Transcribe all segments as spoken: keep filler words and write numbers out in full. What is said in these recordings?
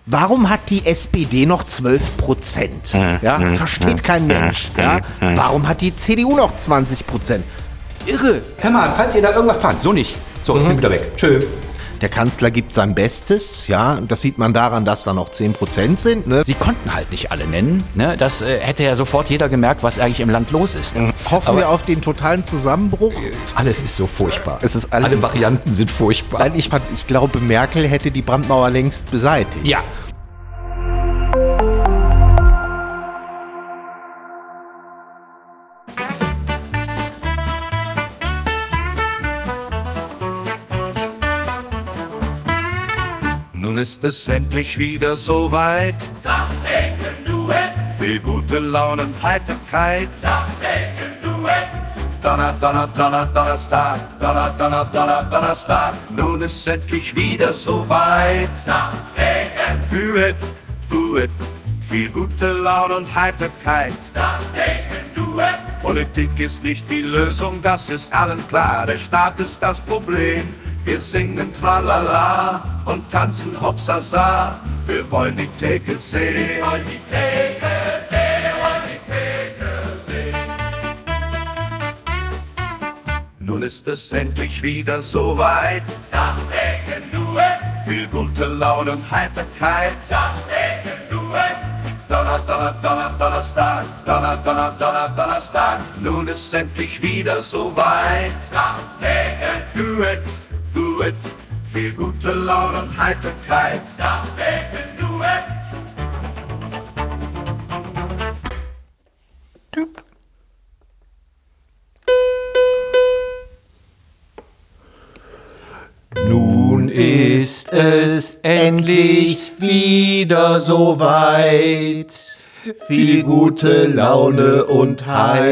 Warum hat die S P D noch zwölf Prozent? Ja, versteht kein Mensch. Ja? Warum hat die C D U noch zwanzig Prozent? Irre. Hör mal, falls ihr da irgendwas plant, so nicht. So, ich bin wieder weg. Tschö. Der Kanzler gibt sein Bestes, ja, das sieht man daran, dass da noch zehn Prozent sind. Ne? Sie konnten halt nicht alle nennen, ne? Das äh, hätte ja sofort jeder gemerkt, was eigentlich im Land los ist. Ne? Hoffen Aber wir auf den totalen Zusammenbruch? Alles ist so furchtbar. Es ist alles, alle Varianten sind furchtbar. Nein, ich, ich glaube, Merkel hätte die Brandmauer längst beseitigt. Ja. Nun ist es endlich wieder soweit. Dachdecken-Duett. Viel gute Laune und Heiterkeit. Dachdecken-Duett. Donner, Donner, Donner, Donnerstag. Donner, Donner, Donner, Donnerstag. Nun ist es endlich wieder soweit. Dachdecken-Duett. Duett, Duett. Viel gute Laune und Heiterkeit. Dachdecken-Duett. Politik ist nicht die Lösung, das ist allen klar. Der Staat ist das Problem. Wir singen Tralala und tanzen Hopsasa. Wir wollen die Theke sehen. Wir wollen die Theke sehen. Wir wollen die Theke sehen. Nun ist es endlich wieder soweit. Dachdecken-Duett. Viel gute Laune und Heiterkeit. Dachdecken-Duett. Donner, Donner, Donner, Donnerstag. Donner, Donner, Donner, Donnerstag. Nun ist es endlich wieder soweit. Dachdecken-Duett. Duett, viel gute Laune und Heiterkeit. Dachdecken-Duett. Nun ist es endlich wieder soweit. Viel gute Laune und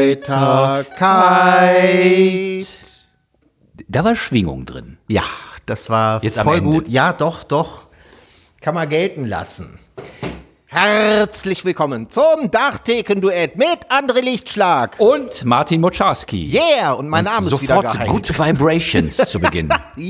Heiterkeit. Da war Schwingung drin. Ja, das war Jetzt am voll Ende. gut. Ja, doch, doch. Kann man gelten lassen. Herzlich willkommen zum Dachtheken-Duett mit André Lichtschlag. Und Martin Moczarski. Yeah, und mein Name ist wieder Sofort geheilt. Good Vibrations zu Beginn.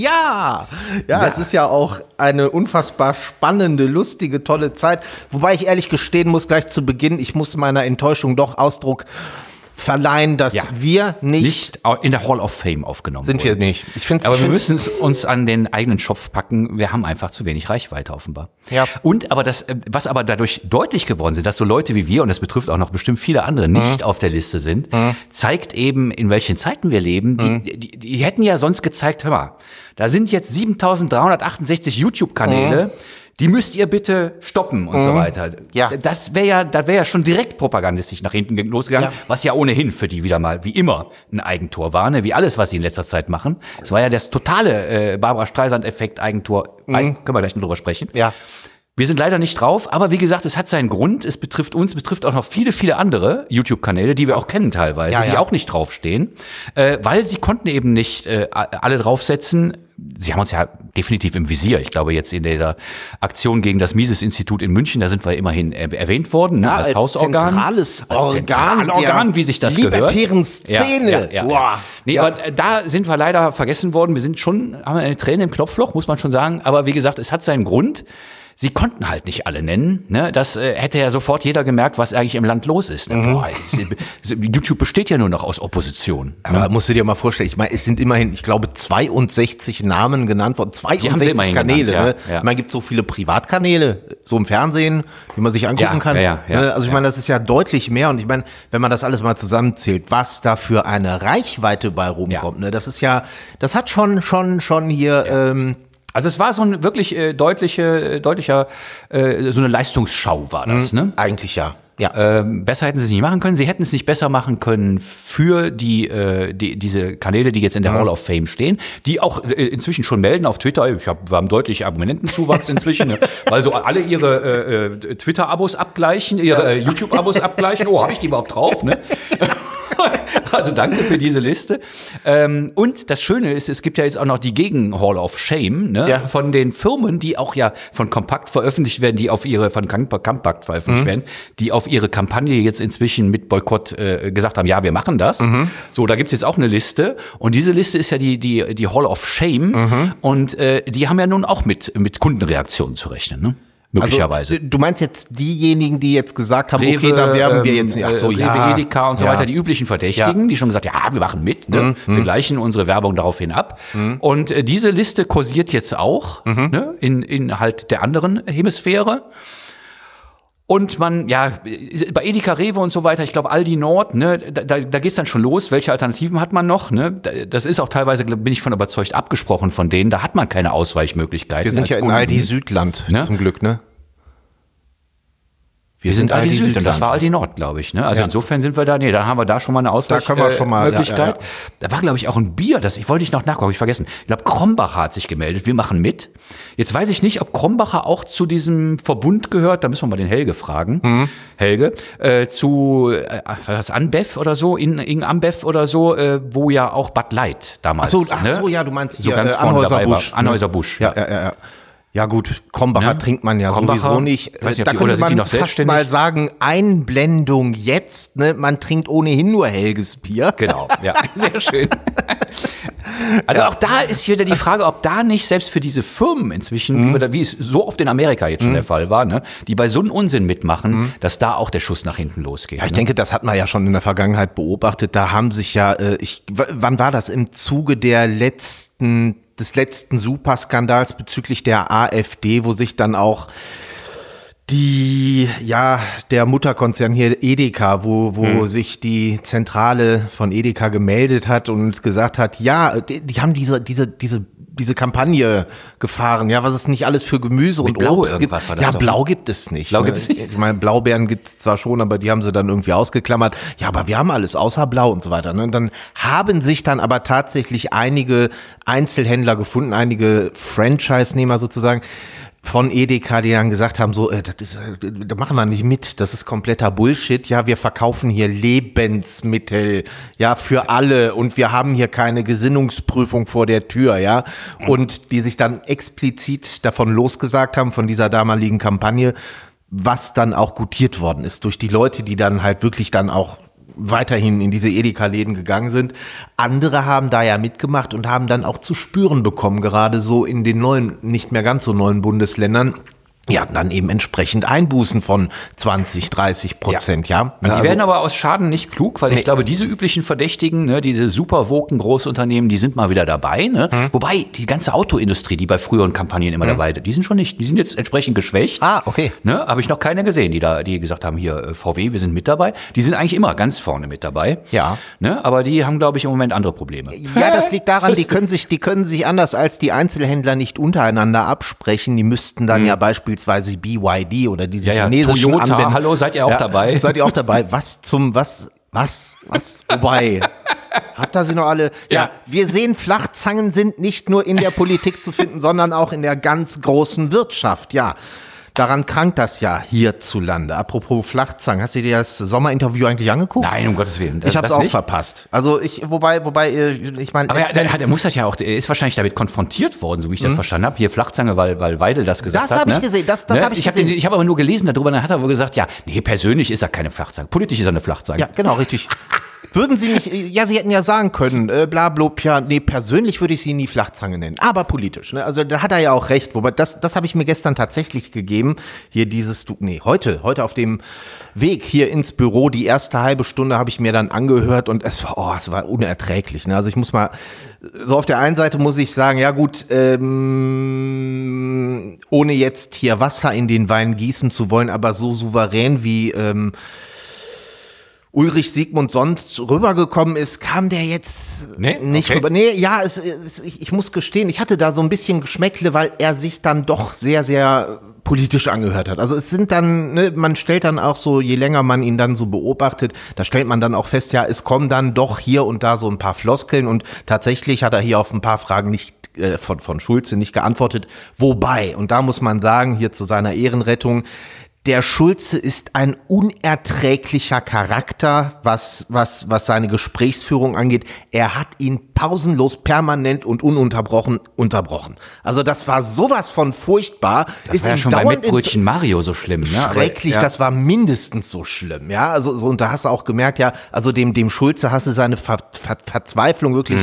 Ja. ja, es ist ja auch eine unfassbar spannende, lustige, tolle Zeit. Wobei ich ehrlich gestehen muss, gleich zu Beginn, ich muss meiner Enttäuschung doch Ausdruck verleihen, dass Ja. wir nicht, Nicht in der Hall of Fame aufgenommen sind wir wurden. nicht. Ich find's, Aber ich wir find's- müssen es uns an den eigenen Schopf packen. Wir haben einfach zu wenig Reichweite offenbar. Ja. Und aber das, äh, was aber dadurch deutlich geworden sind, dass so Leute wie wir, und das betrifft auch noch bestimmt viele andere, nicht auf der Liste sind, zeigt eben, in welchen Zeiten wir leben. Die, die, die hätten ja sonst gezeigt, hör mal, da sind jetzt siebentausenddreihundertachtundsechzig YouTube-Kanäle. Die müsst ihr bitte stoppen und so weiter. Ja. Das wäre ja, das wäre ja schon direkt propagandistisch nach hinten losgegangen, Ja. was ja ohnehin für die wieder mal, wie immer, ein Eigentor war, ne? Wie alles, was sie in letzter Zeit machen. Es war ja das totale äh, Barbara Streisand-Effekt, Eigentor. Weiß, können wir gleich noch drüber sprechen. Ja. Wir sind leider nicht drauf, aber wie gesagt, es hat seinen Grund. Es betrifft uns, betrifft auch noch viele, viele andere YouTube-Kanäle, die wir auch kennen teilweise, Ja, ja. die auch nicht draufstehen, äh, weil sie konnten eben nicht äh, alle draufsetzen. Sie haben uns ja definitiv im Visier. Ich glaube, jetzt in der Aktion gegen das Mises-Institut in München, da sind wir immerhin er- erwähnt worden, ne, Ja, als, als Hausorgan. zentrales als Organ Zentralorgan, der wie sich das gehört. libertären Szene. Ja, ja, ja, Boah. ja. Nee, Ja. aber da sind wir leider vergessen worden. Wir sind schon, haben eine Träne im Knopfloch, muss man schon sagen. Aber wie gesagt, es hat seinen Grund. Sie konnten halt nicht alle nennen. Ne? Das äh, hätte ja sofort jeder gemerkt, was eigentlich im Land los ist. Ne? Boah, es- YouTube besteht ja nur noch aus Opposition. Aber musst du dir mal vorstellen, ich meine, es sind immerhin, ich glaube, zweiundsechzig Namen genannt worden, Die haben sie zweiundsechzig immerhin Kanäle. genannt, ne? ja, ja. Ich meine, es gibt so viele Privatkanäle, so im Fernsehen, die man sich angucken Ja, kann. ja, ja, ja, ne? Also ich ja. meine, das ist ja deutlich mehr. Und ich meine, wenn man das alles mal zusammenzählt, was da für eine Reichweite bei rumkommt, ne? Das ist ja, das hat schon, schon, schon hier, ähm, Also es war so ein wirklich äh, deutliche, äh, deutlicher, äh, so eine Leistungsschau war das. Ne? eigentlich ja. Ja. Ähm, besser hätten sie es nicht machen können. Sie hätten es nicht besser machen können für die, äh, die diese Kanäle, die jetzt in der Hall of Fame stehen, die auch äh, inzwischen schon melden auf Twitter. Ich hab, wir haben deutlich Abonnentenzuwachs inzwischen, ne? Weil so alle ihre äh, äh, Twitter-Abos abgleichen, ihre äh, YouTube-Abos abgleichen. Oh, habe ich die überhaupt drauf? Ne? Also danke für diese Liste. Ähm, und das Schöne ist, es gibt ja jetzt auch noch die Gegen-Hall of Shame, ne? Ja. Von den Firmen, die auch ja von Kompakt veröffentlicht werden, die auf ihre, von Kompakt veröffentlicht werden, die auf ihre Kampagne jetzt inzwischen mit Boykott äh, gesagt haben, ja, wir machen das. So, da gibt's jetzt auch eine Liste. Und diese Liste ist ja die, die, die Hall of Shame. Und äh, die haben ja nun auch mit, mit Kundenreaktionen zu rechnen, ne? Möglicherweise. Also, du meinst jetzt diejenigen, die jetzt gesagt haben, Rewe, okay, da werben wir jetzt nicht. Ach so, Rewe, ja. Edeka und so ja. weiter, die üblichen Verdächtigen, Ja. die schon gesagt, ja, wir machen mit, ne? Mhm. Wir gleichen unsere Werbung daraufhin ab. Mhm. Und äh, diese Liste kursiert jetzt auch, mhm. ne? in, in halt der anderen Hemisphäre. Und man, ja, bei Edeka, Rewe und so weiter, ich glaube Aldi Nord, ne, da, da, da geht's dann schon los. Welche Alternativen hat man noch? Ne? Das ist auch teilweise, bin ich von überzeugt, abgesprochen von denen. Da hat man keine Ausweichmöglichkeiten. Wir sind ja in Kunden. Aldi Südland, ne? zum Glück, ne? Wir, wir sind Aldi, Aldi Süd, und das war Aldi Nord, glaube ich. Ne? Also ja. insofern sind wir da, nee, da haben wir da schon mal eine Ausweichmöglichkeit. Da können wir schon mal, ja, ja, ja. Da war, glaube ich, auch ein Bier, das ich wollte ich noch nachgucken, habe ich vergessen. Ich glaube, Krombacher hat sich gemeldet, wir machen mit. Jetzt weiß ich nicht, ob Krombacher auch zu diesem Verbund gehört, da müssen wir mal den Helge fragen. Mhm. Helge, äh, zu äh, was, Anbev oder so, in, in Ambev oder so, äh, wo ja auch Bud Light damals. Ach so, ach ne? so ja, du meinst hier so ganz äh, Anhäuser-Busch. Anhäuser-Busch. Ja, ja, ja. ja. Ja gut, Krombacher ne? trinkt man ja Krombacher, sowieso nicht. Weiß nicht, da die, könnte man noch fast mal sagen, Einblendung jetzt, ne? Man trinkt ohnehin nur Helges Bier. Genau, ja, sehr schön. Also ja. auch da ist wieder die Frage, ob da nicht selbst für diese Firmen inzwischen, mhm. wie, da, wie es so oft in Amerika jetzt schon mhm. der Fall war, ne, die bei so einem Unsinn mitmachen, mhm. dass da auch der Schuss nach hinten losgeht. Ja, ich ne? denke, das hat man ja schon in der Vergangenheit beobachtet. Da haben sich ja, äh, ich, w- wann war das? Im Zuge der letzten des letzten Superskandals bezüglich der AfD, wo sich dann auch die, ja, der Mutterkonzern hier Edeka, wo, wo hm. sich die Zentrale von Edeka gemeldet hat und gesagt hat, ja, die, die haben diese, diese, diese, diese Kampagne gefahren, ja, was es nicht alles für Gemüse Mit und Blau Obst gibt. Irgendwas war das ja, doch. Blau gibt es nicht. Blau ne? gibt es nicht. Ich meine, Blaubeeren gibt es zwar schon, aber die haben sie dann irgendwie ausgeklammert. Ja, aber wir haben alles außer Blau und so weiter. Ne? Und dann haben sich dann aber tatsächlich einige Einzelhändler gefunden, einige Franchise-Nehmer sozusagen, von Edeka, die dann gesagt haben, so, äh, das ist, äh, da machen wir nicht mit, das ist kompletter Bullshit. Ja, wir verkaufen hier Lebensmittel, ja, für alle und wir haben hier keine Gesinnungsprüfung vor der Tür, ja. Und die sich dann explizit davon losgesagt haben, von dieser damaligen Kampagne, was dann auch gutiert worden ist durch die Leute, die dann halt wirklich dann auch weiterhin in diese Edeka-Läden gegangen sind. Andere haben da ja mitgemacht und haben dann auch zu spüren bekommen, gerade so in den neuen, nicht mehr ganz so neuen Bundesländern, ja, dann eben entsprechend Einbußen von zwanzig, dreißig Prozent, ja. ja. Und die also, werden aber aus Schaden nicht klug, weil nee. ich glaube, diese üblichen Verdächtigen, ne, diese superwoken Großunternehmen, die sind mal wieder dabei, ne? Hm. Wobei, die ganze Autoindustrie, die bei früheren Kampagnen immer hm. dabei, die sind schon nicht, die sind jetzt entsprechend geschwächt. Ah, okay. Ne? Habe ich noch keine gesehen, die da, die gesagt haben, hier, V W, wir sind mit dabei. Die sind eigentlich immer ganz vorne mit dabei. Ja. Ne? Aber die haben, glaube ich, im Moment andere Probleme. Ja, das liegt daran, die können sich, die können sich anders als die Einzelhändler nicht untereinander absprechen. Die müssten dann hm. ja beispielsweise B Y D oder diese ja, ja. chinesischen Toyota, Anwender. hallo, seid ihr auch ja, dabei? Seid ihr auch dabei? Was zum, was, was, was, wobei? Habt ihr sie noch alle? Ja. ja, wir sehen, Flachzangen sind nicht nur in der Politik zu finden, sondern auch in der ganz großen Wirtschaft, ja. Daran krankt das ja hierzulande. Apropos Flachzangen, hast du dir das Sommerinterview eigentlich angeguckt? Nein, um Gottes Willen. Das, ich habe es auch nicht verpasst. Also ich, wobei, wobei, ich meine, aber er, der, der muss das ja auch, er ist wahrscheinlich damit konfrontiert worden, so wie ich das mhm. verstanden habe. Hier Flachzange, weil, weil Weidel das gesagt das hat. Das habe ne? ich gesehen, das, das ne? habe ich, ich hab gesehen. Den, ich habe aber nur gelesen darüber, dann hat er wohl gesagt, ja, nee, persönlich ist er keine Flachzange. Politisch ist er eine Flachzange. Ja, genau, richtig. Würden Sie mich, ja, Sie hätten ja sagen können, äh, bla, bla, ja, nee, persönlich würde ich Sie nie Flachzange nennen, aber politisch, ne? Also da hat er ja auch recht, wobei das, das habe ich mir gestern tatsächlich gegeben, hier dieses, nee, heute, heute auf dem Weg hier ins Büro, die erste halbe Stunde habe ich mir dann angehört und es war, oh, es war unerträglich, ne? Also ich muss mal, so auf der einen Seite muss ich sagen, ja gut, ähm, ohne jetzt hier Wasser in den Wein gießen zu wollen, aber so souverän wie, ähm, Ulrich Siegmund sonst rübergekommen ist, kam der jetzt nee? nicht okay. rüber. Nee, ja, es, es, ich, ich muss gestehen, ich hatte da so ein bisschen Geschmäckle, weil er sich dann doch sehr, sehr politisch angehört hat. Also es sind dann, ne, man stellt dann auch so, je länger man ihn dann so beobachtet, da stellt man dann auch fest, ja, es kommen dann doch hier und da so ein paar Floskeln und tatsächlich hat er hier auf ein paar Fragen nicht äh, von, von Schulze nicht geantwortet. Wobei, und da muss man sagen, hier zu seiner Ehrenrettung, der Schulze ist ein unerträglicher Charakter, was, was, was seine Gesprächsführung angeht. Er hat ihn pausenlos, permanent und ununterbrochen unterbrochen. Also das war sowas von furchtbar. Das ist war ja schon bei Mettbrötchen Mario so schlimm, ne? Schrecklich, aber, ja. Das war mindestens so schlimm, ja. Also, so, und da hast du auch gemerkt, ja, also dem, dem Schulze hast du seine Ver, Ver, Verzweiflung wirklich mhm.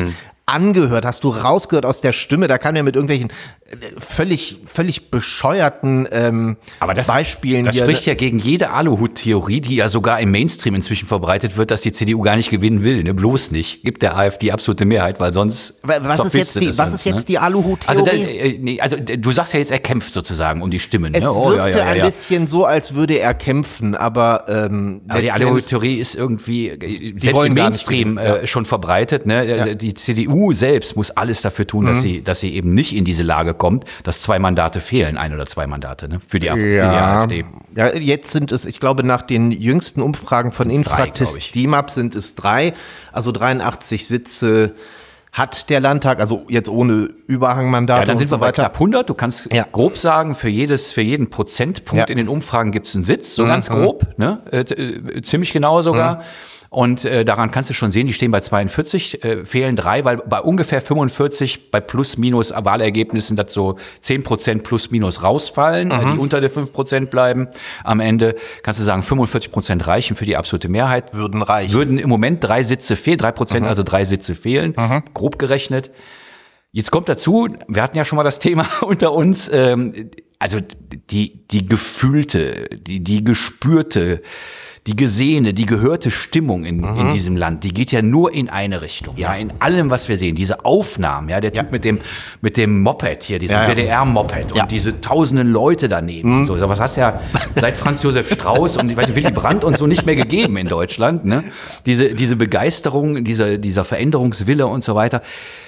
angehört, hast du rausgehört aus der Stimme, da kann er mit irgendwelchen völlig, völlig bescheuerten ähm, Aber das, Beispielen. das hier, spricht ja gegen jede Aluhut-Theorie, die ja sogar im Mainstream inzwischen verbreitet wird, dass die C D U gar nicht gewinnen will, ne? Bloß nicht. Gibt der AfD absolute Mehrheit, weil sonst Was ist jetzt die, was sonst, ist jetzt ne? die Aluhut-Theorie? Also, da, äh, nee, also du sagst ja jetzt, er kämpft sozusagen um die Stimmen. Es ne? oh, wirkte ja, ja, ja, ein ja. bisschen so, als würde er kämpfen, aber ähm, Aber die letzten Endes- Aluhut-Theorie ist irgendwie, äh, selbst wollen im gar nicht Mainstream gewinnen, ja. äh, schon verbreitet. Ne? Ja. Die C D U selbst muss alles dafür tun, dass sie, dass sie eben nicht in diese Lage kommt, dass zwei Mandate fehlen, ein oder zwei Mandate, ne? Für die, Af- für die AfD. Ja, jetzt sind es, ich glaube, nach den jüngsten Umfragen von Sind's drei, Infratest glaub ich. D I M A P sind es drei, also dreiundachtzig Sitze hat der Landtag, also jetzt ohne Überhangmandate Ja, dann und sind so wir bei weiter. knapp hundert. Du kannst Ja. grob sagen, für jedes, für jeden Prozentpunkt Ja. in den Umfragen gibt es einen Sitz, so ganz grob, ne? Äh, z- äh, ziemlich genau sogar. Und äh, daran kannst du schon sehen, die stehen bei zweiundvierzig, äh, fehlen drei, weil bei ungefähr fünfundvierzig bei plus minus Wahlergebnissen dass so zehn Prozent plus minus rausfallen, äh, die unter der fünf Prozent bleiben. Am Ende kannst du sagen, fünfundvierzig Prozent reichen für die absolute Mehrheit. Würden reichen. Würden im Moment drei Sitze fehlen, drei Prozent, also drei Sitze fehlen, grob gerechnet. Jetzt kommt dazu, wir hatten ja schon mal das Thema unter uns, ähm, also die, die gefühlte, die, die gespürte, die gesehene, die gehörte Stimmung in, in diesem Land, die geht ja nur in eine Richtung. Ja, in allem, was wir sehen. Diese Aufnahmen, ja, der Typ Ja. mit dem, mit dem Moped hier, diesem Ja, ja. W D R-Moped und Ja. diese tausenden Leute daneben. und So, was hast ja seit Franz Josef Strauß und ich weiß nicht, Willy Brandt und so nicht mehr gegeben in Deutschland, ne? Diese, diese Begeisterung, dieser, dieser Veränderungswille und so weiter.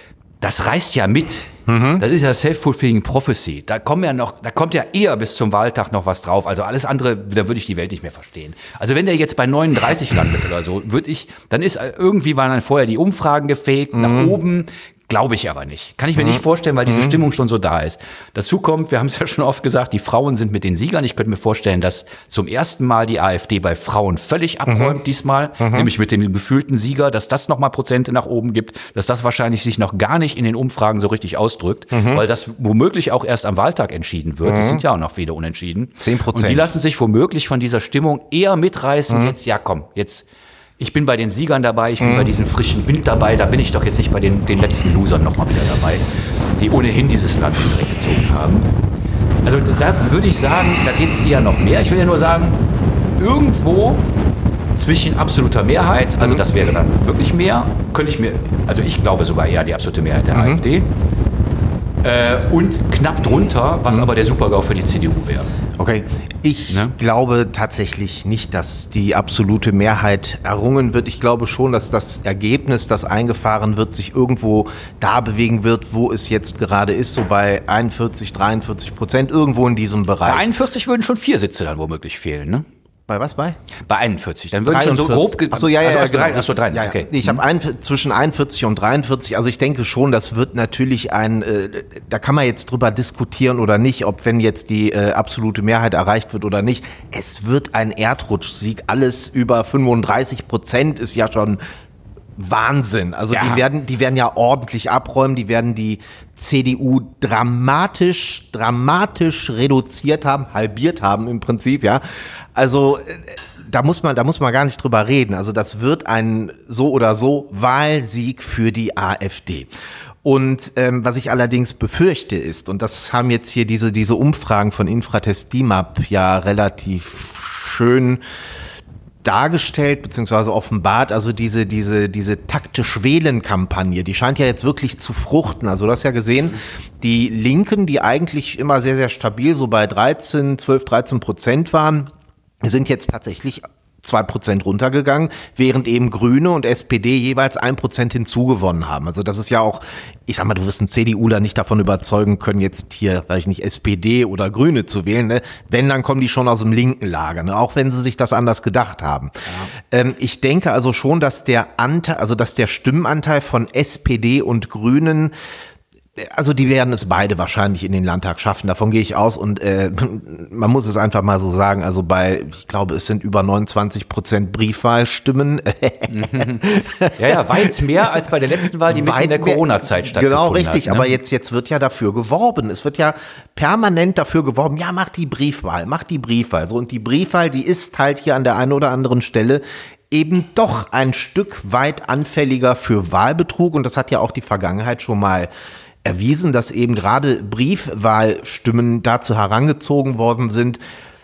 Das reißt ja mit. Das ist ja Self-Fulfilling Prophecy. Da kommen ja noch, da kommt ja eher bis zum Wahltag noch was drauf. Also alles andere, da würde ich die Welt nicht mehr verstehen. Also wenn der jetzt bei neununddreißig landet oder so, würde ich, dann ist irgendwie waren dann vorher die Umfragen gefaked, nach oben. Glaube ich aber nicht. Kann ich mir nicht vorstellen, weil diese Stimmung schon so da ist. Dazu kommt, wir haben es ja schon oft gesagt, die Frauen sind mit den Siegern. Ich könnte mir vorstellen, dass zum ersten Mal die AfD bei Frauen völlig abräumt diesmal, nämlich mit dem gefühlten Sieger, dass das nochmal Prozente nach oben gibt, dass das wahrscheinlich sich noch gar nicht in den Umfragen so richtig ausdrückt, weil das womöglich auch erst am Wahltag entschieden wird. Es sind ja auch noch viele unentschieden. zehn Prozent. Und die lassen sich womöglich von dieser Stimmung eher mitreißen. Jetzt, ja komm, jetzt... Ich bin bei den Siegern dabei, ich bin bei diesem frischen Wind dabei, da bin ich doch jetzt nicht bei den, den letzten Losern nochmal wieder dabei, die ohnehin dieses Land in den Dreck gezogen haben. Also da würde ich sagen, da geht es eher noch mehr. Ich will ja nur sagen, irgendwo zwischen absoluter Mehrheit, also das wäre dann wirklich mehr, könnte ich mir, also ich glaube sogar eher die absolute Mehrheit der AfD, äh, und knapp drunter, was aber der Super-GAU für die C D U wäre. Okay, ich Ne? glaube tatsächlich nicht, dass die absolute Mehrheit errungen wird. Ich glaube schon, dass das Ergebnis, das eingefahren wird, sich irgendwo da bewegen wird, wo es jetzt gerade ist, so bei einundvierzig, dreiundvierzig Prozent, irgendwo in diesem Bereich. Bei einundvierzig würden schon vier Sitze dann womöglich fehlen, ne? Bei was bei? Bei einundvierzig, dann würden schon so grob... ge- Achso, ja, ja, also ja, aus drei, genau. achso, drei, ja, ja. okay. Ich habe ein, zwischen einundvierzig und dreiundvierzig, also ich denke schon, das wird natürlich ein, äh, da kann man jetzt drüber diskutieren oder nicht, ob wenn jetzt die äh, absolute Mehrheit erreicht wird oder nicht. Es wird ein Erdrutschsieg, alles über fünfunddreißig Prozent ist ja schon Wahnsinn. Also Ja. die werden, die werden ja ordentlich abräumen, die werden die C D U dramatisch, dramatisch reduziert haben, halbiert haben im Prinzip, ja. Also äh, da muss man, da muss man gar nicht drüber reden. Also das wird ein so oder so Wahlsieg für die AfD. Und ähm, was ich allerdings befürchte ist, und das haben jetzt hier diese, diese Umfragen von Infratest D I M A P ja relativ schön dargestellt beziehungsweise offenbart, also diese diese diese taktisch Wählen-Kampagne, die scheint ja jetzt wirklich zu fruchten. Also du hast ja gesehen, die Linken, die eigentlich immer sehr, sehr stabil so bei dreizehn, zwölf, dreizehn Prozent waren, sind jetzt tatsächlich zwei Prozent runtergegangen, während eben Grüne und S P D jeweils ein Prozent hinzugewonnen haben. Also das ist ja auch, ich sag mal, du wirst einen CDUler nicht davon überzeugen können, jetzt hier, weiß ich nicht, S P D oder Grüne zu wählen. Ne? Wenn, dann kommen die schon aus dem linken Lager, ne? Auch wenn sie sich das anders gedacht haben. Ja. Ähm, ich denke also schon, dass der Anteil, also dass der Stimmenanteil von S P D und Grünen, also die werden es beide wahrscheinlich in den Landtag schaffen, davon gehe ich aus und äh, man muss es einfach mal so sagen, also bei, ich glaube, es sind über neunundzwanzig Prozent Briefwahlstimmen. Ja, ja, weit mehr als bei der letzten Wahl, die mitten in der Weit mehr- Corona-Zeit stattgefunden Genau, richtig, hat, ne? aber jetzt, jetzt wird ja dafür geworben, es wird ja permanent dafür geworben, ja, mach die Briefwahl, mach die Briefwahl, so, und die Briefwahl, die ist halt hier an der einen oder anderen Stelle eben doch ein Stück weit anfälliger für Wahlbetrug. Und das hat ja auch die Vergangenheit schon mal erwiesen, dass eben gerade Briefwahlstimmen dazu herangezogen worden sind,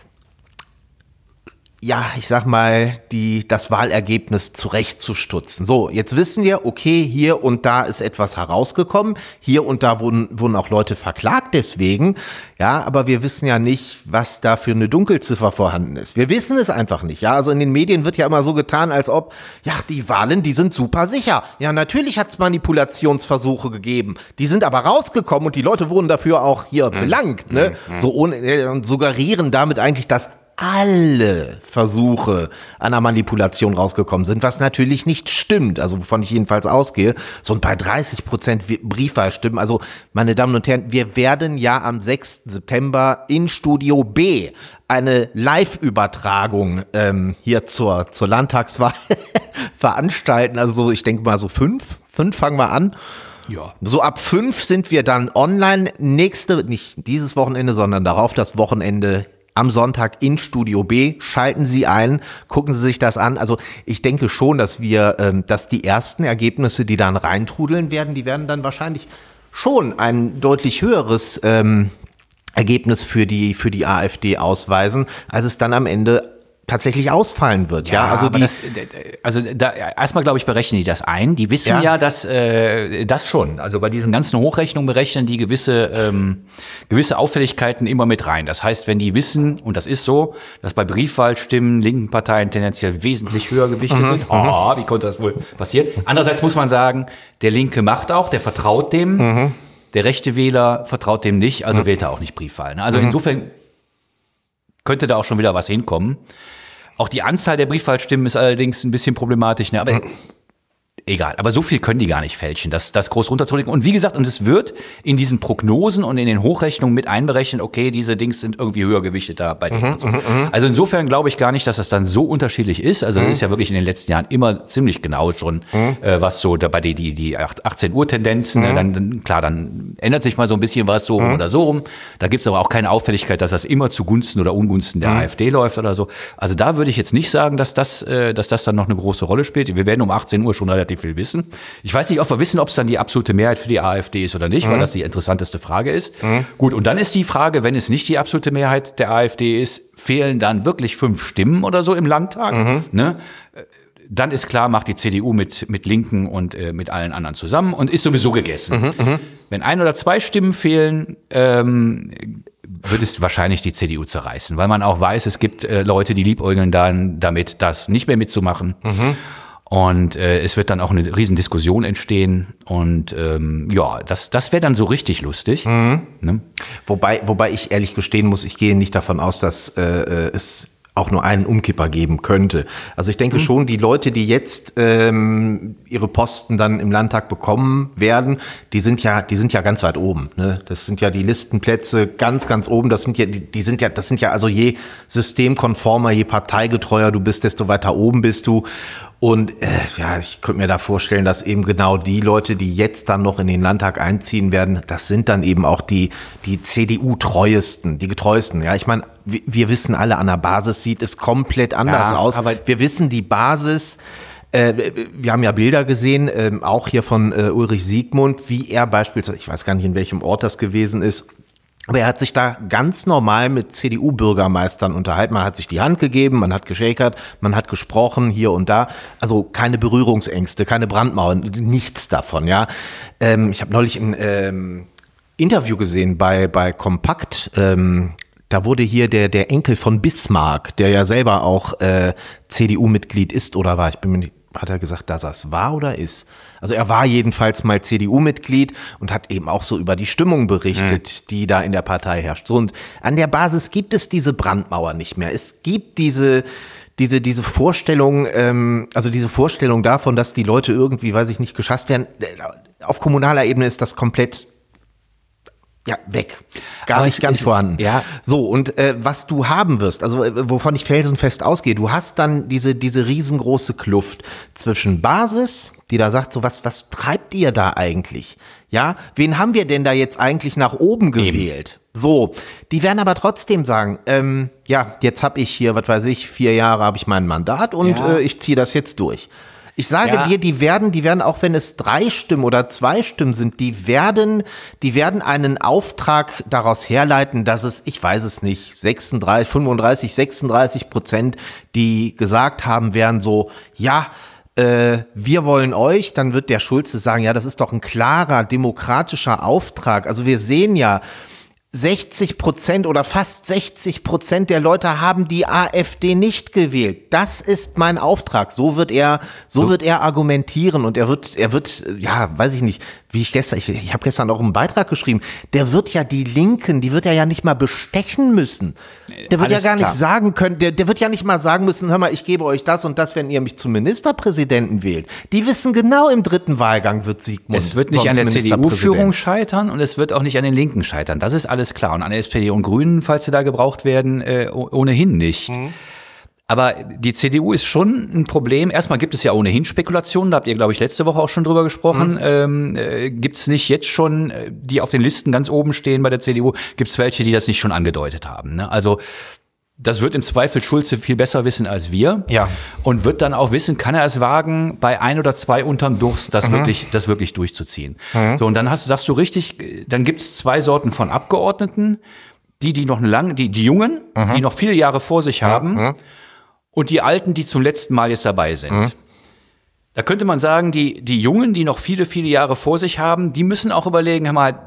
ja, ich sag mal, die, das Wahlergebnis zurechtzustutzen. So, jetzt wissen wir, okay, hier und da ist etwas herausgekommen, hier und da wurden, wurden auch Leute verklagt deswegen, ja, aber wir wissen ja nicht, was da für eine Dunkelziffer vorhanden ist. Wir wissen es einfach nicht, ja, also in den Medien wird ja immer so getan, als ob, ja, die Wahlen, die sind super sicher. Ja, natürlich hat es Manipulationsversuche gegeben, die sind aber rausgekommen und die Leute wurden dafür auch hier mhm. belangt, ne, mhm. so ohne, äh, und suggerieren damit eigentlich, dass alle Versuche einer Manipulation rausgekommen sind, was natürlich nicht stimmt, also wovon ich jedenfalls ausgehe, so bei dreißig Prozent Briefwahlstimmen, also meine Damen und Herren, wir werden ja am sechsten September in Studio B eine Live-Übertragung ähm, hier zur, zur Landtagswahl veranstalten, also so, ich denke mal so fünf, fünf fangen wir an. Ja. So ab fünf sind wir dann online, nächste, nicht dieses Wochenende, sondern darauf das Wochenende am Sonntag in Studio B. Schalten Sie ein, gucken Sie sich das an. Also ich denke schon, dass wir, ähm, dass die ersten Ergebnisse, die dann reintrudeln werden, die werden dann wahrscheinlich schon ein deutlich höheres ähm, Ergebnis für die für die AfD ausweisen, als es dann am Ende tatsächlich ausfallen wird. Ja, ja also die, das, also da erstmal glaube ich berechnen die das ein. Die wissen ja, ja dass äh, das schon. Also bei diesen ganzen Hochrechnungen berechnen die gewisse ähm, gewisse Auffälligkeiten immer mit rein. Das heißt, wenn die wissen, und das ist so, dass bei Briefwahlstimmen linken Parteien tendenziell wesentlich höher gewichtet mhm. sind. Oh, wie konnte das wohl passieren? Andererseits muss man sagen, der Linke macht auch, der vertraut dem. Mhm. Der rechte Wähler vertraut dem nicht, also mhm. wählt er auch nicht Briefwahl. Also mhm. insofern könnte da auch schon wieder was hinkommen. Auch die Anzahl der Briefwahlstimmen ist allerdings ein bisschen problematisch, ne? Aber mhm. egal. Aber so viel können die gar nicht fälschen, das, das groß runterzulegen. Und wie gesagt, und es wird in diesen Prognosen und in den Hochrechnungen mit einberechnet, okay, diese Dings sind irgendwie höher gewichtet da bei denen. Mhm, so. Also insofern glaube ich gar nicht, dass das dann so unterschiedlich ist. Also das mhm. ist ja wirklich in den letzten Jahren immer ziemlich genau schon, mhm. äh, was so dabei die, die, die achtzehn Uhr Tendenzen, mhm. ne, dann, dann, klar, dann ändert sich mal so ein bisschen was so mhm. oder so rum. Da gibt's aber auch keine Auffälligkeit, dass das immer zugunsten oder ungunsten der mhm. AfD läuft oder so. Also da würde ich jetzt nicht sagen, dass das, äh, dass das dann noch eine große Rolle spielt. Wir werden um achtzehn Uhr schon relativ viel wissen. Ich weiß nicht, ob wir wissen, ob es dann die absolute Mehrheit für die AfD ist oder nicht, mhm. weil das die interessanteste Frage ist. Mhm. Gut, und dann ist die Frage, wenn es nicht die absolute Mehrheit der AfD ist, fehlen dann wirklich fünf Stimmen oder so im Landtag, mhm. ne? Dann ist klar, macht die C D U mit, mit Linken und äh, mit allen anderen zusammen und ist sowieso gegessen. Mhm, mh. Wenn ein oder zwei Stimmen fehlen, ähm, wird es wahrscheinlich die C D U zerreißen, weil man auch weiß, es gibt äh, Leute, die liebäugeln dann damit, das nicht mehr mitzumachen. Mhm. Und äh, es wird dann auch eine riesen Diskussion entstehen. Und ähm, ja, das, das wäre dann so richtig lustig. Mhm. Ne? Wobei, wobei ich ehrlich gestehen muss, ich gehe nicht davon aus, dass äh, es auch nur einen Umkipper geben könnte. Also ich denke mhm. schon, die Leute, die jetzt ähm, ihre Posten dann im Landtag bekommen werden, die sind ja, die sind ja ganz weit oben. Ne? Das sind ja die Listenplätze ganz, ganz oben. Das sind ja, die, die sind ja, das sind ja also je systemkonformer, je parteigetreuer du bist, desto weiter oben bist du. Und äh, ja, ich könnte mir da vorstellen, dass eben genau die Leute, die jetzt dann noch in den Landtag einziehen werden, das sind dann eben auch die die C D U-treuesten, die getreuesten. Ja, ich meine, wir, wir wissen alle, an der Basis sieht es komplett anders ja, aus. Aber wir wissen, die Basis, äh, wir haben ja Bilder gesehen, äh, auch hier von äh, Ulrich Siegmund, wie er beispielsweise, ich weiß gar nicht, in welchem Ort das gewesen ist, aber er hat sich da ganz normal mit C D U-Bürgermeistern unterhalten. Man hat sich die Hand gegeben, man hat geschäkert, man hat gesprochen hier und da. Also keine Berührungsängste, keine Brandmauern, nichts davon. Ja, ähm, ich habe neulich ein ähm, Interview gesehen bei bei Kompakt. Ähm, da wurde hier der der Enkel von Bismarck, der ja selber auch äh, C D U-Mitglied ist oder war. Ich bin mir nicht, hat er gesagt, dass er es war oder ist? Also er war jedenfalls mal C D U-Mitglied und hat eben auch so über die Stimmung berichtet, mhm. die da in der Partei herrscht. So, und an der Basis gibt es diese Brandmauer nicht mehr. Es gibt diese diese diese Vorstellung, ähm, also diese Vorstellung davon, dass die Leute irgendwie, weiß ich nicht, geschasst werden. Auf kommunaler Ebene ist das komplett ja, weg. Gar Aber nicht, gar nicht vorhanden. Ja. So, und äh, was du haben wirst, also äh, wovon ich felsenfest ausgehe, du hast dann diese diese riesengroße Kluft zwischen Basis, die da sagt, so was was treibt ihr da eigentlich? Ja, wen haben wir denn da jetzt eigentlich nach oben gewählt? Eben. So, die werden aber trotzdem sagen, ähm, ja, jetzt habe ich hier, was weiß ich, vier Jahre habe ich mein Mandat und Ja. äh, ich ziehe das jetzt durch. Ich sage Ja. dir, die werden, die werden, auch wenn es drei Stimmen oder zwei Stimmen sind, die werden, die werden einen Auftrag daraus herleiten, dass es, ich weiß es nicht, sechsunddreißig, fünfunddreißig, sechsunddreißig Prozent, die gesagt haben werden so, ja, äh, wir wollen euch, dann wird der Schulze sagen, ja, das ist doch ein klarer demokratischer Auftrag. Also wir sehen ja, sechzig Prozent oder fast sechzig Prozent der Leute haben die AfD nicht gewählt. Das ist mein Auftrag. So wird er, so, so wird er argumentieren und er wird, er wird, ja, weiß ich nicht, wie ich gestern, ich, ich habe gestern auch einen Beitrag geschrieben. Der wird ja die Linken, die wird er ja nicht mal bestechen müssen. Der wird Alles ja gar klar. nicht sagen können, der, der wird ja nicht mal sagen müssen, hör mal, ich gebe euch das und das, wenn ihr mich zum Ministerpräsidenten wählt. Die wissen genau, im dritten Wahlgang wird Sigmund. Es wird nicht sonst an der C D U-Führung Ministerpräsident. scheitern und es wird auch nicht an den Linken scheitern. Das ist alles klar. Und an der S P D und Grünen, falls sie da gebraucht werden, äh, ohnehin nicht. Mhm. Aber die C D U ist schon ein Problem. Erstmal gibt es ja ohnehin Spekulationen, da habt ihr, glaube ich, letzte Woche auch schon drüber gesprochen. Mhm. Ähm, äh, gibt es nicht jetzt schon, die auf den Listen ganz oben stehen bei der C D U, gibt es welche, die das nicht schon angedeutet haben, ne? Also das wird im Zweifel Schulze viel besser wissen als wir. Ja. Und wird dann auch wissen, kann er es wagen, bei ein oder zwei unterm Durst das, mhm. wirklich, das wirklich durchzuziehen. Mhm. So, und dann hast, sagst du richtig, dann gibt es zwei Sorten von Abgeordneten, die, die noch eine lange, die, die Jungen, mhm. die noch viele Jahre vor sich haben, mhm. und die Alten, die zum letzten Mal jetzt dabei sind. Mhm. Da könnte man sagen, die, die Jungen, die noch viele, viele Jahre vor sich haben, die müssen auch überlegen, hör mal,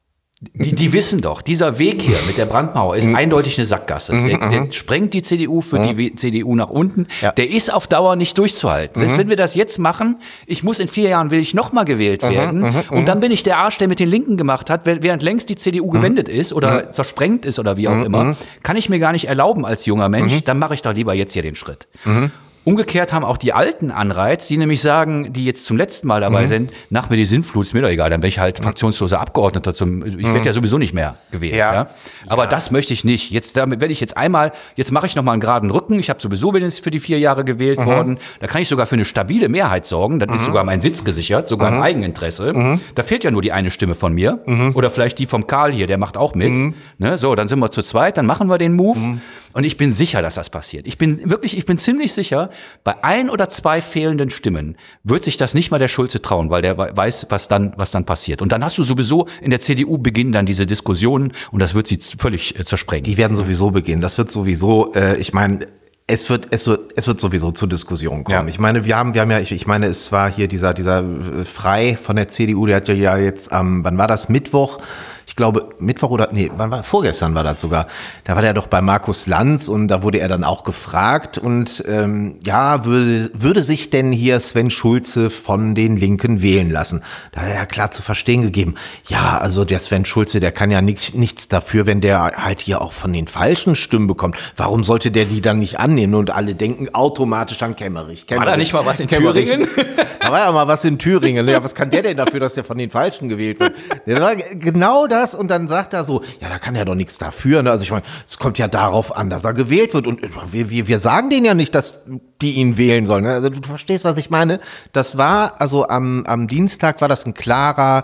Die, die wissen doch, dieser Weg hier mit der Brandmauer ist eindeutig eine Sackgasse. Der, der sprengt die C D U, führt die C D U nach unten. Ja. Der ist auf Dauer nicht durchzuhalten. Selbst wenn wir das jetzt machen, ich muss in vier Jahren, will ich noch mal gewählt werden. Und dann bin ich der Arsch, der mit den Linken gemacht hat, während längst die C D U gewendet ist oder zersprengt ist oder wie auch immer. Kann ich mir gar nicht erlauben als junger Mensch, dann mache ich doch lieber jetzt hier den Schritt. Umgekehrt haben auch die alten Anreiz, die nämlich sagen, die jetzt zum letzten Mal dabei mhm. sind, nach mir die Sintflut, ist mir doch egal, dann bin ich halt fraktionsloser Abgeordneter zum, ich mhm. werde ja sowieso nicht mehr gewählt, ja. ja. Aber ja. das möchte ich nicht. Jetzt, damit werde ich jetzt einmal, jetzt mache ich noch mal einen geraden Rücken, ich habe sowieso bin jetzt für die vier Jahre gewählt mhm. worden, da kann ich sogar für eine stabile Mehrheit sorgen, dann mhm. ist sogar mein Sitz gesichert, sogar mhm. im Eigeninteresse. Mhm. Da fehlt ja nur die eine Stimme von mir mhm. oder vielleicht die vom Karl hier, der macht auch mit. Mhm. Ne, so, dann sind wir zu zweit, dann machen wir den Move mhm. und ich bin sicher, dass das passiert. Ich bin wirklich, ich bin ziemlich sicher, bei ein oder zwei fehlenden Stimmen wird sich das nicht mal der Schulze trauen, weil der weiß, was dann, was dann passiert. Und dann hast du sowieso in der C D U beginnen dann diese Diskussionen und das wird sie völlig äh, zersprengen. Die werden sowieso beginnen. Das wird sowieso, äh, ich meine, es wird, es wird, es wird sowieso zu Diskussionen kommen. Ja. Ich meine, wir haben, wir haben ja, ich, ich meine, es war hier dieser, dieser Frei von der C D U, der hat ja jetzt am, wann war das? Mittwoch? Ich glaube, Mittwoch oder, nee, wann war, vorgestern war das sogar. Da war der doch bei Markus Lanz und da wurde er dann auch gefragt und, ähm, ja, würde, würde sich denn hier Sven Schulze von den Linken wählen lassen? Da hat er ja klar zu verstehen gegeben. Ja, also der Sven Schulze, der kann ja nicht, nichts dafür, wenn der halt hier auch von den falschen Stimmen bekommt. Warum sollte der die dann nicht annehmen? Und alle denken automatisch an Kemmerich. Kemmerich. War da nicht mal was in Kemmerich. Thüringen? Da war ja mal was in Thüringen. Ja, was kann der denn dafür, dass der von den Falschen gewählt wird? Der war genau das und dann sagt er so, ja, da kann er doch nichts dafür. Ne? Also ich meine, es kommt ja darauf an, dass er gewählt wird und wir, wir, wir sagen denen ja nicht, dass die ihn wählen sollen. Ne? Also du verstehst, was ich meine? Das war, also am, am Dienstag war das ein klarer,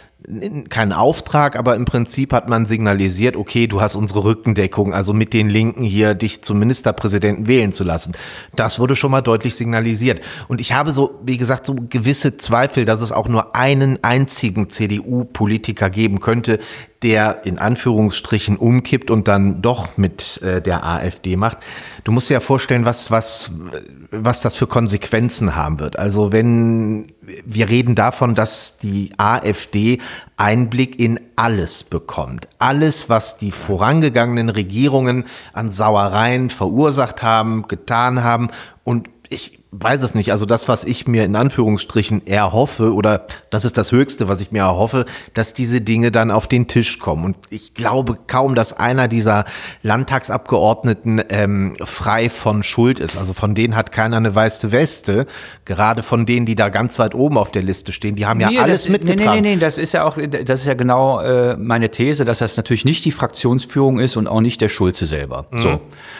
kein Auftrag, aber im Prinzip hat man signalisiert, okay, du hast unsere Rückendeckung, also mit den Linken hier dich zum Ministerpräsidenten wählen zu lassen. Das wurde schon mal deutlich signalisiert. Und ich habe so, wie gesagt, so gewisse Zweifel, dass es auch nur einen einzigen C D U-Politiker geben könnte, der in Anführungsstrichen umkippt und dann doch mit äh, der AfD macht. Du musst dir ja vorstellen, was, was, was das für Konsequenzen haben wird. Also wenn wir reden davon, dass die AfD Einblick in alles bekommt. Alles, was die vorangegangenen Regierungen an Sauereien verursacht haben, getan haben. Und ich weiß es nicht, also das, was ich mir in Anführungsstrichen erhoffe, oder das ist das Höchste, was ich mir erhoffe, dass diese Dinge dann auf den Tisch kommen. Und ich glaube kaum, dass einer dieser Landtagsabgeordneten ähm, frei von Schuld ist. Also von denen hat keiner eine weiße Weste. Gerade von denen, die da ganz weit oben auf der Liste stehen, die haben ja nee, alles das, mitgetragen. Nee, nee, nee, das ist ja auch, das ist ja genau äh, meine These, dass das natürlich nicht die Fraktionsführung ist und auch nicht der Schulze selber. Mhm. So.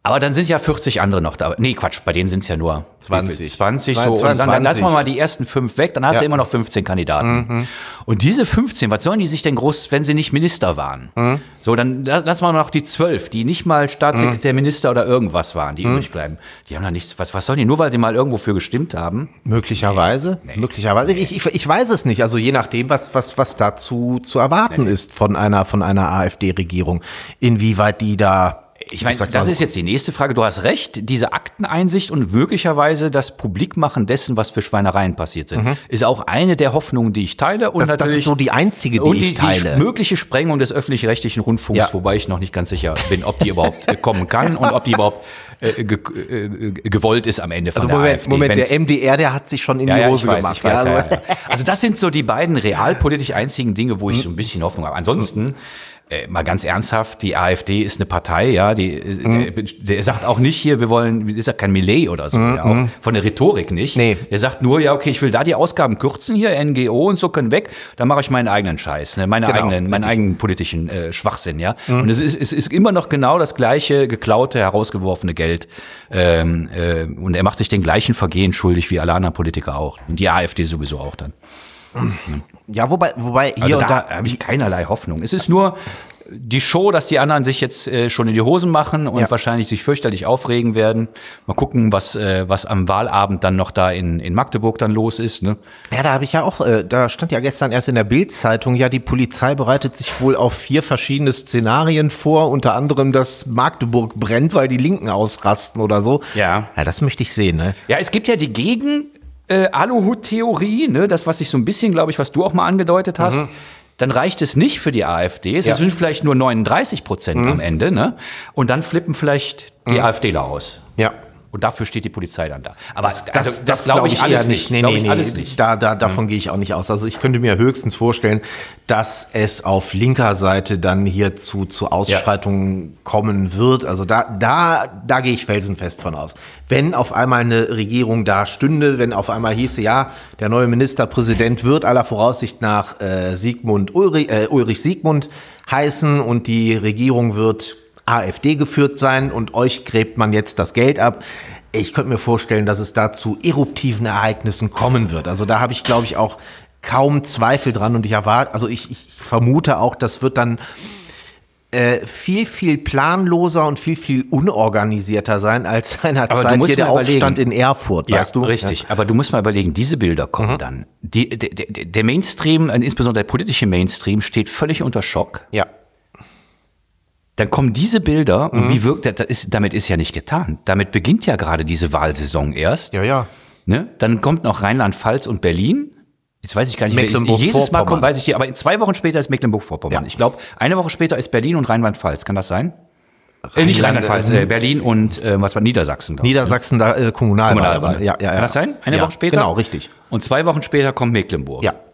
Aber dann sind ja vierzig andere noch da. Nee, Quatsch, bei denen sind es ja nur zwanzig. zwanzig Zwei- so. Und dann, dann zweiundzwanzig. lassen wir mal die ersten fünf weg, dann hast Ja. du immer noch fünfzehn Kandidaten. Mhm. Und diese fünfzehn, was sollen die sich denn groß, wenn sie nicht Minister waren? Mhm. So, dann la- lassen wir noch die zwölf, die nicht mal Staatssekretär, Mhm. Minister oder irgendwas waren, die übrig bleiben. Die haben da nichts, was, was sollen die, nur weil sie mal irgendwo für gestimmt haben? Möglicherweise, möglicherweise. Ich, ich, ich weiß es nicht. Also je nachdem, was, was, was dazu zu erwarten ist von einer, von einer AfD-Regierung. Inwieweit die da. Ich meine, sag's das mal so. ist jetzt die nächste Frage. Du hast recht, diese Akteneinsicht und möglicherweise das Publikmachen dessen, was für Schweinereien passiert sind, ist auch eine der Hoffnungen, die ich teile. Und Das, das natürlich ist so die einzige, die und ich die, teile. die mögliche Sprengung des öffentlich-rechtlichen Rundfunks, Ja. wobei ich noch nicht ganz sicher bin, ob die überhaupt äh, kommen kann und ob die überhaupt äh, ge äh, gewollt ist am Ende von Also der Moment, AfD. Moment, Wenn's- der M D R, der hat sich schon in ja, die ja, Hose ich weiß, gemacht. ich weiß, ja, ja, also, ja. Also das sind so die beiden realpolitisch einzigen Dinge, wo ich so ein bisschen Hoffnung habe. Ansonsten äh, mal ganz ernsthaft, die AfD ist eine Partei, ja, die der, der sagt auch nicht hier, wir wollen, ist ja kein Millet oder so, ja, auch von der Rhetorik nicht. Nee. Der sagt nur, ja, okay, ich will da die Ausgaben kürzen hier, N G O und so können weg, dann mache ich meinen eigenen Scheiß, ne, meine Genau, eigenen, meinen richtig. eigenen politischen äh, Schwachsinn, ja. Und es ist, es ist immer noch genau das gleiche geklaute, herausgeworfene Geld. Ähm, äh, und er macht sich den gleichen Vergehen schuldig wie alle anderen Politiker auch. Und die AfD sowieso auch dann. ja, wobei, wobei hier Also und da da. habe ich keinerlei Hoffnung. Es ist nur die Show, dass die anderen sich jetzt äh, schon in die Hosen machen und Ja. wahrscheinlich sich fürchterlich aufregen werden. Mal gucken, was äh, was am Wahlabend dann noch da in in Magdeburg dann los ist. Ne? Ja, da habe ich ja auch, äh, da stand ja gestern erst in der Bild-Zeitung, ja, die Polizei bereitet sich wohl auf vier verschiedene Szenarien vor, unter anderem, dass Magdeburg brennt, weil die Linken ausrasten oder so. Ja. Ja, das möchte ich sehen, ne? Ja, es gibt ja die Gegen äh, Aluhut-Theorie, ne, das was sich so ein bisschen, glaube ich, was du auch mal angedeutet hast. Dann reicht es nicht für die AfD. Es Ja. sind vielleicht nur neununddreißig Prozent am Ende, ne? Und dann flippen vielleicht die AfDler aus. Ja. Und dafür steht die Polizei dann da. Aber das, Das, also, das, glaube ich eher alles nicht. Nee, Glaube nee, ich nee, alles nicht. Da, da, davon gehe ich auch nicht aus. Also ich könnte mir höchstens vorstellen, dass es auf linker Seite dann hier zu, zu Ausschreitungen kommen wird. Also da, da, da gehe ich felsenfest von aus. Wenn auf einmal eine Regierung da stünde, wenn auf einmal hieße, ja, der neue Ministerpräsident wird aller Voraussicht nach äh, Sigmund Ulrich, äh, Ulrich Siegmund heißen und die Regierung wird AfD geführt sein und euch gräbt man jetzt das Geld ab. Ich könnte mir vorstellen, dass es da zu eruptiven Ereignissen kommen wird. Also da habe ich, glaube ich, auch kaum Zweifel dran und ich erwarte, also ich, ich vermute auch, das wird dann äh, viel, viel planloser und viel, viel unorganisierter sein als seinerzeit du musst hier der mal überlegen. Aufstand in Erfurt, Ja, weißt du? richtig. Aber du musst mal überlegen, diese Bilder kommen dann. Die, der, der, der Mainstream, äh, insbesondere der politische Mainstream, steht völlig unter Schock. Ja. Dann kommen diese Bilder und wie wirkt das? Das ist, damit ist ja nicht getan. Damit beginnt ja gerade diese Wahlsaison erst. Ja, ja. Ne? Dann kommt noch Rheinland-Pfalz und Berlin. Jetzt weiß ich gar nicht, wer- Mecklenburg-Vorpommern. jedes Mal kommt, weiß ich die, aber zwei Wochen später ist Mecklenburg-Vorpommern. Ja. Ich glaube, eine Woche später ist Berlin und Rheinland-Pfalz. Kann das sein? Äh, nicht Rheinland-Pfalz, äh, Berlin und äh, was war Niedersachsen? glaub ich. Niedersachsen, da äh, Kommunalwahl. Kommunalwahl. Ja, ja, ja. Kann das sein? Eine ja, Woche später? Genau, richtig. Und zwei Wochen später kommt Mecklenburg. Ja.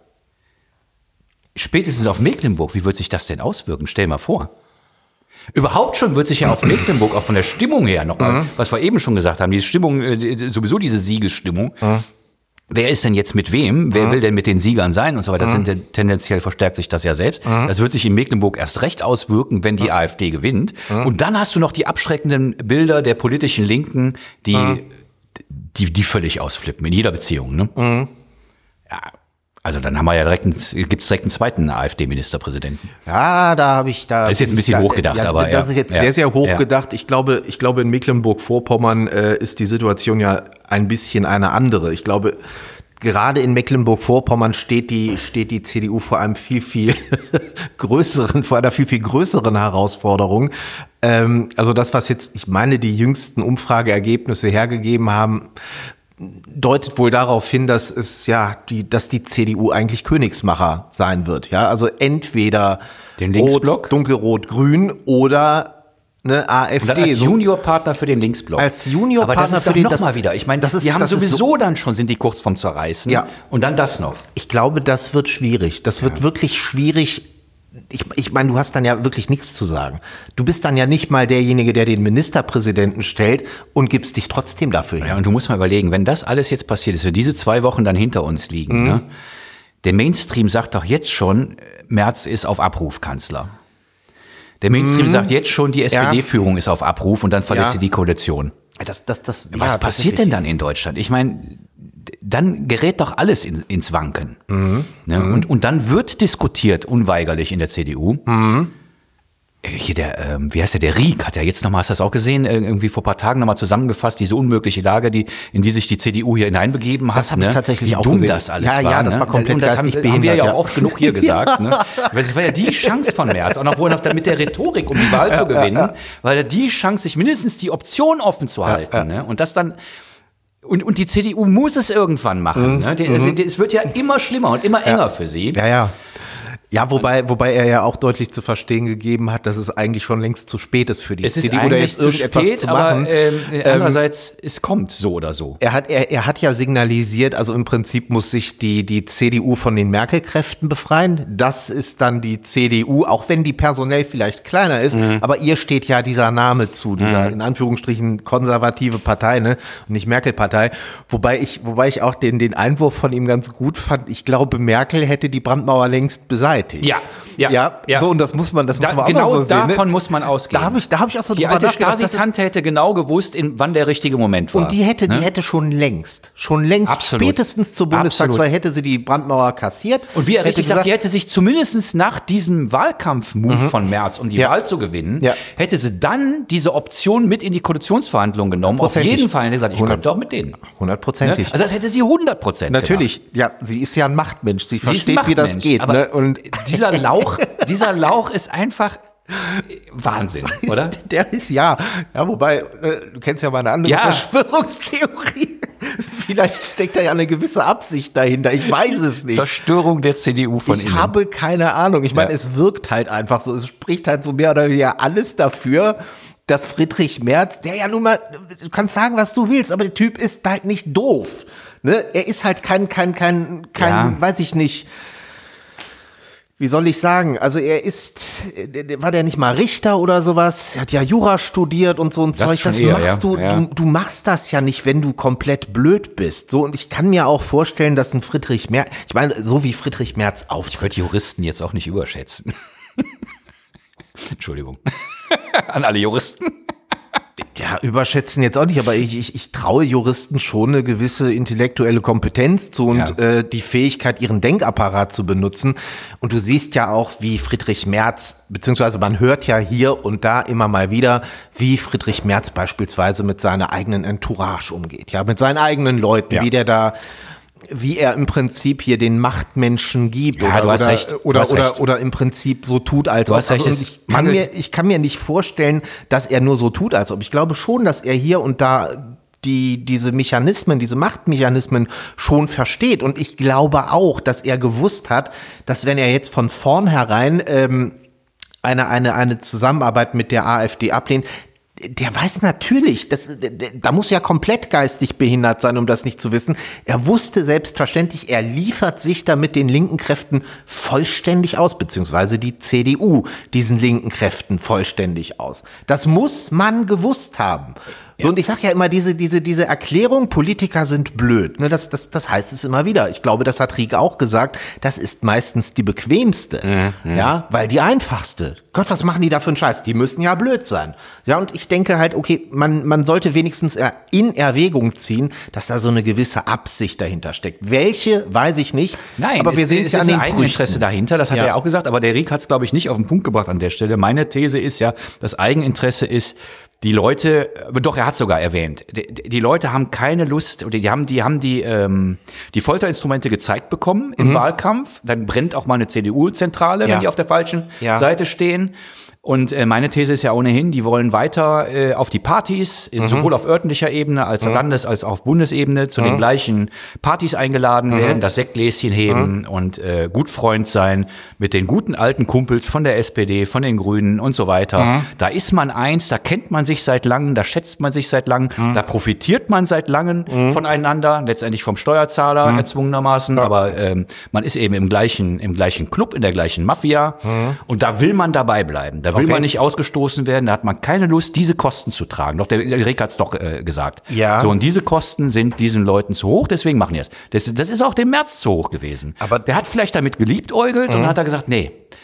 Spätestens auf Mecklenburg, wie wird sich das denn auswirken? Stell mal vor. Überhaupt schon wird sich ja auf Mecklenburg auch von der Stimmung her nochmal, Mhm. was wir eben schon gesagt haben, diese Stimmung, äh, sowieso diese Siegesstimmung. Mhm. Wer ist denn jetzt mit wem? Wer will denn mit den Siegern sein und so weiter? Das sind ja, tendenziell verstärkt sich das ja selbst. Das wird sich in Mecklenburg erst recht auswirken, wenn die AfD gewinnt. Und dann hast du noch die abschreckenden Bilder der politischen Linken, die, die, die völlig ausflippen in jeder Beziehung. Ne? Ja, also dann haben wir ja direkt, einen, gibt's direkt einen zweiten AfD-Ministerpräsidenten. Ja, da habe ich da. Das ist jetzt ein bisschen da, hochgedacht, ja, aber das ja. ist jetzt Ja. sehr, sehr hoch Ja. gedacht. Ich glaube, ich glaube, in Mecklenburg-Vorpommern äh, ist die Situation ja ein bisschen eine andere. Ich glaube, gerade in Mecklenburg-Vorpommern steht die, steht die C D U vor einem viel, viel größeren, vor einer viel, viel größeren Herausforderung. Ähm, also das, was jetzt, ich meine, die jüngsten Umfrageergebnisse hergegeben haben, deutet wohl darauf hin, dass es ja die, dass die C D U eigentlich Königsmacher sein wird. Ja, also entweder Den Linksblock? Rot, dunkelrot, grün oder eine AfD. Und dann als So- Juniorpartner für den Linksblock. Als Juniorpartner Aber das ist für doch den- noch das- mal wieder. Ich meine, das ist- die haben das ist sowieso so- dann schon, sind die kurz vorm Zerreißen. Ja. Und dann das noch. Ich glaube, das wird schwierig. Das wird wirklich schwierig. Ich, ich meine, du hast dann ja wirklich nichts zu sagen. Du bist dann ja nicht mal derjenige, der den Ministerpräsidenten stellt und gibst dich trotzdem dafür hin. Ja, und du musst mal überlegen, wenn das alles jetzt passiert ist, wenn diese zwei Wochen dann hinter uns liegen, ne? Der Mainstream sagt doch jetzt schon, Merz ist auf Abruf Kanzler. Der Mainstream mm. sagt jetzt schon, die S P D-Führung ja. ist auf Abruf und dann verlässt ja. sie die Koalition. Das, das, das, Was ja, passiert denn dann in Deutschland? Ich meine, dann gerät doch alles in, ins Wanken. Mhm. Ne? Mhm. Und, und dann wird diskutiert, unweigerlich in der C D U. Mhm. Hier der, ähm, wie heißt der, der Rieck hat ja jetzt nochmal, hast du das auch gesehen, irgendwie vor ein paar Tagen nochmal zusammengefasst, diese unmögliche Lage, die, in die sich die C D U hier hineinbegeben hat. Das habe ich ne? tatsächlich wie auch dumm gesehen. das alles ja, war. Ja, das ne? war komplett und das haben, behindert, haben wir ja, ja auch oft genug hier gesagt. Ne? Weil das war ja die Chance von Merz, auch noch wohl noch mit der Rhetorik, um die Wahl zu gewinnen, ja, ja. weil er die Chance, sich mindestens die Option offen zu halten. Ja, ja. Ne? Und das dann Und, und die C D U muss es irgendwann machen. Mhm. Ne? Die, mhm. die, es wird ja immer schlimmer und immer enger ja. für sie. Ja, ja. Ja, wobei, wobei er ja auch deutlich zu verstehen gegeben hat, dass es eigentlich schon längst zu spät ist für die es C D U, ist da jetzt irgendetwas spät, zu machen. Aber ähm, andererseits, ähm, es kommt so oder so. Er hat, er, er hat ja signalisiert, also im Prinzip muss sich die, die C D U von den Merkel-Kräften befreien. Das ist dann die C D U, auch wenn die personell vielleicht kleiner ist, mhm. aber ihr steht ja dieser Name zu, dieser mhm. in Anführungsstrichen konservative Partei, ne, und nicht Merkel-Partei. Wobei ich, wobei ich auch den, den Einwurf von ihm ganz gut fand. Ich glaube, Merkel hätte die Brandmauer längst beseitigt. Ja, ja, ja, ja. So, und das muss man, das muss da, man auch genau mal so sehen. Genau davon ne? muss man ausgehen. Da habe ich, da habe ich auch so die drüber alte nachgedacht. Stasi-Tante hätte genau gewusst, in, wann der richtige Moment war. Und die hätte, ne? die hätte schon längst, schon längst, Absolut. spätestens zur Bundestagswahl hätte sie die Brandmauer kassiert. Und wie er richtig gesagt, sagt, die hätte sich zumindest nach diesem Wahlkampf-Move mhm. von Merz, um die ja. Wahl zu gewinnen, ja. hätte sie dann diese Option mit in die Koalitionsverhandlungen genommen. Auf jeden Fall hätte sie gesagt, ich könnte auch mit denen. Hundertprozentig. Ne? Also das hätte sie hundert Prozent Natürlich, gemacht. Ja, sie ist ja ein Machtmensch. Sie, sie versteht, wie das geht. Aber ne? Und dieser Lauch, dieser Lauch ist einfach Wahnsinn, oder? Der ist ja. Ja, wobei, du kennst ja mal eine andere ja. Verschwörungstheorie. Vielleicht steckt da ja eine gewisse Absicht dahinter. Ich weiß es nicht. Zerstörung der C D U von ich innen. Ich habe keine Ahnung. Ich meine, ja. es wirkt halt einfach so. Es spricht halt so mehr oder weniger alles dafür, dass Friedrich Merz, der ja nun mal, du kannst sagen, was du willst, aber der Typ ist halt nicht doof. Ne? Er ist halt kein, kein, kein, kein, ja. weiß ich nicht, wie soll ich sagen, also er ist, war der nicht mal Richter oder sowas? Er hat ja Jura studiert und so ein das Zeug. Das eher, machst ja. du, ja. du, du machst das ja nicht, wenn du komplett blöd bist. So, und ich kann mir auch vorstellen, dass ein Friedrich Merz, ich meine, so wie Friedrich Merz auftritt. Ich würde Juristen jetzt auch nicht überschätzen. Entschuldigung. An alle Juristen. Ja, überschätzen jetzt auch nicht, aber ich, ich, ich traue Juristen schon eine gewisse intellektuelle Kompetenz zu und ja. äh, die Fähigkeit, ihren Denkapparat zu benutzen. Und du siehst ja auch, wie Friedrich Merz, beziehungsweise man hört ja hier und da immer mal wieder, wie Friedrich Merz beispielsweise mit seiner eigenen Entourage umgeht, ja, mit seinen eigenen Leuten, ja. wie der da wie er im Prinzip hier den Machtmenschen gibt ja, oder, du hast oder, recht. oder, hast oder, recht. oder im Prinzip so tut, als du ob. Hast recht, also, ich, kann mir, ich kann mir nicht vorstellen, dass er nur so tut, als ob. Ich glaube schon, dass er hier und da die diese Mechanismen, diese Machtmechanismen schon versteht. Und ich glaube auch, dass er gewusst hat, dass wenn er jetzt von vornherein ähm, eine, eine, eine Zusammenarbeit mit der AfD ablehnt, der weiß natürlich, das, da muss ja komplett geistig behindert sein, um das nicht zu wissen. Er wusste selbstverständlich, er liefert sich damit den linken Kräften vollständig aus, beziehungsweise die C D U diesen linken Kräften vollständig aus. Das muss man gewusst haben. So, ja. Und ich sage ja immer, diese, diese, diese Erklärung, Politiker sind blöd, ne, das, das, das heißt es immer wieder. Ich glaube, das hat Rieck auch gesagt, das ist meistens die bequemste, mhm. ja, weil die einfachste. Gott, was machen die da für einen Scheiß? Die müssen ja blöd sein. Ja, und ich denke halt, okay, man, man sollte wenigstens in Erwägung ziehen, dass da so eine gewisse Absicht dahinter steckt. Welche, weiß ich nicht. Nein, aber wir es, sehen es ja ist an den ein Eigeninteresse Früchten. dahinter, das hat ja. er ja auch gesagt, aber der Rieck hat es, glaube ich, nicht auf den Punkt gebracht an der Stelle. Meine These ist ja, das Eigeninteresse ist, die Leute, doch, er hat sogar erwähnt, die, die Leute haben keine Lust, oder die haben die haben die ähm, die Folterinstrumente gezeigt bekommen im mhm. Wahlkampf, dann brennt auch mal eine C D U-Zentrale, ja. wenn die auf der falschen ja. Seite stehen. Und äh, meine These ist ja ohnehin, die wollen weiter äh, auf die Partys, mhm. sowohl auf örtlicher Ebene als mhm. Landes- als auch auf Bundesebene, zu mhm. den gleichen Partys eingeladen mhm. werden, das Sektgläschen heben mhm. und äh, gut Freund sein mit den guten alten Kumpels von der S P D, von den Grünen und so weiter. Mhm. Da ist man eins, da kennt man sich seit langem, da schätzt man sich seit langem, mhm. da profitiert man seit langem mhm. voneinander, letztendlich vom Steuerzahler mhm. erzwungenermaßen, ja. aber ähm, man ist eben im gleichen, im gleichen Club, in der gleichen Mafia mhm. und da will man dabei bleiben. Da will okay. man nicht ausgestoßen werden, da hat man keine Lust, diese Kosten zu tragen. Doch, der, der Rick hat es doch äh, gesagt. Ja. So, und diese Kosten sind diesen Leuten zu hoch, deswegen machen die es. Das, das ist auch dem März zu hoch gewesen. Aber der hat vielleicht damit geliebäugelt mhm. und dann hat er gesagt, nee,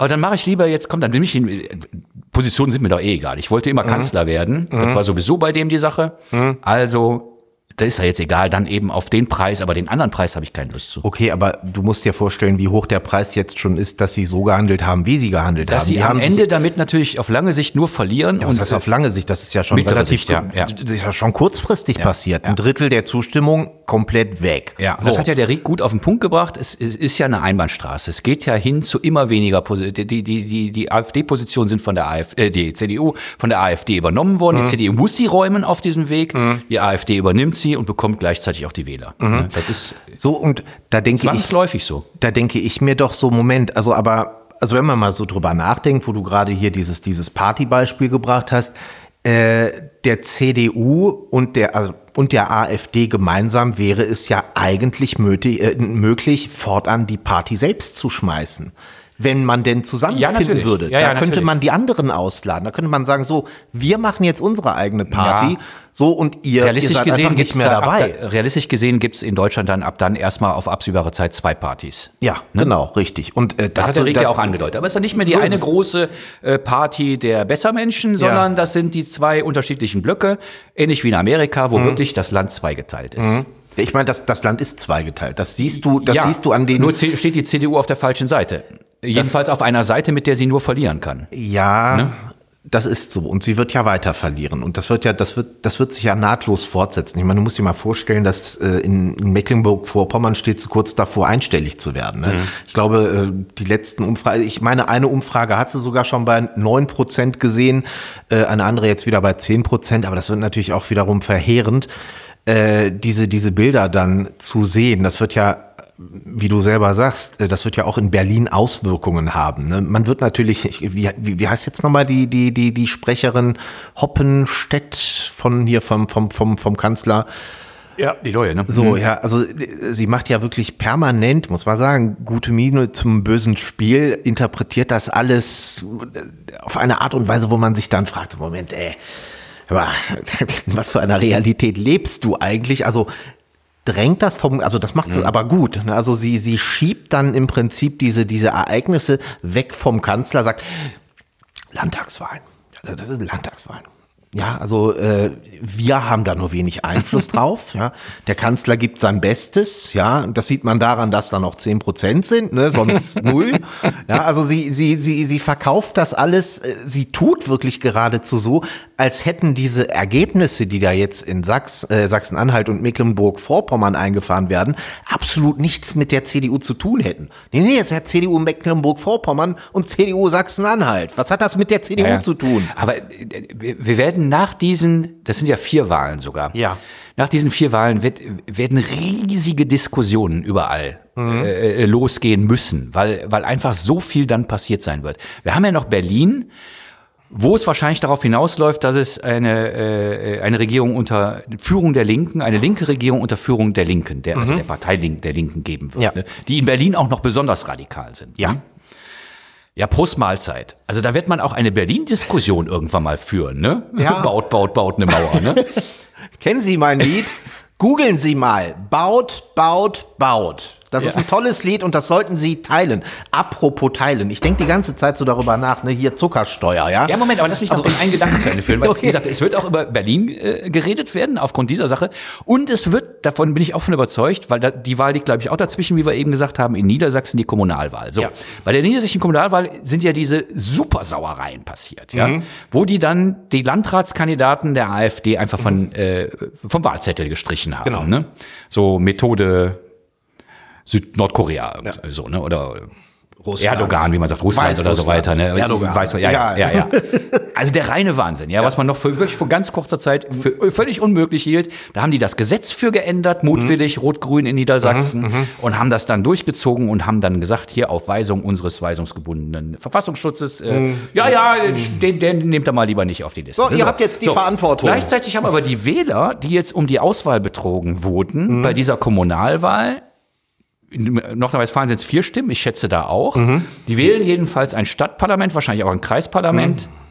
Aber dann mache ich lieber jetzt, komm, dann nehme ich ihn, Positionen sind mir doch eh egal. Ich wollte immer mhm. Kanzler werden. Mhm. Das war sowieso bei dem die Sache. Mhm. Also, das ist ja jetzt egal, dann eben auf den Preis, aber den anderen Preis habe ich keine Lust zu. Okay, aber du musst dir vorstellen, wie hoch der Preis jetzt schon ist, dass sie so gehandelt haben, wie sie gehandelt dass haben. Dass sie die am haben Ende damit natürlich auf lange Sicht nur verlieren. Ja, was heißt auf lange Sicht? Das ist ja schon relativ, Sicht, ja, ja. Das ist ja schon kurzfristig ja, passiert. Ja. Ein Drittel der Zustimmung komplett weg. Ja, so. Das hat ja der Rick gut auf den Punkt gebracht. Es, es ist ja eine Einbahnstraße. Es geht ja hin zu immer weniger Positionen. Die, die, die, die AfD-Positionen sind von der AfD, äh, die C D U von der AfD übernommen worden. Mhm. Die C D U muss sie räumen auf diesem Weg. Mhm. Die AfD übernimmt sie und bekommt gleichzeitig auch die Wähler. Mhm. Das ist so, und da denke ich, zwangsläufig so. Da denke ich mir doch so, Moment, also aber, also wenn man mal so drüber nachdenkt, wo du gerade hier dieses, dieses Partybeispiel gebracht hast, äh, der C D U und der, also, und der AfD gemeinsam wäre es ja eigentlich möglich, äh, möglich, fortan die Party selbst zu schmeißen. Wenn man denn zusammenfinden ja, würde. Ja, da ja, könnte natürlich. man die anderen ausladen. Da könnte man sagen, so, wir machen jetzt unsere eigene Party, ja. so, und ihr, ihr seid gesehen einfach nicht mehr dabei. Da, realistisch gesehen gibt's in Deutschland dann ab dann erstmal auf absehbare Zeit zwei Partys. Ja, ne? Genau, richtig. Und äh, da hat der Rick ja auch angedeutet. Aber es ist dann nicht mehr die so eine große äh, Party der Bessermenschen, sondern ja. das sind die zwei unterschiedlichen Blöcke, ähnlich wie in Amerika, wo mhm. wirklich das Land zweigeteilt ist. Mhm. Ich meine, das, das Land ist zweigeteilt. Das siehst du, das ja, siehst du an den. Nur steht die C D U auf der falschen Seite. Jedenfalls das, auf einer Seite, mit der sie nur verlieren kann. Ja, ne? Das ist so. Und sie wird ja weiter verlieren. Und das wird ja, das wird, das wird sich ja nahtlos fortsetzen. Ich meine, du musst dir mal vorstellen, dass äh, in, in Mecklenburg-Vorpommern steht sie kurz davor, einstellig zu werden. Ne? Mhm. Ich glaube, äh, die letzten Umfragen, ich meine, eine Umfrage hat sie sogar schon bei neun Prozent gesehen, äh, eine andere jetzt wieder bei zehn Prozent. Aber das wird natürlich auch wiederum verheerend, äh, diese, diese Bilder dann zu sehen. Das wird ja, wie du selber sagst, das wird ja auch in Berlin Auswirkungen haben. Ne? Man wird natürlich, wie, wie, wie heißt jetzt nochmal die, die, die, die Sprecherin Hoppenstedt von hier vom, vom, vom, vom Kanzler? Ja, die neue, ne? So, ja, also sie macht ja wirklich permanent, muss man sagen, gute Miene zum bösen Spiel, interpretiert das alles auf eine Art und Weise, wo man sich dann fragt, Moment, ey, aber was für einer Realität lebst du eigentlich? Also drängt das vom, also das macht sie mhm. aber gut. Also sie, sie schiebt dann im Prinzip diese, diese Ereignisse weg vom Kanzler, sagt, Landtagswahlen. Das ist Landtagswahlen. Ja, also äh, wir haben da nur wenig Einfluss drauf. Ja, der Kanzler gibt sein Bestes. Ja, das sieht man daran, dass da noch zehn Prozent sind, ne, sonst null. Ja, also sie sie sie sie verkauft das alles. Sie tut wirklich geradezu so, als hätten diese Ergebnisse, die da jetzt in Sachs, äh, Sachsen-Anhalt und Mecklenburg-Vorpommern eingefahren werden, absolut nichts mit der C D U zu tun hätten. Nee, nee, es hat C D U Mecklenburg-Vorpommern und C D U Sachsen-Anhalt. Was hat das mit der C D U ja, ja. zu tun? Aber äh, wir werden nach diesen, das sind ja vier Wahlen sogar. Ja. Nach diesen vier Wahlen wird, werden riesige Diskussionen überall mhm. äh, losgehen müssen, weil, weil einfach so viel dann passiert sein wird. Wir haben ja noch Berlin, wo es wahrscheinlich darauf hinausläuft, dass es eine, äh, eine Regierung unter Führung der Linken, eine linke Regierung unter Führung der Linken, der, mhm. also der Partei der Linken geben wird, ja. ne? Die in Berlin auch noch besonders radikal sind. Ja. Ne? Ja, Prost Mahlzeit. Also da wird man auch eine Berlin-Diskussion irgendwann mal führen, ne? Ja. Baut, baut, baut eine Mauer, ne? Kennen Sie mein Lied? Googeln Sie mal. Baut, baut, baut. Das ja. ist ein tolles Lied und das sollten Sie teilen. Apropos teilen. Ich denke die ganze Zeit so darüber nach, ne, hier Zuckersteuer, ja? Ja, Moment, aber lass mich also, noch einen Gedanken zu Ende führen. Weil, okay. wie gesagt, es wird auch über Berlin äh, geredet werden, aufgrund dieser Sache. Und es wird, davon bin ich auch von überzeugt, weil da, die Wahl liegt, glaube ich, auch dazwischen, wie wir eben gesagt haben, in Niedersachsen die Kommunalwahl. So, ja. Bei der niedersächsischen Kommunalwahl sind ja diese Supersauereien passiert, ja? Mhm. Wo die dann die Landratskandidaten der AfD einfach von, mhm. äh, vom Wahlzettel gestrichen haben. Genau. Ne? So Methode Süd-Nordkorea, ja. so, ne, oder Russland. Erdogan, wie man sagt, Russland oder so weiter, ne? Erdogan. Weiß man, ja, ja, ja, ja. Also der reine Wahnsinn, ja, ja. Was man noch für, wirklich vor ganz kurzer Zeit für völlig unmöglich hielt. Da haben die das Gesetz für geändert, mutwillig, mhm. Rot-Grün in Niedersachsen, mhm, und haben das dann durchgezogen und haben dann gesagt, hier auf Weisung unseres weisungsgebundenen Verfassungsschutzes, äh, mhm. ja, ja, den, den nehmt ihr mal lieber nicht auf die Liste. So, ihr so. habt jetzt die so. Verantwortung. Gleichzeitig haben aber die Wähler, die jetzt um die Auswahl betrogen wurden, mhm. bei dieser Kommunalwahl, in Nordrhein-Westfalen sind es vier Stimmen, ich schätze da auch. Mhm. Die wählen jedenfalls ein Stadtparlament, wahrscheinlich auch ein Kreisparlament. Mhm.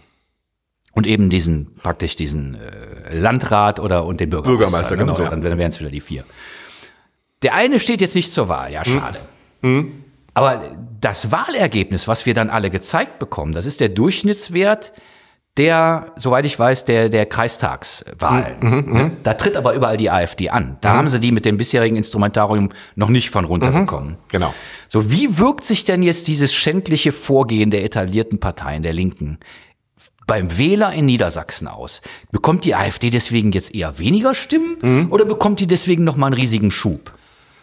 Und eben diesen, praktisch diesen äh, Landrat oder und den Bürgermeister. Bürgermeister, genau. So, ja. Dann wären es wieder die vier. Der eine steht jetzt nicht zur Wahl, ja, schade. Mhm. Aber das Wahlergebnis, was wir dann alle gezeigt bekommen, das ist der Durchschnittswert der, soweit ich weiß, der, der Kreistagswahlen. Mhm, da tritt aber überall die AfD an. Da mhm. haben sie die mit dem bisherigen Instrumentarium noch nicht von runterbekommen. Mhm, genau. So, wie wirkt sich denn jetzt dieses schändliche Vorgehen der etablierten Parteien, der Linken, beim Wähler in Niedersachsen aus? Bekommt die AfD deswegen jetzt eher weniger Stimmen mhm. oder bekommt die deswegen nochmal einen riesigen Schub?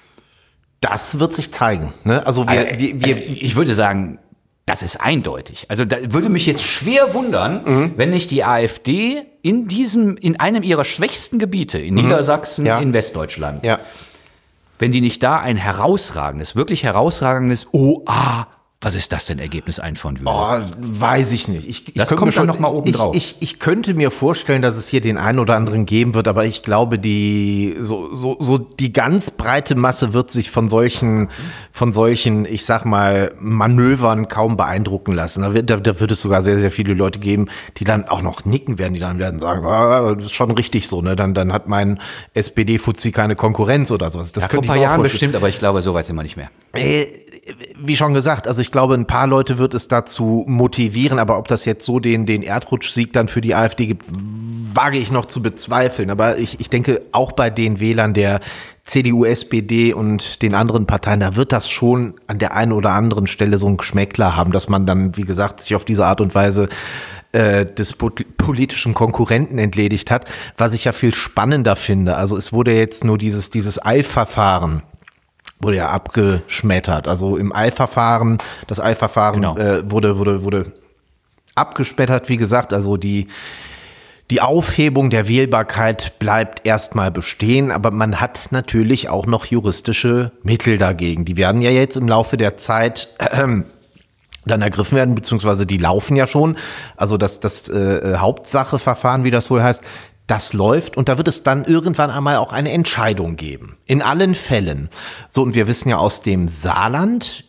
Das wird sich zeigen. Ne? Also wir, also, wir, wir also ich würde sagen, das ist eindeutig. Also da würde mich jetzt schwer wundern, mhm. wenn nicht die AfD in diesem, in einem ihrer schwächsten Gebiete, in mhm. Niedersachsen, ja. in Westdeutschland, ja. wenn die nicht da ein herausragendes, wirklich herausragendes O A, was ist das denn, Ergebnis einfahren würde? Oh, weiß ich nicht. Ich, ich das kommt kommt schon, dann noch mal oben ich, drauf. Ich, ich könnte mir vorstellen, dass es hier den einen oder anderen geben wird, aber ich glaube, die so, so, so die ganz breite Masse wird sich von solchen, von solchen, ich sag mal, Manövern kaum beeindrucken lassen. Da wird, da, da wird es sogar sehr, sehr viele Leute geben, die dann auch noch nicken werden, die dann werden sagen, ah, das ist schon richtig so, ne? Dann, dann hat mein S P D-Fuzzi keine Konkurrenz oder sowas. Das ja, könnte vor ein ich paar mir auch Jahren bestimmt, aber ich glaube, so weit sind wir nicht mehr. Äh, Wie schon gesagt, also ich glaube, ein paar Leute wird es dazu motivieren, aber ob das jetzt so den, den Erdrutschsieg dann für die AfD gibt, wage ich noch zu bezweifeln. Aber ich, ich denke, auch bei den Wählern der C D U, S P D und den anderen Parteien, da wird das schon an der einen oder anderen Stelle so ein Geschmäckler haben, dass man dann, wie gesagt, sich auf diese Art und Weise äh, des politischen Konkurrenten entledigt hat, was ich ja viel spannender finde. Also es wurde jetzt nur dieses, dieses Eilverfahren wurde ja abgeschmettert. Also im Eilverfahren, das Eilverfahren genau. äh, wurde, wurde, wurde abgespettert, wie gesagt. Also die, die Aufhebung der Wählbarkeit bleibt erstmal bestehen, aber man hat natürlich auch noch juristische Mittel dagegen. Die werden ja jetzt im Laufe der Zeit äh, dann ergriffen werden, beziehungsweise die laufen ja schon. Also das, das äh, Hauptsacheverfahren, wie das wohl heißt, das läuft und da wird es dann irgendwann einmal auch eine Entscheidung geben. In allen Fällen. So, und wir wissen ja aus dem Saarland,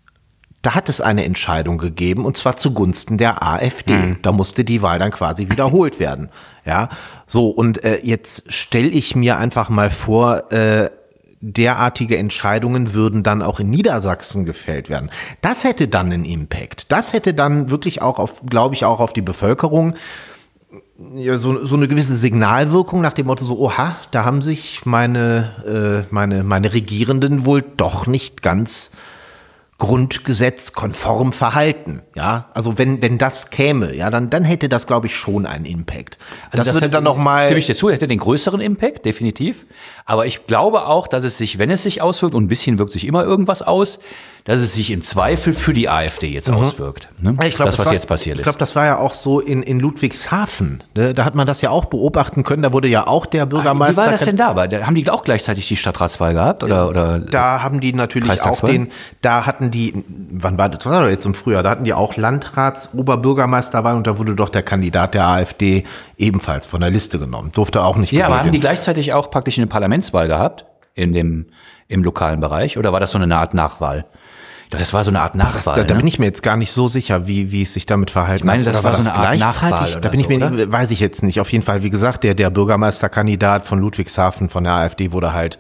da hat es eine Entscheidung gegeben und zwar zugunsten der AfD. Mhm. Da musste die Wahl dann quasi wiederholt werden. Ja, so, und äh, jetzt stelle ich mir einfach mal vor, äh, derartige Entscheidungen würden dann auch in Niedersachsen gefällt werden. Das hätte dann einen Impact. Das hätte dann wirklich auch auf, glaube ich, auch auf die Bevölkerung ja, so, so eine gewisse Signalwirkung nach dem Motto so, oha, da haben sich meine, äh, meine, meine Regierenden wohl doch nicht ganz grundgesetzkonform verhalten, ja, also wenn wenn das käme, ja, dann dann hätte das, glaube ich, schon einen Impact. Also das, das würde hätte, dann noch mal stimme ich dir zu, hätte den größeren Impact, definitiv. Aber ich glaube auch, dass es sich, wenn es sich auswirkt, und ein bisschen wirkt sich immer irgendwas aus, dass es sich im Zweifel für die AfD jetzt mhm. auswirkt. Ne? Ich glaub, das, das was war, jetzt passiert ist. Ich glaube, das war ja auch so in, in Ludwigshafen. Ne? Da hat man das ja auch beobachten können. Da wurde ja auch der Bürgermeister. Wie war das denn da? Aber haben die auch gleichzeitig die Stadtratswahl gehabt? Oder, oder da haben die natürlich auch den, da hatten die, wann war das? Das war doch jetzt im Frühjahr, da hatten die auch Landrats-, Oberbürgermeisterwahl und da wurde doch der Kandidat der AfD ebenfalls von der Liste genommen. Durfte auch nicht Ja, aber haben die gleichzeitig auch praktisch eine Parlamentswahl gehabt? In dem, im lokalen Bereich? Oder war das so eine Art Nachwahl? Das war so eine Art Nachwahl. Das, da, da ne? bin ich mir jetzt gar nicht so sicher, wie, wie es sich damit verhalten hat. Ich meine, das oder war, war so das eine Art Nachwahl oder Da bin ich mir, so, nicht, weiß ich jetzt nicht. Auf jeden Fall, wie gesagt, der, der Bürgermeisterkandidat von Ludwigshafen von der AfD wurde halt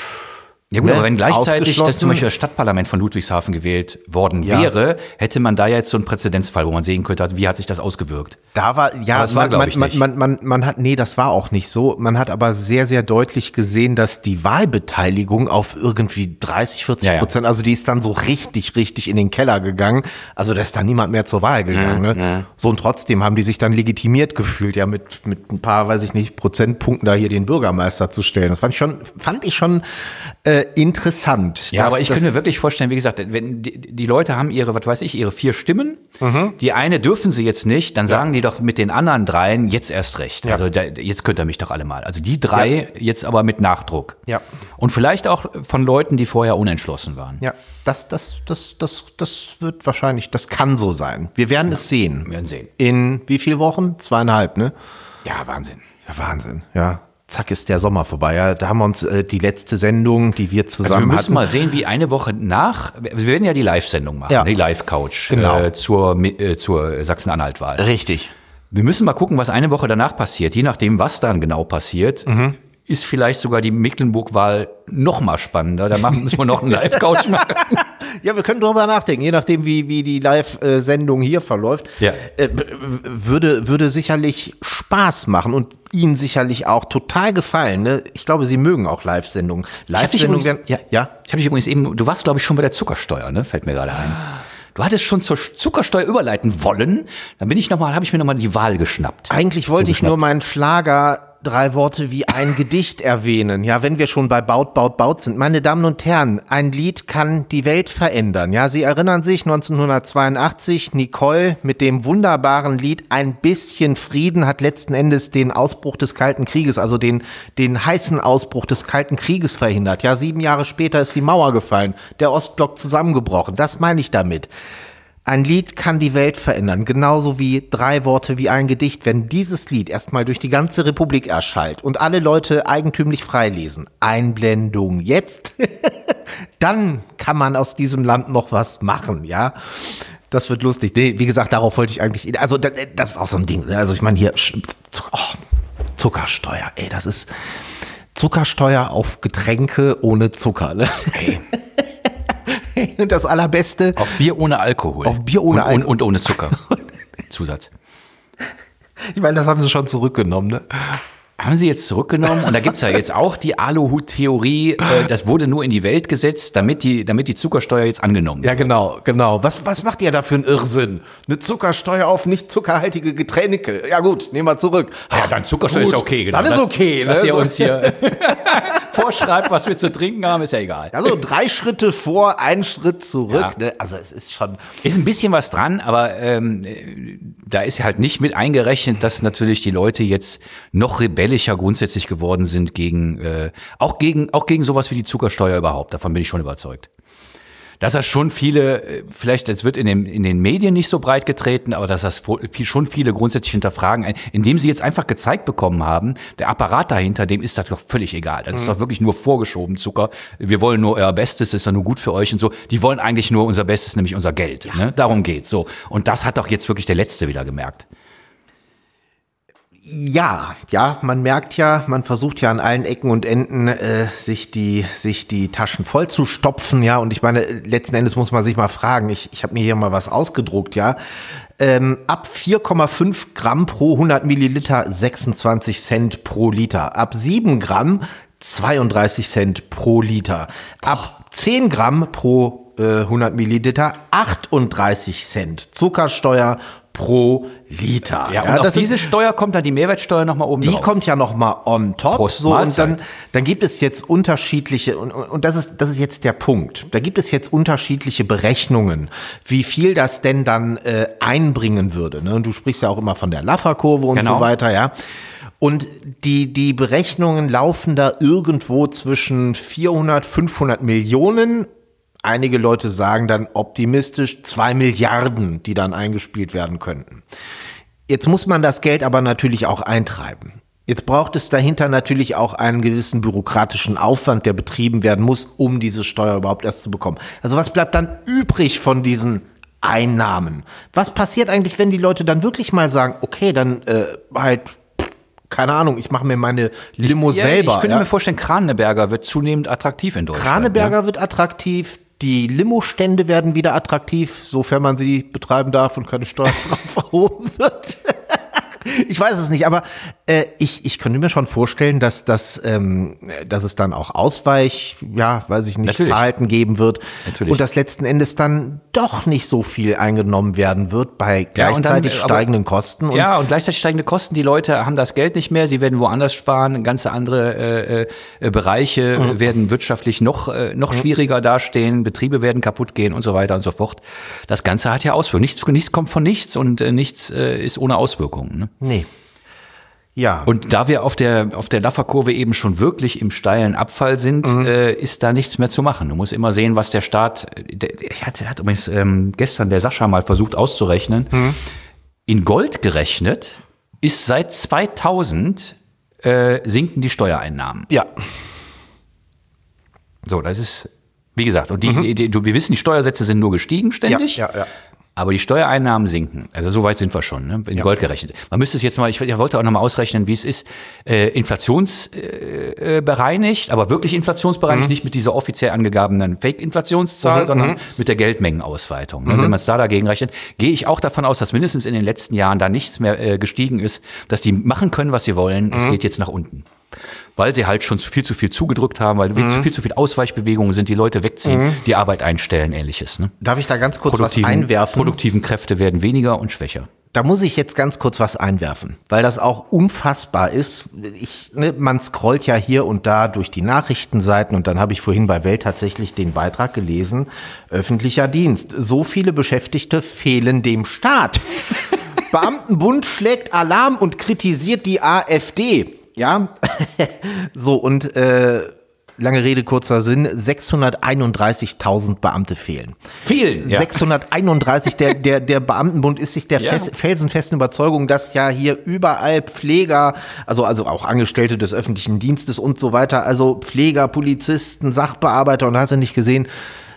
Ja gut, ne, aber wenn gleichzeitig das zum Beispiel ausgeschlossen. das Stadtparlament von Ludwigshafen gewählt worden Ja. wäre, hätte man da ja jetzt so einen Präzedenzfall, wo man sehen könnte, wie hat sich das ausgewirkt. Da war, ja, Aber das war, man, glaub man, ich, man, nicht. man, man, man hat, nee, das war auch nicht so. Man hat aber sehr, sehr deutlich gesehen, dass die Wahlbeteiligung auf irgendwie dreißig, vierzig Ja, ja. Prozent, also die ist dann so richtig, richtig in den Keller gegangen. Also da ist dann niemand mehr zur Wahl gegangen. Ja, ne? ja. So, und trotzdem haben die sich dann legitimiert gefühlt, ja, mit, mit ein paar, weiß ich nicht, Prozentpunkten da hier den Bürgermeister zu stellen. Das fand ich schon, fand ich schon äh, interessant. Ja, dass, aber ich dass, könnte mir wirklich vorstellen, wie gesagt, wenn die, die Leute haben ihre, was weiß ich, ihre vier Stimmen, Mhm. die eine dürfen sie jetzt nicht, dann sagen die doch mit den anderen dreien jetzt erst recht. Ja. Also da, jetzt könnt ihr mich doch alle mal. Also die drei jetzt aber mit Nachdruck. Ja. Und vielleicht auch von Leuten, die vorher unentschlossen waren. Ja, das, das, das, das, das wird wahrscheinlich, das kann so sein. Wir werden es sehen. Wir werden sehen. In wie viel Wochen? Zweieinhalb, ne? Ja, Wahnsinn. Ja, Wahnsinn, ja. Zack ist der Sommer vorbei. Ja, da haben wir uns äh, die letzte Sendung, die wir Also wir zusammen müssen hatten. mal sehen, wie eine Woche nach, wir werden ja die Live-Sendung machen, Ja. die Live-Couch Genau. äh, zur, äh, zur Sachsen-Anhalt-Wahl. Richtig. Wir müssen mal gucken, was eine Woche danach passiert. Je nachdem, was dann genau passiert, Mhm. ist vielleicht sogar die Mecklenburg-Wahl noch mal spannender. Da machen, müssen wir noch einen Live-Couch machen. Ja, wir können drüber nachdenken, je nachdem, wie, wie die Live-Sendung hier verläuft. Ja. Äh, würde, würde sicherlich Spaß machen und Ihnen sicherlich auch total gefallen. Ne? Ich glaube, Sie mögen auch Live-Sendungen. Live-Sendungen werden, ja, ja. Ich habe dich übrigens eben, du warst, glaube ich, schon bei der Zuckersteuer, ne? Fällt mir gerade ein. Du hattest schon zur Zuckersteuer überleiten wollen. Dann bin ich noch mal, habe ich mir noch mal die Wahl geschnappt. Eigentlich wollte ich nur meinen Schlager drei Worte wie ein Gedicht erwähnen. Ja, wenn wir schon bei Baut, Baut, Baut sind. Meine Damen und Herren, ein Lied kann die Welt verändern. Ja, Sie erinnern sich, neunzehnhundertzweiundachtzig, Nicole mit dem wunderbaren Lied Ein bisschen Frieden hat letzten Endes den Ausbruch des Kalten Krieges, also den, den heißen Ausbruch des Kalten Krieges verhindert. Ja, sieben Jahre später ist die Mauer gefallen, der Ostblock zusammengebrochen. Das meine ich damit. Ein Lied kann die Welt verändern, genauso wie drei Worte wie ein Gedicht. Wenn dieses Lied erstmal durch die ganze Republik erschallt und alle Leute eigentümlich freilesen, Einblendung jetzt, dann kann man aus diesem Land noch was machen, ja. Das wird lustig. Nee, wie gesagt, darauf wollte ich eigentlich, also das ist auch so ein Ding. Also ich meine hier, oh, Zuckersteuer, ey, das ist Zuckersteuer auf Getränke ohne Zucker, ne? Ey. Und das Allerbeste. Auf Bier ohne Alkohol. Auf Bier ohne und, Alkohol. Und, und ohne Zucker. Zusatz. Ich meine, das haben sie schon zurückgenommen, ne? Haben sie jetzt zurückgenommen? Und da gibt's ja jetzt auch die Aluhut-Theorie, äh, das wurde nur in die Welt gesetzt, damit die, damit die Zuckersteuer jetzt angenommen wird. Ja, genau, genau. Was, was macht ihr da für einen Irrsinn? Eine Zuckersteuer auf nicht zuckerhaltige Getränke. Ja gut, nehmen wir zurück. Ja, dann Zuckersteuer gut, ist ja okay. Genau. Dann ist das, okay. Ne? Dass ihr uns hier vorschreibt, was wir zu trinken haben, ist ja egal. Also drei Schritte vor, ein Schritt zurück. Ja. Ne? Also es ist schon... Ist ein bisschen was dran, aber ähm, da ist halt nicht mit eingerechnet, dass natürlich die Leute jetzt noch rebellischer grundsätzlich geworden sind gegen, äh, auch gegen, auch gegen sowas wie die Zuckersteuer überhaupt. Davon bin ich schon überzeugt. Dass das schon viele, vielleicht, es wird in den, in den Medien nicht so breit getreten, aber dass das schon viele grundsätzlich hinterfragen, indem sie jetzt einfach gezeigt bekommen haben, der Apparat dahinter, dem ist das doch völlig egal. Das ist doch wirklich nur vorgeschoben Zucker. Wir wollen nur euer Bestes, ist doch nur gut für euch und so. Die wollen eigentlich nur unser Bestes, nämlich unser Geld. Ja. Ne? Darum geht's. So. Und das hat doch jetzt wirklich der Letzte wieder gemerkt. Ja, ja, man merkt ja, man versucht ja an allen Ecken und Enden äh, sich die sich die Taschen voll zu stopfen, ja, und ich meine, letzten Endes muss man sich mal fragen, ich ich habe mir hier mal was ausgedruckt, ja, ähm, ab vier Komma fünf Gramm pro hundert Milliliter sechsundzwanzig Cent pro Liter, ab sieben Gramm zweiunddreißig Cent pro Liter, ab zehn Gramm pro äh, hundert Milliliter achtunddreißig Cent Zuckersteuer pro Liter. Ja, und ja, auf diese Steuer kommt dann die Mehrwertsteuer nochmal oben die drauf. Die kommt ja nochmal on top. Prost, so, und dann, Mahlzeit. dann gibt es jetzt unterschiedliche, und, und das ist, das ist jetzt der Punkt. Da gibt es jetzt unterschiedliche Berechnungen, wie viel das denn dann äh, einbringen würde. Ne? Und du sprichst ja auch immer von der Laffer-Kurve und genau. so weiter, ja. Und die, die Berechnungen laufen da irgendwo zwischen vierhundert, fünfhundert Millionen. Einige Leute sagen dann optimistisch zwei Milliarden, die dann eingespielt werden könnten. Jetzt muss man das Geld aber natürlich auch eintreiben. Jetzt braucht es dahinter natürlich auch einen gewissen bürokratischen Aufwand, der betrieben werden muss, um diese Steuer überhaupt erst zu bekommen. Also was bleibt dann übrig von diesen Einnahmen? Was passiert eigentlich, wenn die Leute dann wirklich mal sagen, okay, dann äh, halt... keine Ahnung, ich mache mir meine Limo ich, ja, selber. Ich könnte ja. mir vorstellen, Kraneberger wird zunehmend attraktiv in Deutschland. Kraneberger ne? wird attraktiv, die Limo-Stände werden wieder attraktiv, sofern man sie betreiben darf und keine Steuer drauf erhoben wird. Ich weiß es nicht, aber äh, ich, ich könnte mir schon vorstellen, dass, dass, ähm, dass es dann auch Ausweich, ja, weiß ich nicht, Natürlich. Verhalten geben wird. Natürlich. Und dass letzten Endes dann doch nicht so viel eingenommen werden wird bei Ja, und gleichzeitig dann, aber- steigenden Kosten. Und Ja, und gleichzeitig steigende Kosten. Die Leute haben das Geld nicht mehr. Sie werden woanders sparen. Ganze andere äh, äh, Bereiche Mhm. werden wirtschaftlich noch äh, noch schwieriger dastehen. Betriebe werden kaputt gehen und so weiter und so fort. Das Ganze hat ja Auswirkungen. Nichts, nichts kommt von nichts und äh, nichts äh, ist ohne Auswirkungen. Ne? nee. Ja. Und da wir auf der auf der Laffer-Kurve eben schon wirklich im steilen Abfall sind, Mhm. äh, ist da nichts mehr zu machen. Du musst immer sehen, was der Staat. Der, ich hatte hat übrigens ähm, gestern der Sascha mal versucht auszurechnen. Mhm. In Gold gerechnet ist seit zweitausend äh, sinken die Steuereinnahmen. ja. So, das ist wie gesagt. Und die, die, die du, wir wissen, die Steuersätze sind nur gestiegen ständig. Ja, ja, ja. aber die Steuereinnahmen sinken. Also so weit sind wir schon, ne? In Ja. Gold gerechnet. Man müsste es jetzt mal, ich, ich wollte auch noch mal ausrechnen, wie es ist, äh, inflationsbereinigt, äh, bereinigt, aber wirklich inflationsbereinigt, Mhm. nicht mit dieser offiziell angegebenen Fake-Inflationszahl, Mhm, sondern mhm. mit der Geldmengenausweitung. Ne? Wenn man es da dagegen rechnet, gehe ich auch davon aus, dass mindestens in den letzten Jahren da nichts mehr äh, gestiegen ist, dass die machen können, was sie wollen. Es geht jetzt nach unten. Weil sie halt schon zu viel zu viel zugedrückt haben, weil viel, zu viel zu viel Ausweichbewegungen sind, die Leute wegziehen, die Arbeit einstellen, ähnliches. Ne? Darf ich da ganz kurz was einwerfen? Produktiven Kräfte werden weniger und schwächer. Da muss ich jetzt ganz kurz was einwerfen, weil das auch unfassbar ist. Ich, ne, man scrollt ja hier und da durch die Nachrichtenseiten und dann habe ich vorhin bei Welt tatsächlich den Beitrag gelesen, öffentlicher Dienst. So viele Beschäftigte fehlen dem Staat. Beamtenbund schlägt Alarm und kritisiert die AfD. Ja, so und äh, lange Rede, kurzer Sinn, sechshunderteinunddreißigtausend Beamte fehlen. Vielen, ja. sechshunderteinunddreißig, der, der, der Beamtenbund ist sich der Ja. fest, felsenfesten Überzeugung, dass ja hier überall Pfleger, also, also auch Angestellte des öffentlichen Dienstes und so weiter, also Pfleger, Polizisten, Sachbearbeiter und hast du nicht gesehen,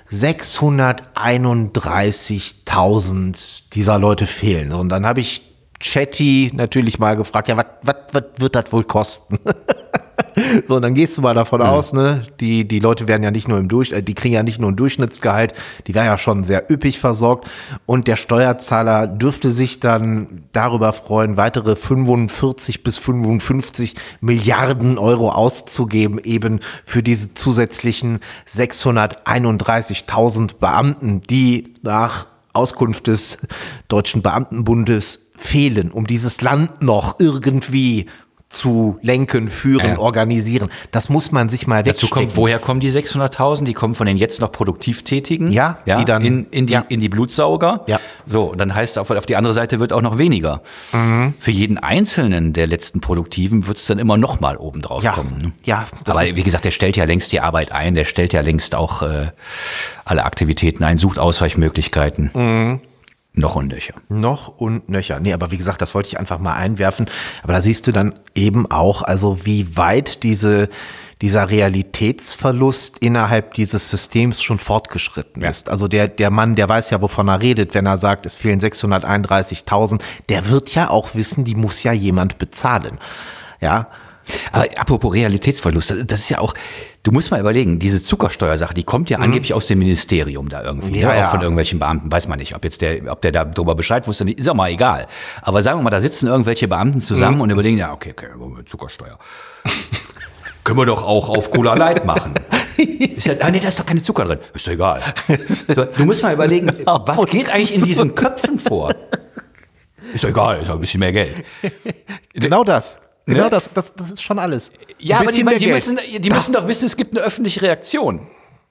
sechshunderteinunddreißigtausend dieser Leute fehlen. Und dann habe ich Chatty natürlich mal gefragt, ja, was wird das wohl kosten? So, und dann gehst du mal davon aus, ne, die, die Leute werden ja nicht nur im Durch, äh, die kriegen ja nicht nur ein Durchschnittsgehalt, die werden ja schon sehr üppig versorgt und der Steuerzahler dürfte sich dann darüber freuen, weitere fünfundvierzig bis fünfundfünfzig Milliarden Euro auszugeben, eben für diese zusätzlichen sechshunderteinunddreißigtausend Beamten, die nach Auskunft des Deutschen Beamtenbundes fehlen, um dieses Land noch irgendwie zu lenken, führen, Ja. organisieren. Das muss man sich mal Dazu wegstecken. kommt, woher kommen die sechshunderttausend? Die kommen von den jetzt noch produktiv Tätigen. Ja, die dann- in, in, die, ja. in die Blutsauger. Ja. So, und dann heißt es, auf, auf die andere Seite wird auch noch weniger. Mhm. Für jeden Einzelnen der letzten Produktiven wird es dann immer noch mal oben drauf Ja, kommen. Ne? ja, das Aber ist- wie gesagt, der stellt ja längst die Arbeit ein, der stellt ja längst auch äh, alle Aktivitäten ein, sucht Ausweichmöglichkeiten. Mhm. Noch und nöcher. Noch und nöcher. Nee, aber wie gesagt, das wollte ich einfach mal einwerfen. Aber da siehst du dann eben auch, also wie weit diese, dieser Realitätsverlust innerhalb dieses Systems schon fortgeschritten Ja. ist. Also der, der Mann, der weiß ja, wovon er redet, wenn er sagt, es fehlen sechshunderteinunddreißigtausend, der wird ja auch wissen, die muss ja jemand bezahlen. Ja. Aber apropos Realitätsverlust, das ist ja auch, du musst mal überlegen, diese Zuckersteuersache, die kommt ja angeblich aus dem Ministerium da irgendwie, Ja, ne? ja. Auch von irgendwelchen Beamten, weiß man nicht, ob jetzt der, ob der da drüber Bescheid wusste, nicht, ist auch mal egal. Aber sagen wir mal, da sitzen irgendwelche Beamten zusammen Mhm. und überlegen, ja, okay, okay, Zuckersteuer. Können wir doch auch auf Cola Light machen. Ist ja, ah, nee, da ist doch keine Zucker drin. Ist doch egal. So, du musst mal überlegen, was geht eigentlich in diesen Köpfen vor? Ist doch egal, ist doch ein bisschen mehr Geld. Genau das. Genau Ne? das, das, das ist schon alles. Ja, Ein aber die, bisschen mehr die, Geld. müssen, die müssen doch wissen, es gibt eine öffentliche Reaktion.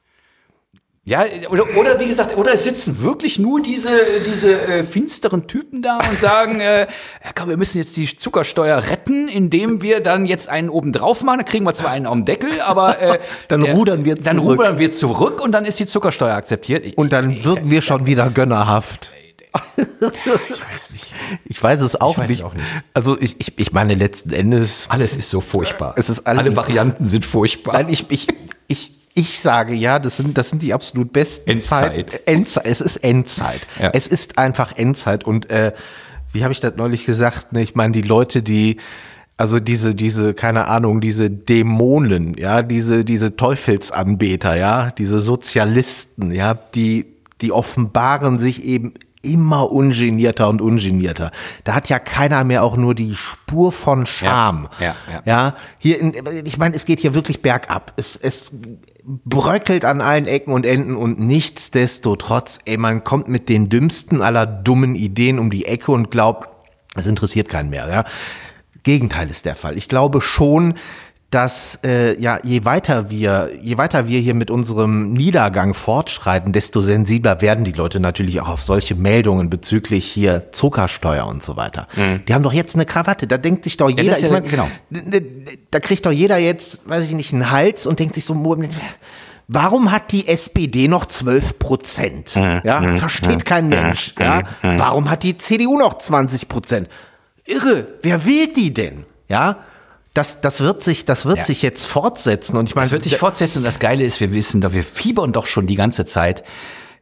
Ja, oder, oder wie gesagt, oder es sitzen wirklich nur diese, diese äh, finsteren Typen da und sagen, äh, ja, komm, wir müssen jetzt die Zuckersteuer retten, indem wir dann jetzt einen oben drauf machen, dann kriegen wir zwar einen auf den Deckel, aber äh, Dann rudern wir Dann zurück. rudern wir zurück und dann ist die Zuckersteuer akzeptiert. Ich, Und dann wirken wir schon wieder gönnerhaft. ich weiß nicht. Ich weiß es auch, Ich weiß es nicht. auch nicht. Also ich, ich, ich meine letzten Endes. Alles ist so furchtbar. Es ist alles- Alle Varianten sind furchtbar. Nein, ich, ich, ich, ich sage ja, das sind, das sind die absolut besten Endzeit. Zeit- Endzeit. Es ist Endzeit. Ja. Es ist einfach Endzeit. Und äh, wie habe ich das neulich gesagt? Ne, ich meine, die Leute, die also diese, diese, keine Ahnung, diese Dämonen, ja, diese, diese Teufelsanbeter, ja, diese Sozialisten, ja, die, die offenbaren sich eben immer ungenierter und ungenierter. Da hat ja keiner mehr auch nur die Spur von Scham. Ja, ja, ja. Ja, hier in, ich meine, es geht hier wirklich bergab. Es, es bröckelt an allen Ecken und Enden und nichtsdestotrotz, ey, man kommt mit den dümmsten aller dummen Ideen um die Ecke und glaubt, es interessiert keinen mehr, ja. Gegenteil ist der Fall. Ich glaube schon, dass äh, ja je weiter wir je weiter wir hier mit unserem Niedergang fortschreiten, desto sensibler werden die Leute natürlich auch auf solche Meldungen bezüglich hier Zuckersteuer und so weiter. Mhm. Die haben doch jetzt eine Krawatte, da denkt sich doch jeder, das ist ich ja- mein, genau. da kriegt doch jeder jetzt, weiß ich nicht, einen Hals und denkt sich so, warum hat die S P D noch zwölf Prozent? Ja, versteht kein Mensch. Ja, warum hat die C D U noch zwanzig Prozent? Irre, wer wählt die denn? Ja, das, das wird sich, das wird Ja. sich jetzt fortsetzen und ich meine, Es wird sich fortsetzen und das Geile ist, wir wissen doch, wir fiebern doch schon die ganze Zeit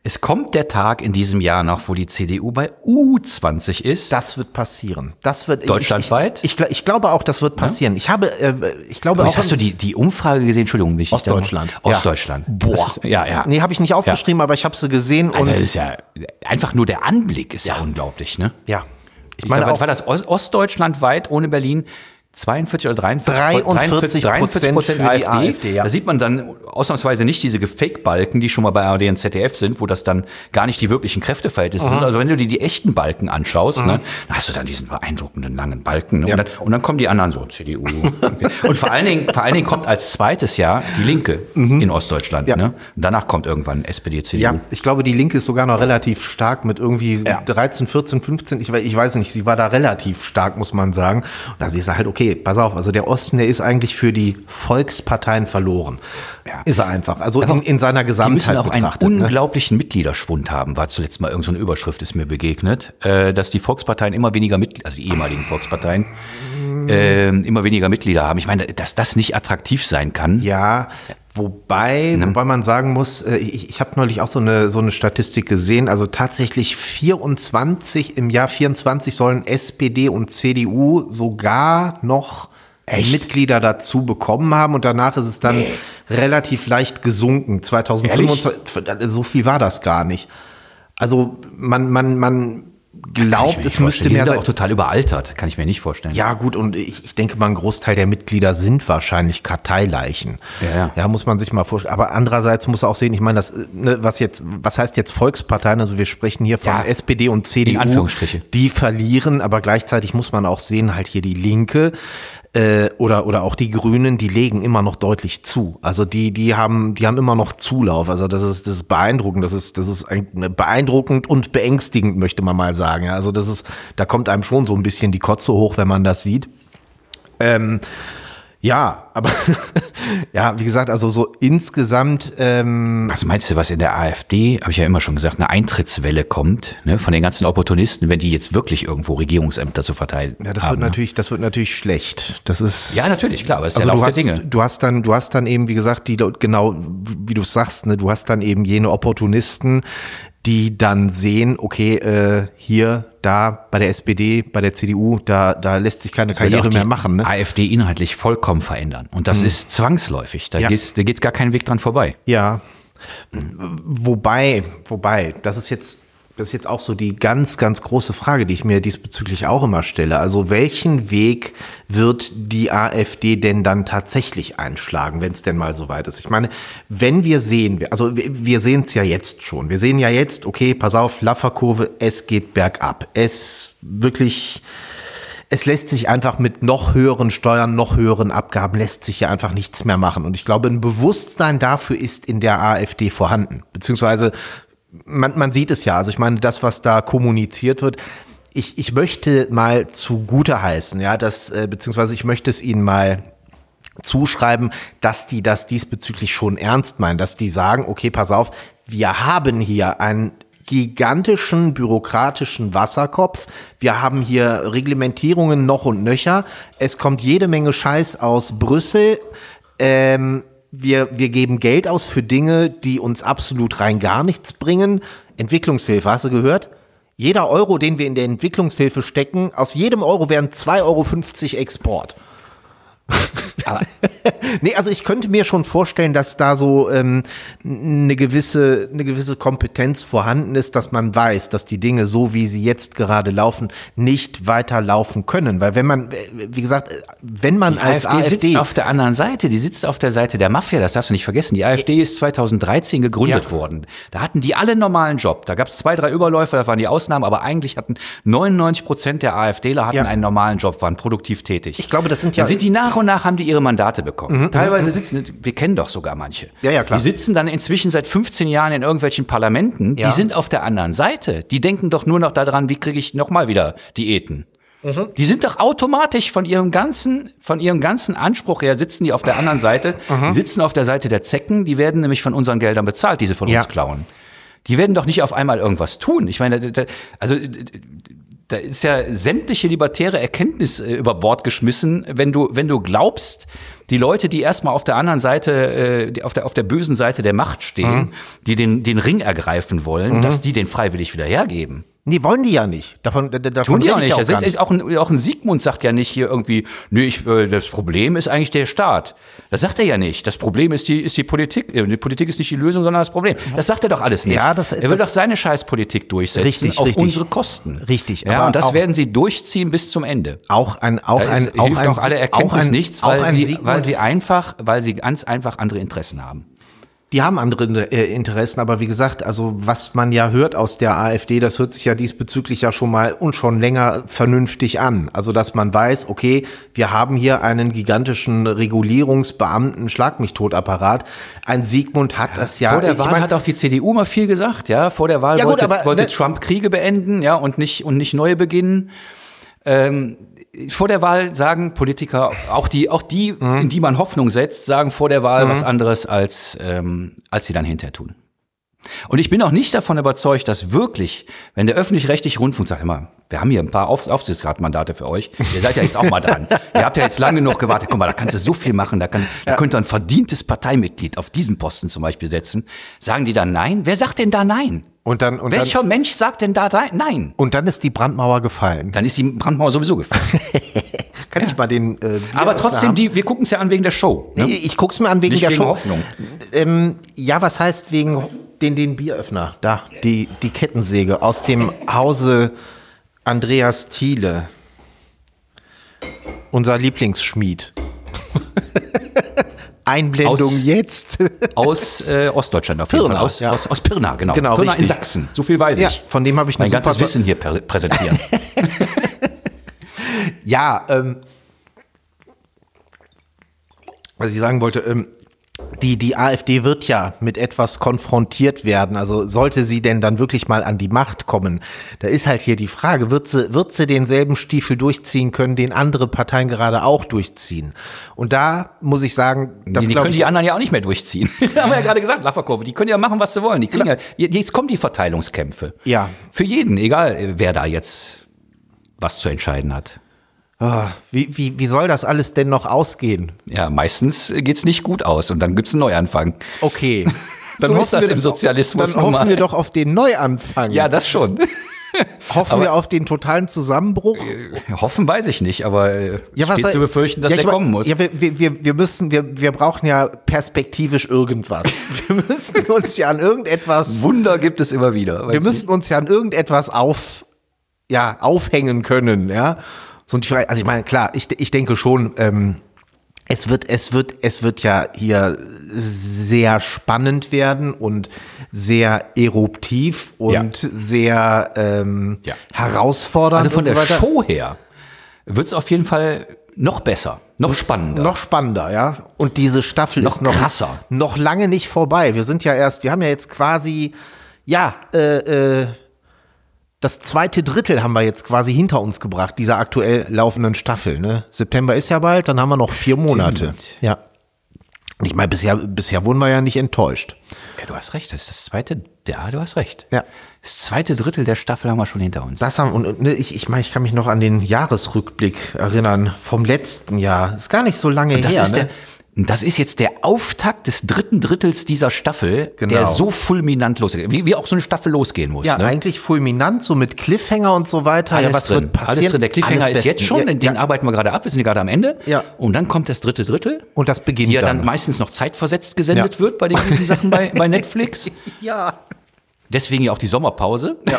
Es kommt der Tag in diesem Jahr noch, wo die C D U bei U zwanzig ist. Das wird passieren. Das wird Deutschlandweit? Ich, ich, ich, ich glaube auch, das wird passieren. Ja? Ich habe, äh, ich glaube Aber auch. Hast du die, die Umfrage gesehen? Entschuldigung, mich. Ostdeutschland. Ja. Ostdeutschland. Boah. Ist, ja, ja. Nee, habe ich nicht aufgeschrieben, ja. aber ich habe sie gesehen. Also und das ist ja, einfach nur der Anblick ist ja, ja unglaublich, ne? Ja. Ich meine, was war das Ostdeutschland weit ohne Berlin? zweiundvierzig oder dreiundvierzig, dreiundvierzig Prozent für die AfD. Ja. Da sieht man dann ausnahmsweise nicht diese Fake-Balken, die schon mal bei A R D und Z D F sind, wo das dann gar nicht die wirklichen Kräfteverhältnisse sind. Also wenn du dir die echten Balken anschaust, mhm. ne, dann hast du dann diesen beeindruckenden langen Balken. Ne? Ja. Und, dann, und dann kommen die anderen so, C D U. Und vor allen Dingen, vor allen Dingen kommt als zweites Jahr die Linke mhm. in Ostdeutschland. Ja. Ne? Und danach kommt irgendwann S P D, C D U. Ja, ich glaube, die Linke ist sogar noch relativ stark mit irgendwie ja. dreizehn, vierzehn, fünfzehn. Ich, ich weiß nicht, sie war da relativ stark, muss man sagen. Und da siehst du halt, okay, pass auf, also der Osten, der ist eigentlich für die Volksparteien verloren. Ja. Ist er einfach. Also in, in seiner Gesamtheit die müssen auch betrachtet. einen unglaublichen ne? Mitgliederschwund haben. War zuletzt mal irgendeine so Überschrift, ist mir begegnet, äh, dass die Volksparteien immer weniger Mitglieder, also die ehemaligen Volksparteien, äh, immer weniger Mitglieder haben. Ich meine, dass das nicht attraktiv sein kann. Ja, wobei, ne? wobei man sagen muss, ich, ich habe neulich auch so eine, so eine Statistik gesehen, also tatsächlich vierundzwanzig, im Jahr vierundzwanzig sollen S P D und C D U sogar noch Echt? Mitglieder dazu bekommen haben und danach ist es dann nee. relativ leicht gesunken. zweitausendfünfundzwanzig, Ehrlich? So viel war das gar nicht. Also man, man, man glaubt, es müsste mehr sein. Die sind auch total überaltert, kann ich mir nicht vorstellen. Ja gut, und ich, ich denke mal, ein Großteil der Mitglieder sind wahrscheinlich Karteileichen. Ja, ja. ja, muss man sich mal vorstellen. Aber andererseits muss auch sehen, ich meine, das, ne, was jetzt, was heißt jetzt Volksparteien? Also wir sprechen hier von ja, S P D und C D U. In Anführungsstriche. Die verlieren, aber gleichzeitig muss man auch sehen, halt hier die Linke. Oder, oder auch die Grünen, die legen immer noch deutlich zu. Also die, die haben, die haben immer noch Zulauf. Also das ist, das ist beeindruckend. Das ist, das ist beeindruckend und beängstigend, möchte man mal sagen. Ja, also das ist, da kommt einem schon so ein bisschen die Kotze hoch, wenn man das sieht. Ähm, ja, aber ja, wie gesagt, also so insgesamt. Ähm was meinst du, was in der AfD, habe ich ja immer schon gesagt, eine Eintrittswelle kommt, ne, von den ganzen Opportunisten, wenn die jetzt wirklich irgendwo Regierungsämter zu verteilen ja, das haben, wird ne? natürlich, das wird natürlich schlecht. Das ist ja natürlich klar, aber es ist also der Lauf du hast, der Dinge. Du hast dann, du hast dann eben, wie gesagt, die genau, wie du sagst, ne, du hast dann eben jene Opportunisten, die dann sehen, okay, äh, hier, da bei der S P D, bei der C D U, da, da lässt sich keine das Karriere mehr machen. Ne? AfD inhaltlich vollkommen verändern. Und das hm. ist zwangsläufig. Da, ja. geht, da geht gar kein Weg dran vorbei. Ja. Hm. Wobei, wobei, das ist jetzt, das ist jetzt auch so die ganz, ganz große Frage, die ich mir diesbezüglich auch immer stelle. Also welchen Weg wird die AfD denn dann tatsächlich einschlagen, wenn es denn mal so weit ist? Ich meine, wenn wir sehen, also wir sehen es ja jetzt schon. Wir sehen ja jetzt, okay, pass auf, Lafferkurve, es geht bergab. Es wirklich, es lässt sich einfach mit noch höheren Steuern, noch höheren Abgaben lässt sich ja einfach nichts mehr machen. Und ich glaube, ein Bewusstsein dafür ist in der AfD vorhanden. Beziehungsweise Man, man sieht es ja, also ich meine, das, was da kommuniziert wird, ich, ich möchte mal zugute heißen, ja, das, äh, beziehungsweise ich möchte es Ihnen mal zuschreiben, dass die das diesbezüglich schon ernst meinen, dass die sagen, okay, pass auf, wir haben hier einen gigantischen bürokratischen Wasserkopf, wir haben hier Reglementierungen noch und nöcher, es kommt jede Menge Scheiß aus Brüssel, ähm, Wir, wir geben Geld aus für Dinge, die uns absolut rein gar nichts bringen. Entwicklungshilfe, hast du gehört? Jeder Euro, den wir in der Entwicklungshilfe stecken, aus jedem Euro wären zwei Euro fünfzig Export. Aber nee, also ich könnte mir schon vorstellen, dass da so ähm, eine gewisse eine gewisse Kompetenz vorhanden ist, dass man weiß, dass die Dinge so, wie sie jetzt gerade laufen, nicht weiter laufen können. Weil wenn man, wie gesagt, wenn man die als AfD, AfD sitzt auf der anderen Seite, die sitzt auf der Seite der Mafia, das darfst du nicht vergessen. Die AfD ist zweitausenddreizehn gegründet ja. worden. Da hatten die alle einen normalen Job. Da gab es zwei, drei Überläufer, das waren die Ausnahmen, aber eigentlich hatten neunundneunzig Prozent der AfDler hatten ja. einen normalen Job, waren produktiv tätig. Ich glaube, das sind ja... Dann sind die nach und nach, haben die ihre Mandate bekommen. Mhm, Teilweise sitzen, wir kennen doch sogar manche. Ja, ja, klar. Die sitzen dann inzwischen seit fünfzehn Jahren in irgendwelchen Parlamenten, ja. die sind auf der anderen Seite. Die denken doch nur noch daran, wie kriege ich nochmal wieder Diäten. Mhm. Die sind doch automatisch von ihrem ganzen, von ihrem ganzen Anspruch her sitzen die auf der anderen Seite. Mhm. Die sitzen auf der Seite der Zecken, die werden nämlich von unseren Geldern bezahlt, die sie von ja. uns klauen. Die werden doch nicht auf einmal irgendwas tun. Ich meine, also da ist ja sämtliche libertäre Erkenntnis äh, über Bord geschmissen, wenn du, wenn du glaubst, die Leute, die erstmal auf der anderen Seite, äh, die auf der, auf der bösen Seite der Macht stehen, mhm. die den, den Ring ergreifen wollen, mhm. dass die den freiwillig wieder hergeben. Nee, wollen die ja nicht. Davon, davon Tun die auch nicht. Auch, das ist, auch, ein, auch ein Sigmund sagt ja nicht hier irgendwie, nee, ich, äh, das Problem ist eigentlich der Staat. Das sagt er ja nicht. Das Problem ist die, ist die Politik. Die Politik ist nicht die Lösung, sondern das Problem. Das sagt er doch alles nicht. Ja, das, er will doch seine Scheißpolitik durchsetzen richtig, auf richtig. unsere Kosten. Richtig. Ja, aber und das auch, werden sie durchziehen bis zum Ende. Auch ein, auch da ein, ist, auch hilft ein, auch alle Erkenntnis auch ein, nichts, auch weil ein sie, Sigmund, weil sie einfach, weil sie ganz einfach andere Interessen haben. Die haben andere äh, Interessen, aber wie gesagt, also was man ja hört aus der AfD, das hört sich ja diesbezüglich ja schon mal und schon länger vernünftig an. Also dass man weiß, okay, wir haben hier einen gigantischen Regulierungsbeamten Schlag-mich-tot-Apparat. Ein Sigmund hat das ja. Vor der Wahl ich mein, hat auch die C D U mal viel gesagt, ja. Vor der Wahl ja, gut, wollte, aber, wollte ne, Trump Kriege beenden, ja, und nicht und nicht neue beginnen. Ähm, vor der Wahl sagen Politiker, auch die, auch die, mhm. in die man Hoffnung setzt, sagen vor der Wahl mhm. was anderes, als, ähm, als sie dann hinterher tun. Und ich bin auch nicht davon überzeugt, dass wirklich, wenn der öffentlich-rechtliche Rundfunk sagt, immer, wir haben hier ein paar Auf- Aufsichtsratmandate für euch, ihr seid ja jetzt auch mal dran. Ihr habt ja jetzt lange genug gewartet, guck mal, da kannst du so viel machen, da, kann, ja. da könnt ihr ein verdientes Parteimitglied auf diesen Posten zum Beispiel setzen. Sagen die dann nein? Wer sagt denn da nein? Und dann, und Welcher dann, Mensch sagt denn da nein? Und dann ist die Brandmauer gefallen. Dann ist die Brandmauer sowieso gefallen. Kann ja. ich mal den äh, Aber trotzdem, die, wir gucken es ja an wegen der Show. Ne? Ich, ich guck's mir an wegen Nicht der wegen Show. Hoffnung. Ähm, ja, was heißt wegen den, den Bieröffner? Da, die, die Kettensäge aus dem Hause Andreas Thiele. Unser Lieblingsschmied. Einblendung aus, jetzt. Aus äh, Ostdeutschland auf jeden Pirna, Fall. Aus, ja. aus, aus Pirna, genau. genau Pirna richtig. in Sachsen, so viel weiß ja, ich. Von dem habe ich mein eine ganzes super Wissen hier prä- präsentieren. Ja, ähm, was ich sagen wollte, ähm, die, die AfD wird ja mit etwas konfrontiert werden. Also sollte sie denn dann wirklich mal an die Macht kommen, da ist halt hier die Frage, wird sie, wird sie denselben Stiefel durchziehen können, den andere Parteien gerade auch durchziehen? Und da muss ich sagen, das die, die können ich, die anderen ja auch nicht mehr durchziehen. Haben wir ja gerade gesagt, Lafferkurve, die können ja machen, was sie wollen. Die kriegen ja, jetzt kommen die Verteilungskämpfe. Ja. Für jeden, egal wer da jetzt was zu entscheiden hat. Oh, wie, wie, wie soll das alles denn noch ausgehen? Ja, meistens geht's nicht gut aus und dann gibt's einen Neuanfang. Okay. Dann so ist das im Sozialismus. Dann hoffen normal. wir doch auf den Neuanfang. Ja, das schon. Hoffen aber, wir auf den totalen Zusammenbruch? Äh, hoffen weiß ich nicht, aber äh, ja, steht zu befürchten, dass ja, der ich, kommen muss. Ja, wir, wir, wir müssen, wir, wir brauchen ja perspektivisch irgendwas. Wir müssen uns ja an irgendetwas. Wunder gibt es immer wieder. Wir müssen uns ja an irgendetwas auf, ja, aufhängen können, ja. So, also ich meine, klar, ich, ich denke schon, ähm, es wird, es wird, es wird ja hier sehr spannend werden und sehr eruptiv und ja. sehr ähm, ja. herausfordernd. Also von und der so weiter. Show her wird es auf jeden Fall noch besser, noch spannender. Noch spannender, ja. Und diese Staffel noch ist noch krasser. Noch lange nicht vorbei. Wir sind ja erst, wir haben ja jetzt quasi, ja, äh, äh, das zweite Drittel haben wir jetzt quasi hinter uns gebracht, dieser aktuell laufenden Staffel. Ne? September ist ja bald, dann haben wir noch vier Monate. Ja. Und ich meine, bisher, bisher wurden wir ja nicht enttäuscht. Ja, du hast recht, das ist das zweite, ja, du hast recht. Ja. Das zweite Drittel der Staffel haben wir schon hinter uns. Das haben, und ne, ich, ich meine, ich kann mich noch an den Jahresrückblick erinnern vom letzten Jahr. Ist gar nicht so lange das her. Ist ne? der, das ist jetzt der Auftakt des dritten Drittels dieser Staffel, genau. der so fulminant losgeht, wie, wie auch so eine Staffel losgehen muss. Ja, ne? eigentlich fulminant, so mit Cliffhanger und so weiter. Alles ja, was drin. wird passieren? Alles drin. Der Cliffhanger Alles ist jetzt schon, ja, den ja. arbeiten wir gerade ab, wir sind gerade am Ende. Ja. Und dann kommt das dritte Drittel. Und das beginnt die ja dann, dann meistens noch zeitversetzt gesendet ja. wird bei den guten Sachen bei, bei Netflix. Ja. Deswegen ja auch die Sommerpause. Ja.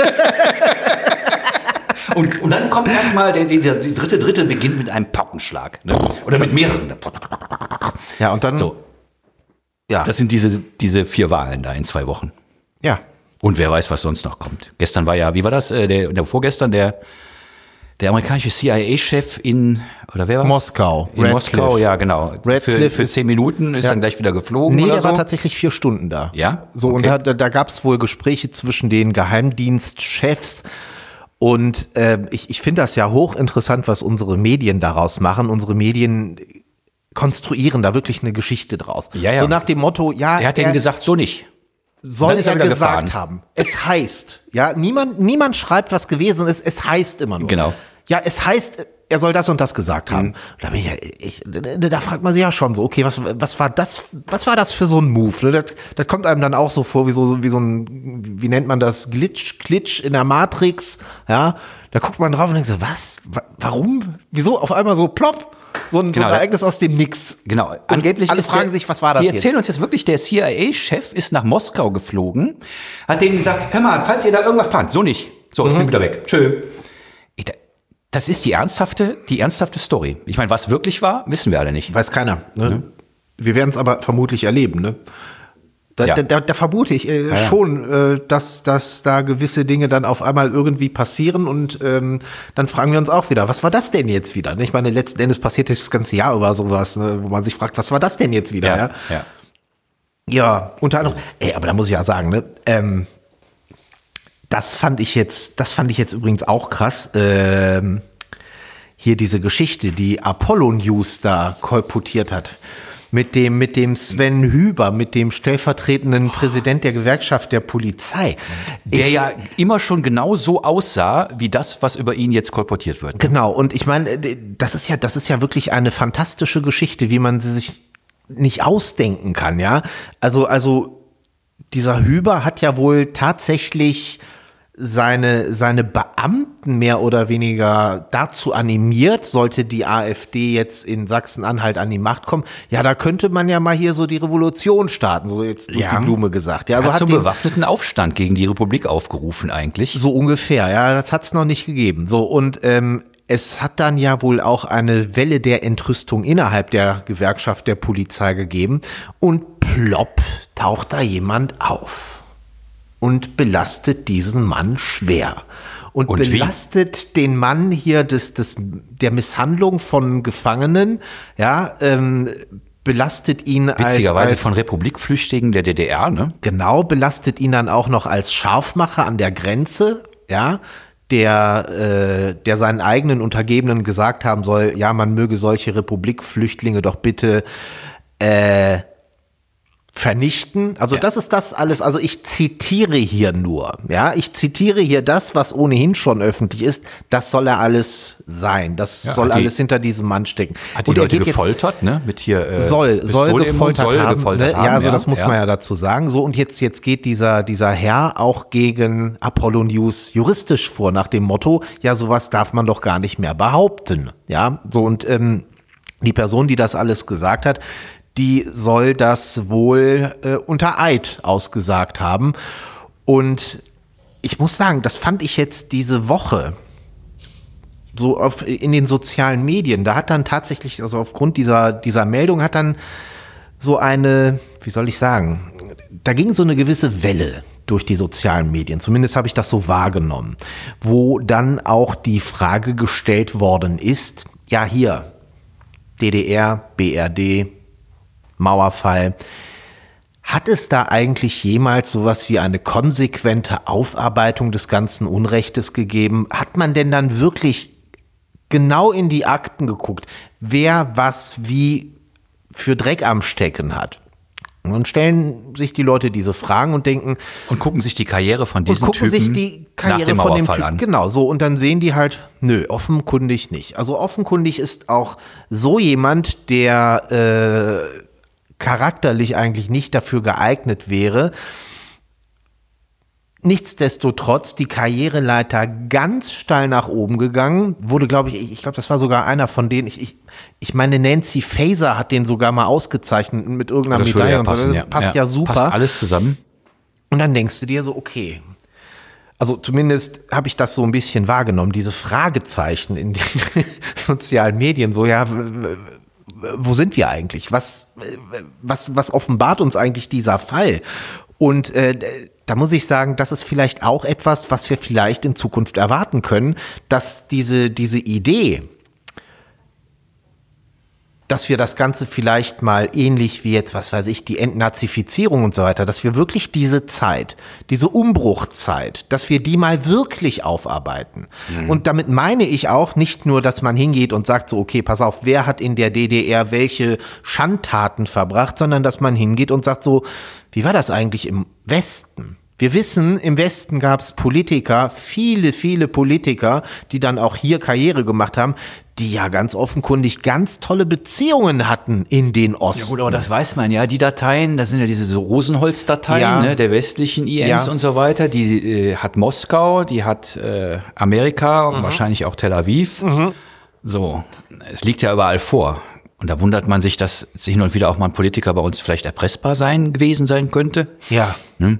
und, und dann kommt erstmal der, der, der dritte Drittel beginnt mit einem Paukenschlag. Ne? Oder mit mehreren. Ja, und dann. So. Ja. Das sind diese, diese vier Wahlen da in zwei Wochen. Ja. Und wer weiß, was sonst noch kommt. Gestern war ja, wie war das? Äh, der, der vorgestern, der, der amerikanische C I A-Chef in, oder wer war's? Moskau. In Radcliffe. Moskau, ja, genau. Radcliffe für, für zehn Minuten ist ja. dann gleich wieder geflogen. Nee, oder der so. war tatsächlich vier Stunden da. Ja? So, Okay. und da, da, da gab es wohl Gespräche zwischen den Geheimdienstchefs. Und äh, ich, ich finde das ja hochinteressant, was unsere Medien daraus machen. Unsere Medien konstruieren da wirklich eine Geschichte draus. Ja, ja. So nach dem Motto, ja. Er hat denen gesagt, so nicht. soll ist er er wieder gesagt gefahren. haben. Es heißt, ja, niemand, niemand schreibt, was gewesen ist, es heißt immer nur. Genau. Ja, es heißt, er soll das und das gesagt haben. Mhm. Da, bin ich, ja- ich, da fragt man sich ja schon so, okay, was, was war das, was war das für so ein Move? Ne? Das, das kommt einem dann auch so vor, wie so, wie so ein, wie nennt man das, Glitch, Glitch in der Matrix, ja. Da guckt man drauf und denkt so, was? Wa- Warum? Wieso? Auf einmal so plopp, so ein, so Genau, ein Ereignis aus dem Nix. Genau, angeblich alle ist fragen der, sich, was war das Die jetzt? erzählen uns jetzt wirklich, der C I A-Chef ist nach Moskau geflogen, hat denen gesagt, hör mal, falls ihr da irgendwas plant, so nicht. So, ich bin wieder weg. Tschö. Ich, das ist die ernsthafte, die ernsthafte Story. Ich meine, was wirklich war, wissen wir alle nicht. Weiß keiner. Ne? Wir werden es aber vermutlich erleben. Ne? Da, Ja. da, da, da vermute ich äh, ja. schon, äh, dass, dass da gewisse Dinge dann auf einmal irgendwie passieren und ähm, dann fragen wir uns auch wieder, was war das denn jetzt wieder? Ich meine, letzten Endes passiert das ganze Jahr über sowas, ne? Wo man sich fragt, was war das denn jetzt wieder? Ja, ja. ja unter anderem. Ey, aber da muss ich ja sagen, ne? Ähm, das fand ich jetzt, das fand ich jetzt übrigens auch krass. Ähm, hier diese Geschichte, die Apollo News da kolportiert hat. Mit dem, mit dem Sven Hüber, mit dem stellvertretenden Präsident der Gewerkschaft der Polizei. Der Ich- ja immer schon genau so aussah, wie das, was über ihn jetzt kolportiert wird. Genau, und ich meine, das ist ja, das ist ja wirklich eine fantastische Geschichte, wie man sie sich nicht ausdenken kann, ja. Also, also dieser Hüber hat ja wohl tatsächlich seine, seine Beamten mehr oder weniger dazu animiert, sollte die AfD jetzt in Sachsen-Anhalt an die Macht kommen, ja, da könnte man ja mal hier so die Revolution starten, so jetzt durch Ja. die Blume gesagt. Ja, Also also hat hat zum den, bewaffneten Aufstand gegen die Republik aufgerufen eigentlich. so ungefähr, ja, das hat's noch nicht gegeben. So, und ähm, es hat dann ja wohl auch eine Welle der Entrüstung innerhalb der Gewerkschaft der Polizei gegeben und plopp taucht da jemand auf und belastet diesen Mann schwer. Und, Und wie? belastet den Mann hier des, des, der Misshandlung von Gefangenen, ja, ähm, belastet ihn als, Witzigerweise als von Republikflüchtlingen der D D R, ne? Genau, belastet ihn dann auch noch als Scharfmacher an der Grenze, ja, der, äh, der seinen eigenen Untergebenen gesagt haben soll, ja, man möge solche Republikflüchtlinge doch bitte äh, vernichten. Also Ja. das ist das alles, also ich zitiere hier nur, ja, ich zitiere hier das, was ohnehin schon öffentlich ist, das soll er alles sein, das Ja, soll hat die- alles hinter diesem Mann stecken. Hat die Und er Leute geht jetzt- gefoltert, ne? Mit hier äh, soll, soll Pistole im Mund, gefoltert soll haben. gefoltert ne? haben. Ja, also das muss man ja dazu sagen. So, und jetzt, jetzt geht dieser, dieser Herr auch gegen Apollo News juristisch vor, nach dem Motto, ja, sowas darf man doch gar nicht mehr behaupten. Ja, so, und ähm, die Person, die das alles gesagt hat, die soll das wohl äh, unter Eid ausgesagt haben. Und ich muss sagen, das fand ich jetzt diese Woche so auf, in den sozialen Medien, da hat dann tatsächlich, also aufgrund dieser, dieser Meldung hat dann so eine, wie soll ich sagen, da ging so eine gewisse Welle durch die sozialen Medien, zumindest habe ich das so wahrgenommen, wo dann auch die Frage gestellt worden ist, ja hier, D D R, B R D, Mauerfall, hat es da eigentlich jemals sowas wie eine konsequente Aufarbeitung des ganzen Unrechtes gegeben? Hat man denn dann wirklich genau in die Akten geguckt, wer was wie für Dreck am Stecken hat? Und dann stellen sich die Leute diese Fragen und denken, Und gucken sich die Karriere von und diesen gucken Typen sich die nach Karriere dem von dem Mauerfall Typ an. genau so und dann sehen die halt, nö, offenkundig nicht. Also offenkundig ist auch so jemand, der äh, charakterlich eigentlich nicht dafür geeignet wäre. Nichtsdestotrotz die Karriereleiter ganz steil nach oben gegangen, wurde, glaube ich, ich glaube, das war sogar einer von denen, ich, ich, ich meine, Nancy Faeser hat den sogar mal ausgezeichnet mit irgendeiner Das würde Medaille ja und so. passen, Das ja. passt ja, super. Passt alles zusammen. Und dann denkst du dir so, okay, also zumindest habe ich das so ein bisschen wahrgenommen, diese Fragezeichen in den sozialen Medien, so ja, w- w- wo sind wir eigentlich? Was, was, was offenbart uns eigentlich dieser Fall? Und äh, da muss ich sagen, das ist vielleicht auch etwas, was wir vielleicht in Zukunft erwarten können, dass diese, diese Idee, dass wir das Ganze vielleicht mal ähnlich wie jetzt, was weiß ich, die Entnazifizierung und so weiter, dass wir wirklich diese Zeit, diese Umbruchzeit, dass wir die mal wirklich aufarbeiten. Mhm. Und damit meine ich auch nicht nur, dass man hingeht und sagt so, okay, pass auf, wer hat in der D D R welche Schandtaten verbracht, sondern dass man hingeht und sagt so, wie war das eigentlich im Westen? Wir wissen, im Westen gab es Politiker, viele, viele Politiker, die dann auch hier Karriere gemacht haben, die ja ganz offenkundig ganz tolle Beziehungen hatten in den Osten. Ja gut, aber das weiß man ja. Die Dateien, das sind ja diese so Rosenholz-Dateien, Ja. ne, der westlichen I Ms Ja. und so weiter. Die äh, hat Moskau, die hat äh, Amerika, Mhm. wahrscheinlich auch Tel Aviv. Mhm. So, es liegt ja überall vor. Und da wundert man sich, dass hin und wieder auch mal ein Politiker bei uns vielleicht erpressbar sein gewesen sein könnte. Ja. Hm?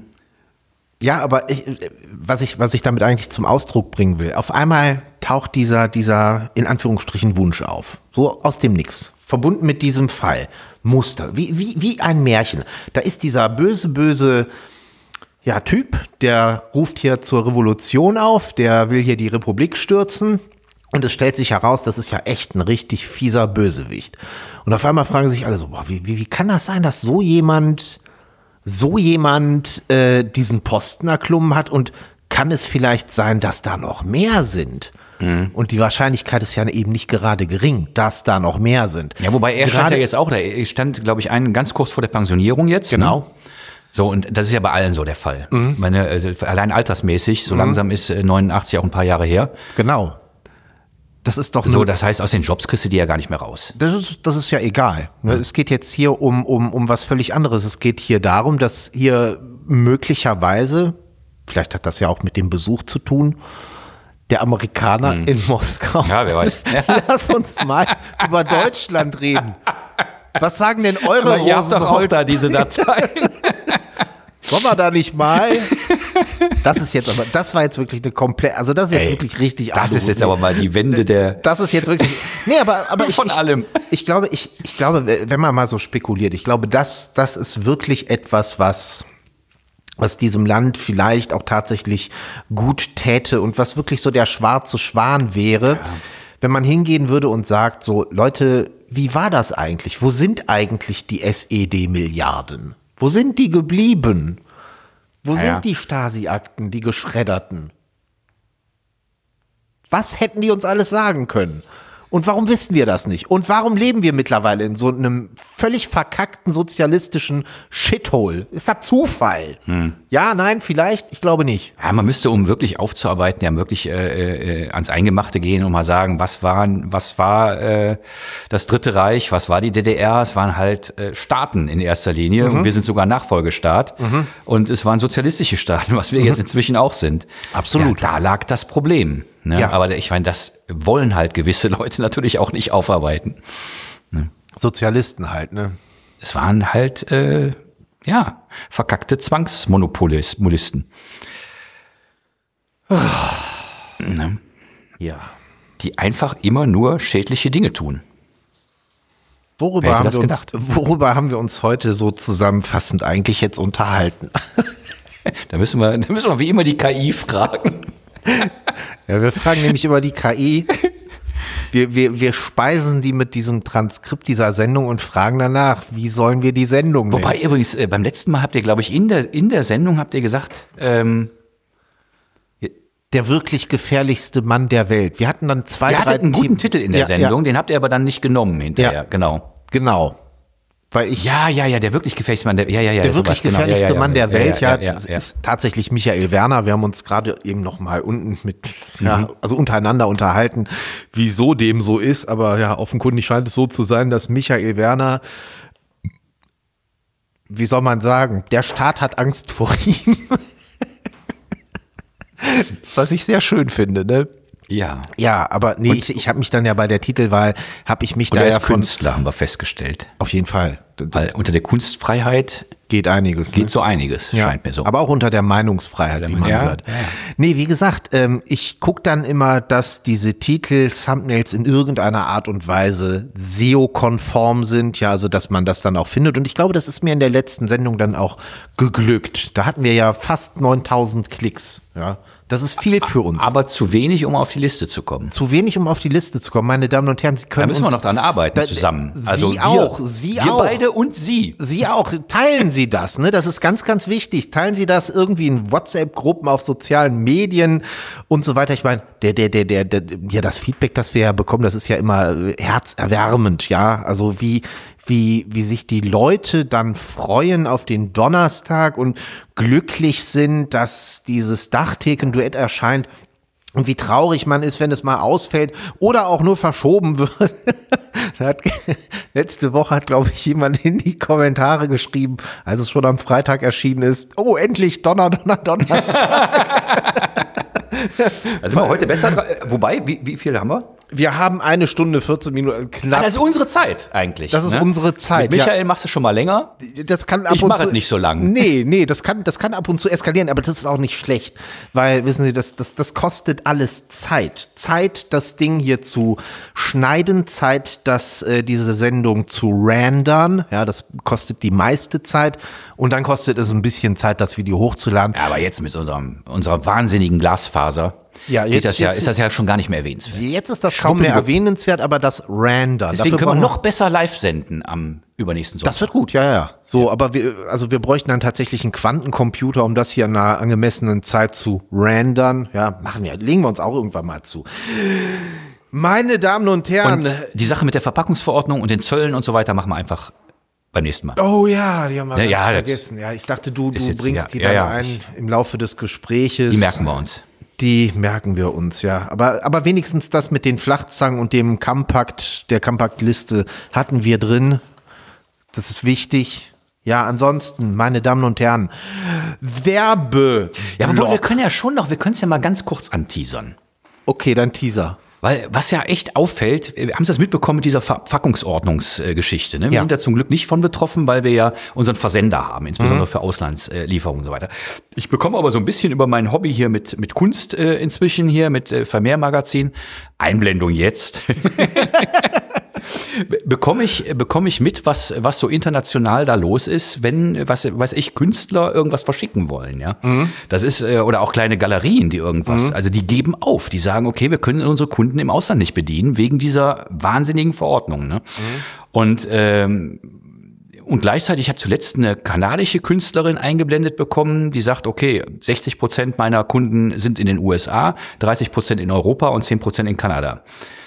Ja, aber ich, was ich, was ich damit eigentlich zum Ausdruck bringen will, auf einmal taucht dieser, dieser, in Anführungsstrichen, Wunsch auf. So aus dem Nix. Verbunden mit diesem Fall. Muster. Wie, wie, wie ein Märchen. Da ist dieser böse, böse, ja, Typ, der ruft hier zur Revolution auf, der will hier die Republik stürzen. Und es stellt sich heraus, das ist ja echt ein richtig fieser Bösewicht. Und auf einmal fragen sich alle so, boah, wie, wie, wie kann das sein, dass so jemand, so jemand äh, diesen Posten erklommen hat, und kann es vielleicht sein, dass da noch mehr sind? Mhm. Und die Wahrscheinlichkeit ist ja eben nicht gerade gering, dass da noch mehr sind. Ja, wobei er stand Gerade- ja jetzt auch, da er stand, glaube ich, einen ganz kurz vor der Pensionierung jetzt. Genau. Ne? So, und das ist ja bei allen so der Fall. Mhm. Meine, also allein altersmäßig, so langsam ist äh, neunundachtzig auch ein paar Jahre her. Genau. Das ist doch So, nur, das heißt, aus den Jobs kriegst du die ja gar nicht mehr raus. das ist, das ist ja egal. Ne? Es geht jetzt hier um, um, um was völlig anderes. Es geht hier darum, dass hier möglicherweise, vielleicht hat das ja auch mit dem Besuch zu tun, der Amerikaner in Moskau. Ja, wer weiß. Lass uns mal über Deutschland reden. Was sagen denn eure Aber ihr habt doch auch Rosenholz- da diese Dateien. Wollen wir da nicht mal? Das ist jetzt aber, das war jetzt wirklich eine komplett, also das ist jetzt Ey, wirklich richtig. Das ist jetzt aber mal die Wende der Das ist jetzt wirklich, nee, aber, aber ich, von ich, allem. Ich glaube, ich, ich glaube, wenn man mal so spekuliert, ich glaube, das, das ist wirklich etwas, was, was diesem Land vielleicht auch tatsächlich gut täte und was wirklich so der schwarze Schwan wäre, ja. Wenn man hingehen würde und sagt so, Leute, wie war das eigentlich? Wo sind eigentlich die S E D-Milliarden? Wo sind die geblieben? Wo Ja, sind ja. die Stasi-Akten, die geschredderten? Was hätten die uns alles sagen können? Und warum wissen wir das nicht? Und warum leben wir mittlerweile in so einem völlig verkackten sozialistischen Shithole? Ist das Zufall? Hm. Ja, nein, vielleicht? Ich glaube nicht. Ja, man müsste, um wirklich aufzuarbeiten, ja wirklich äh, äh, ans Eingemachte gehen und mal sagen, was waren, was war äh, das Dritte Reich, was war die D D R? Es waren halt äh, Staaten in erster Linie mhm. und wir sind sogar Nachfolgestaat mhm. und es waren sozialistische Staaten, was wir mhm. jetzt inzwischen auch sind. Absolut. Ja, da lag das Problem. Ne? Ja. Aber ich meine, das wollen halt gewisse Leute natürlich auch nicht aufarbeiten. Sozialisten halt, ne? Es waren halt, äh, ja, verkackte Zwangsmonopolisten. Ne? Ja. Die einfach immer nur schädliche Dinge tun. Worüber Wer hätte haben, das wir uns, gedacht? worüber haben wir uns heute so zusammenfassend eigentlich jetzt unterhalten? Da müssen wir, da müssen wir wie immer die K I fragen. Ja, wir fragen nämlich immer die K I. Wir, wir, wir speisen die mit diesem Transkript dieser Sendung und fragen danach, wie sollen wir die Sendung nennen? Wobei übrigens, äh, beim letzten Mal habt ihr, glaube ich, in der, in der Sendung habt ihr gesagt, ähm, Der wirklich gefährlichste Mann der Welt. Wir hatten dann zwei, ihr drei hattet einen guten Themen. Titel in der Ja, Sendung, Ja, den habt ihr aber dann nicht genommen hinterher, Ja. genau. genau. Weil ich, Ja, ja, ja, der wirklich gefährlichste Mann der, ja, ja, ja. der sowas, wirklich genau. gefährlichste ja, ja, ja, Mann der ja, Welt, ja, ja, ja, ja. ist tatsächlich Michael Werner. Wir haben uns gerade eben noch mal unten mit, ja, Mhm. also untereinander unterhalten, wieso dem so ist. Aber ja, offenkundig scheint es so zu sein, dass Michael Werner, wie soll man sagen, der Staat hat Angst vor ihm. Was ich sehr schön finde, ne? Ja. Ja, aber nee, ich, ich habe mich dann ja bei der Titelwahl, habe ich mich Und da er ja ist von, Künstler, haben wir festgestellt. auf jeden Fall, da Weil unter der Kunstfreiheit geht einiges. geht ne? so einiges, Ja, scheint mir so. aber auch unter der Meinungsfreiheit, wie man ja, hört. ja, ja. Nee, wie gesagt, ähm, ich gucke dann immer, dass diese Titel, Thumbnails in irgendeiner Art und Weise S E O-konform sind, ja, also dass man das dann auch findet. Und ich glaube, das ist mir in der letzten Sendung dann auch geglückt. Da hatten wir ja fast neuntausend Klicks, ja. Das ist viel für uns. Aber zu wenig, um auf die Liste zu kommen. Zu wenig, um auf die Liste zu kommen. Meine Damen und Herren, Sie können Da müssen uns, wir noch dran arbeiten da, zusammen. Sie Also wir, auch, Sie wir auch. beide und Sie. Sie auch. Teilen Sie das, ne? Das ist ganz, ganz wichtig. Teilen Sie das irgendwie in WhatsApp-Gruppen, auf sozialen Medien und so weiter. Ich meine, der, der, der, der, der, ja, das Feedback, das wir ja bekommen, das ist ja immer herzerwärmend, ja. Also wie, wie, wie sich die Leute dann freuen auf den Donnerstag und glücklich sind, dass dieses Dachtheken-Duett erscheint. Und wie traurig man ist, wenn es mal ausfällt oder auch nur verschoben wird. hat, letzte Woche hat, glaube ich, jemand in die Kommentare geschrieben, als es schon am Freitag erschienen ist, oh, endlich Donner, Donner, Donnerstag. Also sind wir heute besser dran. Wobei, wie, wie viel haben wir? Wir haben eine Stunde, vierzehn Minuten, knapp. Ah, das ist unsere Zeit eigentlich. Das ist ne? unsere Zeit. Mit Michael ja. machst du schon mal länger. Das kann ab Ich und mache zu, es nicht so lang. Nee, nee, das kann, das kann ab und zu eskalieren, aber das ist auch nicht schlecht. Weil, wissen Sie, das, das, das kostet alles Zeit. Zeit, das Ding hier zu schneiden, Zeit, das, äh, diese Sendung zu rendern. Ja, das kostet die meiste Zeit. Und dann kostet es ein bisschen Zeit, das Video hochzuladen. Ja, aber jetzt mit unserem, unserer wahnsinnigen Glasfaser. Ja, geht jetzt, das ja, jetzt, ist das ja schon gar nicht mehr erwähnenswert. Jetzt ist das kaum mehr erwähnenswert, aber das Rendern. Deswegen dafür können wir brauchen noch besser live senden am übernächsten Sonntag. Das wird gut, ja, ja. So, aber wir, also wir bräuchten dann tatsächlich einen Quantencomputer, um das hier in einer angemessenen Zeit zu rendern. Ja, machen wir, legen wir uns auch irgendwann mal zu. Meine Damen und Herren. Und die Sache mit der Verpackungsverordnung und den Zöllen und so weiter machen wir einfach beim nächsten Mal. Oh ja, die haben wir Ja, ganz ja, das vergessen. Ja, ich dachte, du, du jetzt- bringst ja, die ja, dann ja. ein im Laufe des Gespräches. Die merken wir uns. Die merken wir uns, ja. Aber, aber wenigstens das mit den Flachzangen und dem Compact, der Compact-Liste hatten wir drin. Das ist wichtig. Ja, ansonsten, meine Damen und Herren, Werbe. Ja, aber wir können ja schon noch, wir können es ja mal ganz kurz anteasern. Okay, dann Teaser. Weil was ja echt auffällt, wir haben das mitbekommen mit dieser Verpackungsordnungsgeschichte. Ne? Wir Ja. sind da zum Glück nicht von betroffen, weil wir ja unseren Versender haben, insbesondere mhm. für Auslandslieferungen und so weiter. Ich bekomme aber so ein bisschen über mein Hobby hier mit, mit Kunst äh, inzwischen hier, mit äh, Vermehrmagazin, Einblendung jetzt, bekomme ich, bekomme ich mit, was, was so international da los ist, wenn, was, weiß ich, Künstler irgendwas verschicken wollen, ja. Mhm. Das ist, äh, oder auch kleine Galerien, die irgendwas, mhm. also die geben auf, die sagen, okay, wir können unsere Kunden im Ausland nicht bedienen, wegen dieser wahnsinnigen Verordnung, ne. Mhm. Und, ähm, Und gleichzeitig, ich habe zuletzt eine kanadische Künstlerin eingeblendet bekommen, die sagt, okay, sechzig Prozent meiner Kunden sind in den U S A, dreißig Prozent in Europa und zehn Prozent in Kanada.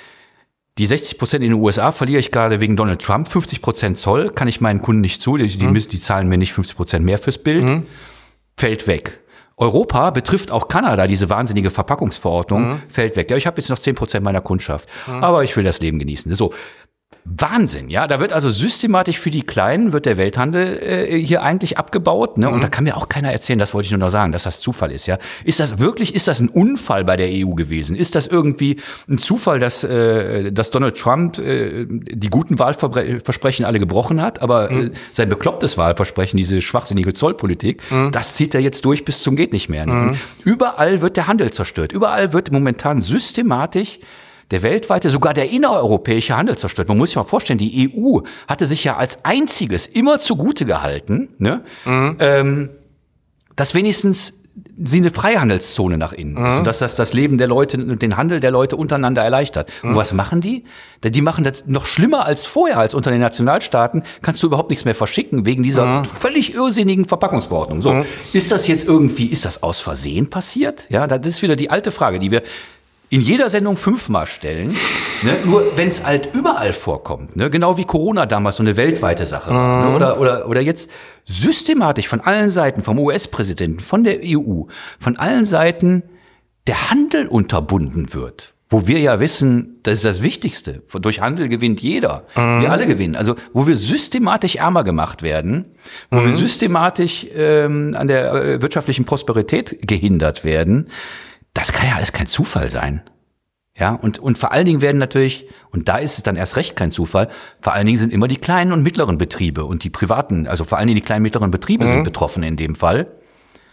Die sechzig Prozent in den U S A verliere ich gerade wegen Donald Trump, fünfzig Prozent Zoll kann ich meinen Kunden nicht zu, die, die, müssen, die zahlen mir nicht fünfzig Prozent mehr fürs Bild, mhm. fällt weg. Europa betrifft auch Kanada, diese wahnsinnige Verpackungsverordnung, mhm. fällt weg. Ja, ich habe jetzt noch zehn Prozent meiner Kundschaft, mhm. aber ich will das Leben genießen. So. Wahnsinn, ja, da wird also systematisch für die Kleinen wird der Welthandel äh, hier eigentlich abgebaut, ne? Mhm. Und da kann mir auch keiner erzählen, das wollte ich nur noch sagen, dass das Zufall ist, ja. Ist das wirklich, ist das ein Unfall bei der E U gewesen? Ist das irgendwie ein Zufall, dass äh, dass Donald Trump äh, die guten Wahlversprechen alle gebrochen hat, aber mhm. äh, sein beklopptes Wahlversprechen, diese schwachsinnige Zollpolitik, mhm. das zieht er jetzt durch bis zum geht nicht mehr. Ne? Mhm. Überall wird der Handel zerstört, überall wird momentan systematisch der weltweite, sogar der innereuropäische Handel zerstört. Man muss sich mal vorstellen, die E U hatte sich ja als einziges immer zugute gehalten, ne, mhm. ähm, dass wenigstens sie eine Freihandelszone nach innen ist, mhm. und dass das das Leben der Leute und den Handel der Leute untereinander erleichtert. Mhm. Und was machen die? Die machen das noch schlimmer als vorher, als unter den Nationalstaaten, kannst du überhaupt nichts mehr verschicken, wegen dieser mhm. völlig irrsinnigen Verpackungsverordnung. So, mhm. ist das jetzt irgendwie, ist das aus Versehen passiert? Ja, das ist wieder die alte Frage, die wir in jeder Sendung fünfmal stellen, ne? Nur wenn es halt überall vorkommt, ne? Genau wie Corona damals so eine weltweite Sache war, mhm. ne? oder, oder, oder jetzt systematisch von allen Seiten, vom U S-Präsidenten, von der E U, von allen Seiten der Handel unterbunden wird. Wo wir ja wissen, das ist das Wichtigste. Durch Handel gewinnt jeder. Mhm. Wir alle gewinnen. Also wo wir systematisch ärmer gemacht werden, wo mhm. wir systematisch ähm, an der äh, wirtschaftlichen Prosperität gehindert werden, das kann ja alles kein Zufall sein. Ja, und, und vor allen Dingen werden natürlich, und da ist es dann erst recht kein Zufall, vor allen Dingen sind immer die kleinen und mittleren Betriebe und die privaten, also vor allen Dingen die kleinen und mittleren Betriebe mhm. sind betroffen in dem Fall.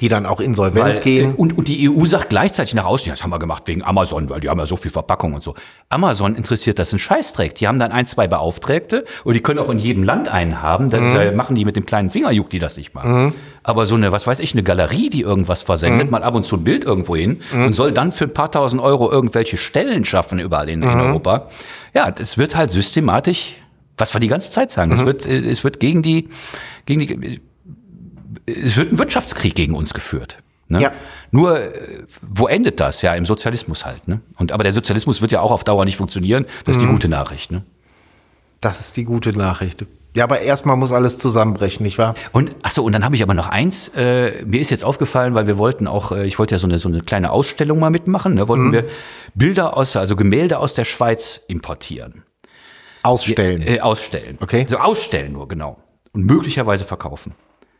die dann auch insolvent Weil, gehen. Und, und die E U sagt gleichzeitig nach außen, ja, das haben wir gemacht wegen Amazon, weil die haben ja so viel Verpackung und so. Amazon interessiert das einen Scheißdreck. Die haben dann ein, zwei Beauftragte und die können auch in jedem Land einen haben. Da, mhm. da machen die mit dem kleinen Finger, juckt die das nicht mal. Mhm. Aber so eine, was weiß ich, eine Galerie, die irgendwas versendet, mhm. mal ab und zu ein Bild irgendwo hin mhm. und soll dann für ein paar tausend Euro irgendwelche Stellen schaffen überall in, mhm. in Europa. Ja, das wird halt systematisch, was wir die ganze Zeit sagen, mhm. es wird, es wird gegen die, gegen die, es wird ein Wirtschaftskrieg gegen uns geführt. Ne? Ja. Nur, wo endet das? Ja, im Sozialismus halt. Ne? Und, aber der Sozialismus wird ja auch auf Dauer nicht funktionieren. Das ist mhm. die gute Nachricht. Ne? Das ist die gute Nachricht. Ja, aber erstmal muss alles zusammenbrechen, nicht wahr? Und ach so, und dann habe ich aber noch eins. Äh, mir ist jetzt aufgefallen, weil wir wollten auch, äh, ich wollte ja so eine so eine kleine Ausstellung mal mitmachen. Ne? Wollten mhm. wir Bilder aus, also Gemälde aus der Schweiz importieren. Ausstellen. Äh, ausstellen. Okay. So ausstellen nur, genau. Und möglicherweise verkaufen.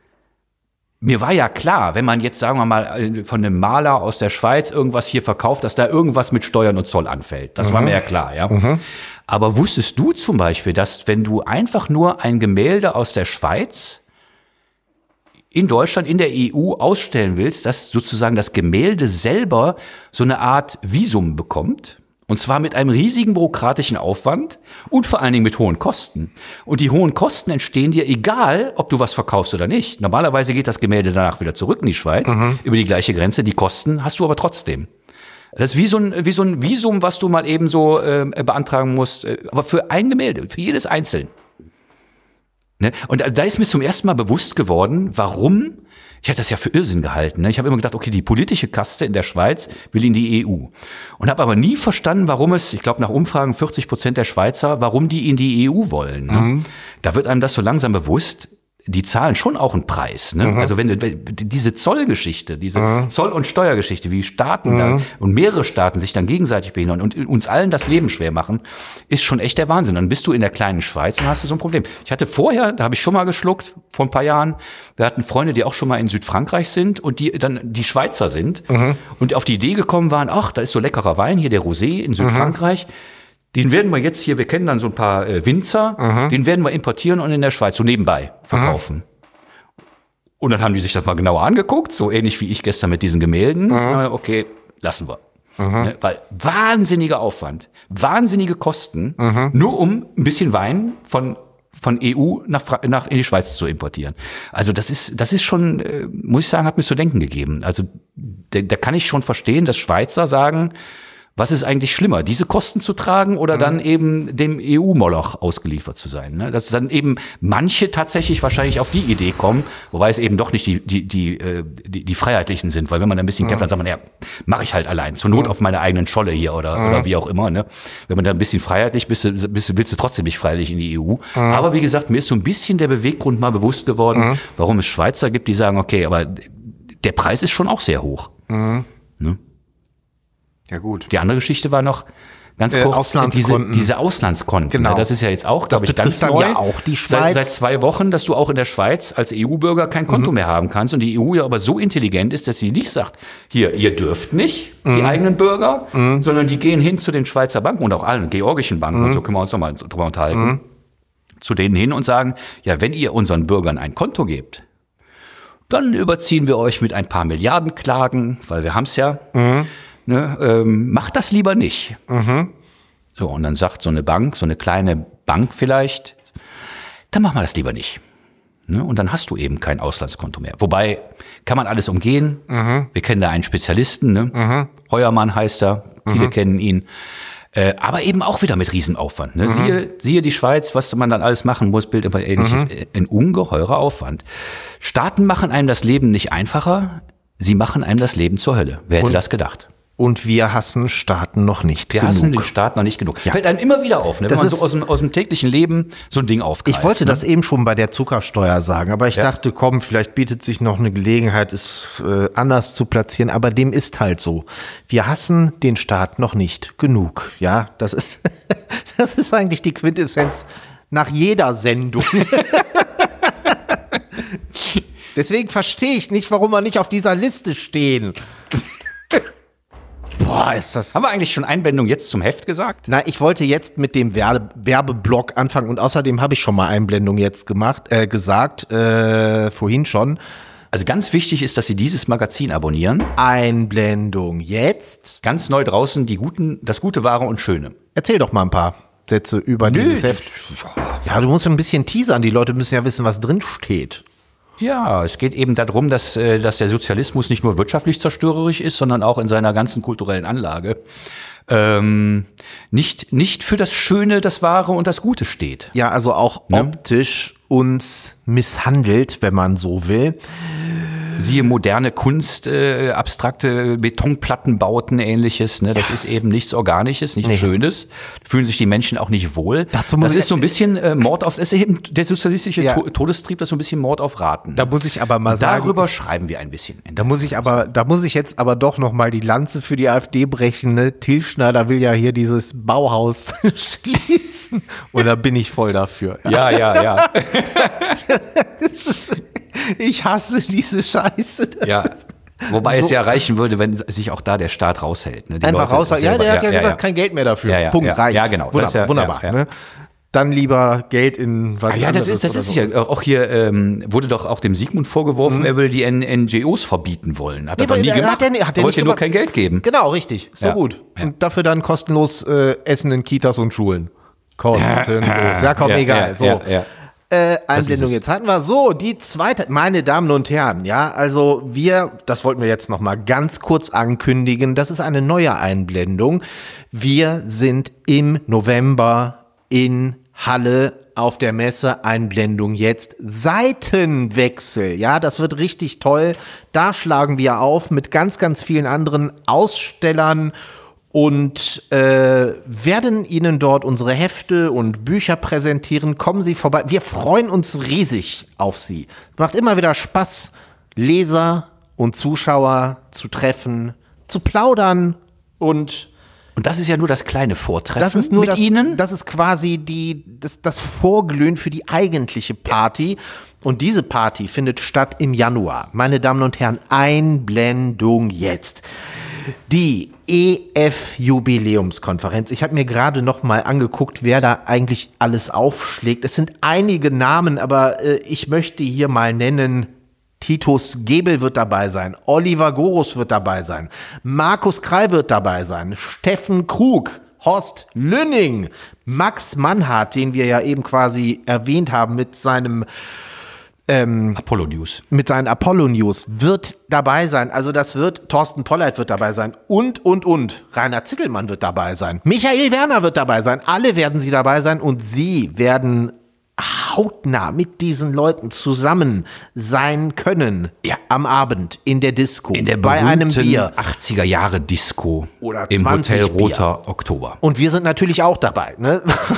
Mir war ja klar, wenn man jetzt, sagen wir mal, von einem Maler aus der Schweiz irgendwas hier verkauft, dass da irgendwas mit Steuern und Zoll anfällt. Das mhm. war mir ja klar, ja. Mhm. Aber wusstest du zum Beispiel, dass wenn du einfach nur ein Gemälde aus der Schweiz in Deutschland, in der E U ausstellen willst, dass sozusagen das Gemälde selber so eine Art Visum bekommt? Und zwar mit einem riesigen bürokratischen Aufwand und vor allen Dingen mit hohen Kosten. Und die hohen Kosten entstehen dir egal, ob du was verkaufst oder nicht. Normalerweise geht das Gemälde danach wieder zurück in die Schweiz, mhm. über die gleiche Grenze. Die Kosten hast du aber trotzdem. Das ist wie so ein, wie so ein Visum, was du mal eben so äh, beantragen musst. Aber für ein Gemälde, für jedes einzeln. Ne? Und da ist mir zum ersten Mal bewusst geworden, warum. Ich hatte das ja für Irrsinn gehalten. Ne? Ich habe immer gedacht, okay, die politische Kaste in der Schweiz will in die E U. Und habe aber nie verstanden, warum es, ich glaube nach Umfragen vierzig Prozent der Schweizer, warum die in die E U wollen. Ne? Mhm. Da wird einem das so langsam bewusst, die zahlen schon auch einen Preis. Ne? Mhm. Also wenn diese Zollgeschichte, diese mhm. Zoll- und Steuergeschichte, wie Staaten mhm. da und mehrere Staaten sich dann gegenseitig behindern und uns allen das Leben schwer machen, ist schon echt der Wahnsinn. Dann bist du in der kleinen Schweiz und hast du so ein Problem. Ich hatte vorher, da habe ich schon mal geschluckt, vor ein paar Jahren, wir hatten Freunde, die auch schon mal in Südfrankreich sind und die dann die Schweizer sind mhm. und auf die Idee gekommen waren, ach, da ist so leckerer Wein, hier der Rosé in Südfrankreich. Mhm. Den werden wir jetzt hier, wir kennen dann so ein paar äh, Winzer, mhm. den werden wir importieren und in der Schweiz so nebenbei verkaufen. Mhm. Und dann haben die sich das mal genauer angeguckt, so ähnlich wie ich gestern mit diesen Gemälden. Mhm. Äh, okay, lassen wir. Mhm. Ne, weil wahnsinniger Aufwand, wahnsinnige Kosten, mhm. nur um ein bisschen Wein von von E U nach, nach in die Schweiz zu importieren. Also das ist das ist schon, äh, muss ich sagen, hat mir zu denken gegeben. Also da, da kann ich schon verstehen, dass Schweizer sagen, was ist eigentlich schlimmer, diese Kosten zu tragen oder mhm. dann eben dem E U-Moloch ausgeliefert zu sein? Ne? Dass dann eben manche tatsächlich wahrscheinlich auf die Idee kommen, wobei es eben doch nicht die die die die, die Freiheitlichen sind, weil wenn man ein bisschen mhm. kämpft, dann sagt man, ja, mache ich halt allein, zur Not mhm. auf meiner eigenen Scholle hier oder mhm. oder wie auch immer. Ne? Wenn man da ein bisschen freiheitlich bist, bist willst du trotzdem nicht freiwillig in die E U. Mhm. Aber wie gesagt, mir ist so ein bisschen der Beweggrund mal bewusst geworden, mhm. warum es Schweizer gibt, die sagen, okay, aber der Preis ist schon auch sehr hoch. Mhm. Ne? Ja, gut. Die andere Geschichte war noch ganz kurz, äh, Auslandskonten. Diese, diese Auslandskonten. Genau. Das ist ja jetzt auch, glaube ich, ganz dann neu. Ja auch die Schweiz. Seit, seit zwei Wochen, dass du auch in der Schweiz als E U-Bürger kein Konto mhm. mehr haben kannst und die E U ja aber so intelligent ist, dass sie nicht sagt, hier, ihr dürft nicht, mhm. die eigenen Bürger, mhm. sondern die gehen hin zu den Schweizer Banken und auch allen georgischen Banken, mhm. und so können wir uns nochmal drüber unterhalten, mhm. zu denen hin und sagen, ja, wenn ihr unseren Bürgern ein Konto gebt, dann überziehen wir euch mit ein paar Milliarden Klagen, weil wir haben's ja. Mhm. Ne, ähm, macht das lieber nicht. Mhm. So, und dann sagt so eine Bank, so eine kleine Bank vielleicht, dann machen wir das lieber nicht. Ne, und dann hast du eben kein Auslandskonto mehr. Wobei, kann man alles umgehen. Mhm. Wir kennen da einen Spezialisten, ne? Mhm. Heuermann heißt er, viele mhm. kennen ihn. Äh, aber eben auch wieder mit Riesenaufwand. Ne? Mhm. Siehe, siehe die Schweiz, was man dann alles machen muss, Bild immer ähnliches. Mhm. Ein ungeheurer Aufwand. Staaten machen einem das Leben nicht einfacher, sie machen einem das Leben zur Hölle. Wer hätte und? das gedacht? Und wir hassen Staaten noch nicht wir genug. Wir hassen den Staat noch nicht genug. Ja. Fällt einem immer wieder auf, ne? Wenn man so aus dem, aus dem täglichen Leben so ein Ding aufgreift. Ich wollte ne? das eben schon bei der Zuckersteuer sagen, aber ich ja. dachte, komm, vielleicht bietet sich noch eine Gelegenheit, es äh, anders zu platzieren, aber dem ist halt so. Wir hassen den Staat noch nicht genug. Ja, das ist, das ist eigentlich die Quintessenz nach jeder Sendung. Deswegen verstehe ich nicht, warum wir nicht auf dieser Liste stehen. Boah, ist das. Haben wir eigentlich schon Einblendung jetzt zum Heft gesagt? Na, ich wollte jetzt mit dem Werbe- Werbeblock anfangen und außerdem habe ich schon mal Einblendung jetzt gemacht, äh, gesagt, äh, vorhin schon, Also ganz wichtig ist, dass Sie dieses Magazin abonnieren. Einblendung jetzt. Ganz neu draußen, die guten, das Gute, Wahre und Schöne. Erzähl doch mal ein paar Sätze über Nö, dieses Heft. Ja, du musst ein bisschen teasern. Die Leute müssen ja wissen, was drin steht. Ja, es geht eben darum, dass, äh, dass der Sozialismus nicht nur wirtschaftlich zerstörerisch ist, sondern auch in seiner ganzen kulturellen Anlage ähm, nicht, nicht für das Schöne, das Wahre und das Gute steht. Ja, also auch Ne? optisch uns misshandelt, wenn man so will. Siehe moderne Kunst, äh, abstrakte Betonplattenbauten, ähnliches. Ne? Das ist eben nichts Organisches, nichts Nee. Schönes. Fühlen sich die Menschen auch nicht wohl. Dazu muss das ich- ist so ein bisschen äh, Mord auf, das ist eben der sozialistische Ja. to- Todestrieb, das ist so ein bisschen Mord auf Raten. Da muss ich aber mal sagen, Darüber schreiben wir ein bisschen. da muss ich aber, da muss ich jetzt aber doch noch mal die Lanze für die AfD brechen. Ne? Til Schneider will ja hier dieses Bauhaus schließen und da bin ich voll dafür. Ja, ja, ja. Ich hasse diese Scheiße. Das ja. ist- Wobei So- es ja reichen würde, wenn sich auch da der Staat raushält. Ne? Die Einfach Leute raus. Ja, selber- der hat ja, ja, gesagt, kein Geld mehr dafür. Ja, ja, Punkt, ja. reicht. Ja, genau. Das Wunderbar. ist ja- wunderbar ja, ja. Ne? Dann lieber Geld in was Ah, ja, das anderes ist, das oder ist so. sicher. Auch hier ähm, wurde doch auch dem Sigmund vorgeworfen, er will die N- NGOs verbieten wollen. Hat er Nee, doch nie hat gemacht. er nie- hat er er nicht wollte nur gemacht. kein Geld geben. Genau, richtig. So Ja. gut. Ja. Und dafür dann kostenlos äh, Essen in Kitas und Schulen. Kostenlos. Ja, komm, Ja, egal. ja, so. ja, ja. Äh, ist Einblendung es. jetzt hatten wir. So, die zweite, meine Damen und Herren, ja, also wir, das wollten wir jetzt noch mal ganz kurz ankündigen, das ist eine neue Einblendung. Wir sind im November in Halle auf der Messe. Einblendung jetzt. Seitenwechsel, ja, das wird richtig toll. Da schlagen wir auf mit ganz, ganz vielen anderen Ausstellern und äh, werden Ihnen dort unsere Hefte und Bücher präsentieren. Kommen Sie vorbei. Wir freuen uns riesig auf Sie. Macht immer wieder Spaß, Leser und Zuschauer zu treffen, zu plaudern und Und das ist ja nur das kleine Vortreffen das ist nur mit das, Ihnen. das ist quasi die, das, das Vorglühen für die eigentliche Party. Und diese Party findet statt im Januar. Meine Damen und Herren, Einblendung jetzt. Die E F-Jubiläumskonferenz. Ich habe mir gerade noch mal angeguckt, wer da eigentlich alles aufschlägt. Es sind einige Namen, aber äh, ich möchte hier mal nennen: Titus Gebel wird dabei sein, Oliver Gorus wird dabei sein, Markus Krall wird dabei sein, Steffen Krug, Horst Lünning, Max Mannhardt, den wir ja eben quasi erwähnt haben mit seinem Apollo News. mit seinen Apollo News wird dabei sein. Also das wird, Thorsten Polleit wird dabei sein und, und, und. Rainer Zittelmann wird dabei sein. Michael Werner wird dabei sein. Alle werden sie dabei sein und sie werden hautnah mit diesen Leuten zusammen sein können. Ja. Am Abend in der Disco. In der bei einem berühmten Bier. achtziger Jahre Disco Oder im zwanzig Hotel Bier. Roter Oktober. Und wir sind natürlich auch dabei, ne?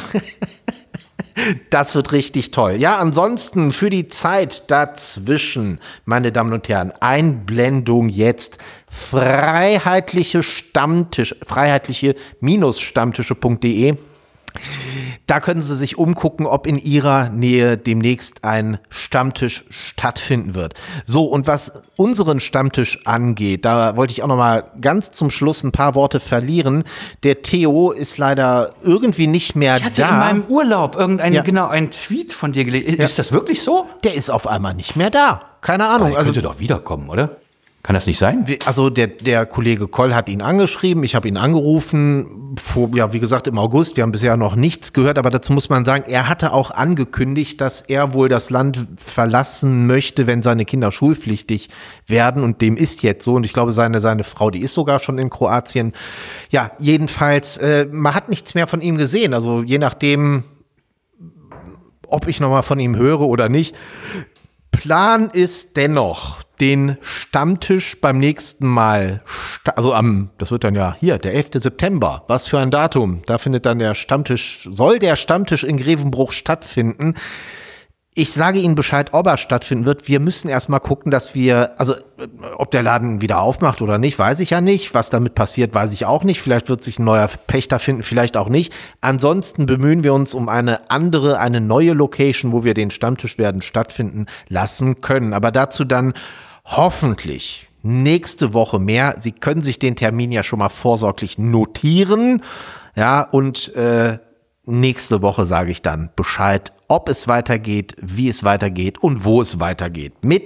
Das wird richtig toll. Ja, ansonsten für die Zeit dazwischen, meine Damen und Herren, Einblendung jetzt. Freiheitliche Stammtisch, freiheitliche-stammtische punkt de. Da können Sie sich umgucken, ob in Ihrer Nähe demnächst ein Stammtisch stattfinden wird. So, und was unseren Stammtisch angeht, da wollte ich auch noch mal ganz zum Schluss ein paar Worte verlieren. Der Theo ist leider irgendwie nicht mehr Ich hatte da. in meinem Urlaub irgendeinen, Ja. genau, einen Tweet von dir gelesen. Ist, ist das wirklich so? Der ist auf einmal nicht mehr da. Keine Ahnung. Der Also könnte doch wiederkommen, oder? Kann das nicht sein? Wir- Also der, der Kollege Koll hat ihn angeschrieben, ich habe ihn angerufen, vor, ja wie gesagt im August, wir haben bisher noch nichts gehört, aber dazu muss man sagen, er hatte auch angekündigt, dass er wohl das Land verlassen möchte, wenn seine Kinder schulpflichtig werden und dem ist jetzt so und ich glaube seine, seine Frau, die ist sogar schon in Kroatien. Ja, jedenfalls, äh, man hat nichts mehr von ihm gesehen, also je nachdem, ob ich noch mal von ihm höre oder nicht. Plan ist dennoch, den Stammtisch beim nächsten Mal, sta- also am, das wird dann ja hier, der elfte September, was für ein Datum, da findet dann der Stammtisch, soll der Stammtisch in Grevenbruch stattfinden. Ich sage Ihnen Bescheid, ob er stattfinden wird. Wir müssen erstmal gucken, dass wir, also äh, ob der Laden wieder aufmacht oder nicht, weiß ich ja nicht. Was damit passiert, weiß ich auch nicht. Vielleicht wird sich ein neuer Pächter finden, vielleicht auch nicht. Ansonsten bemühen wir uns um eine andere, eine neue Location, wo wir den Stammtisch werden stattfinden lassen können. Aber dazu dann hoffentlich nächste Woche mehr. Sie können sich den Termin ja schon mal vorsorglich notieren. Ja, und äh, nächste Woche sage ich dann Bescheid, ob es weitergeht, wie es weitergeht und wo es weitergeht. Mit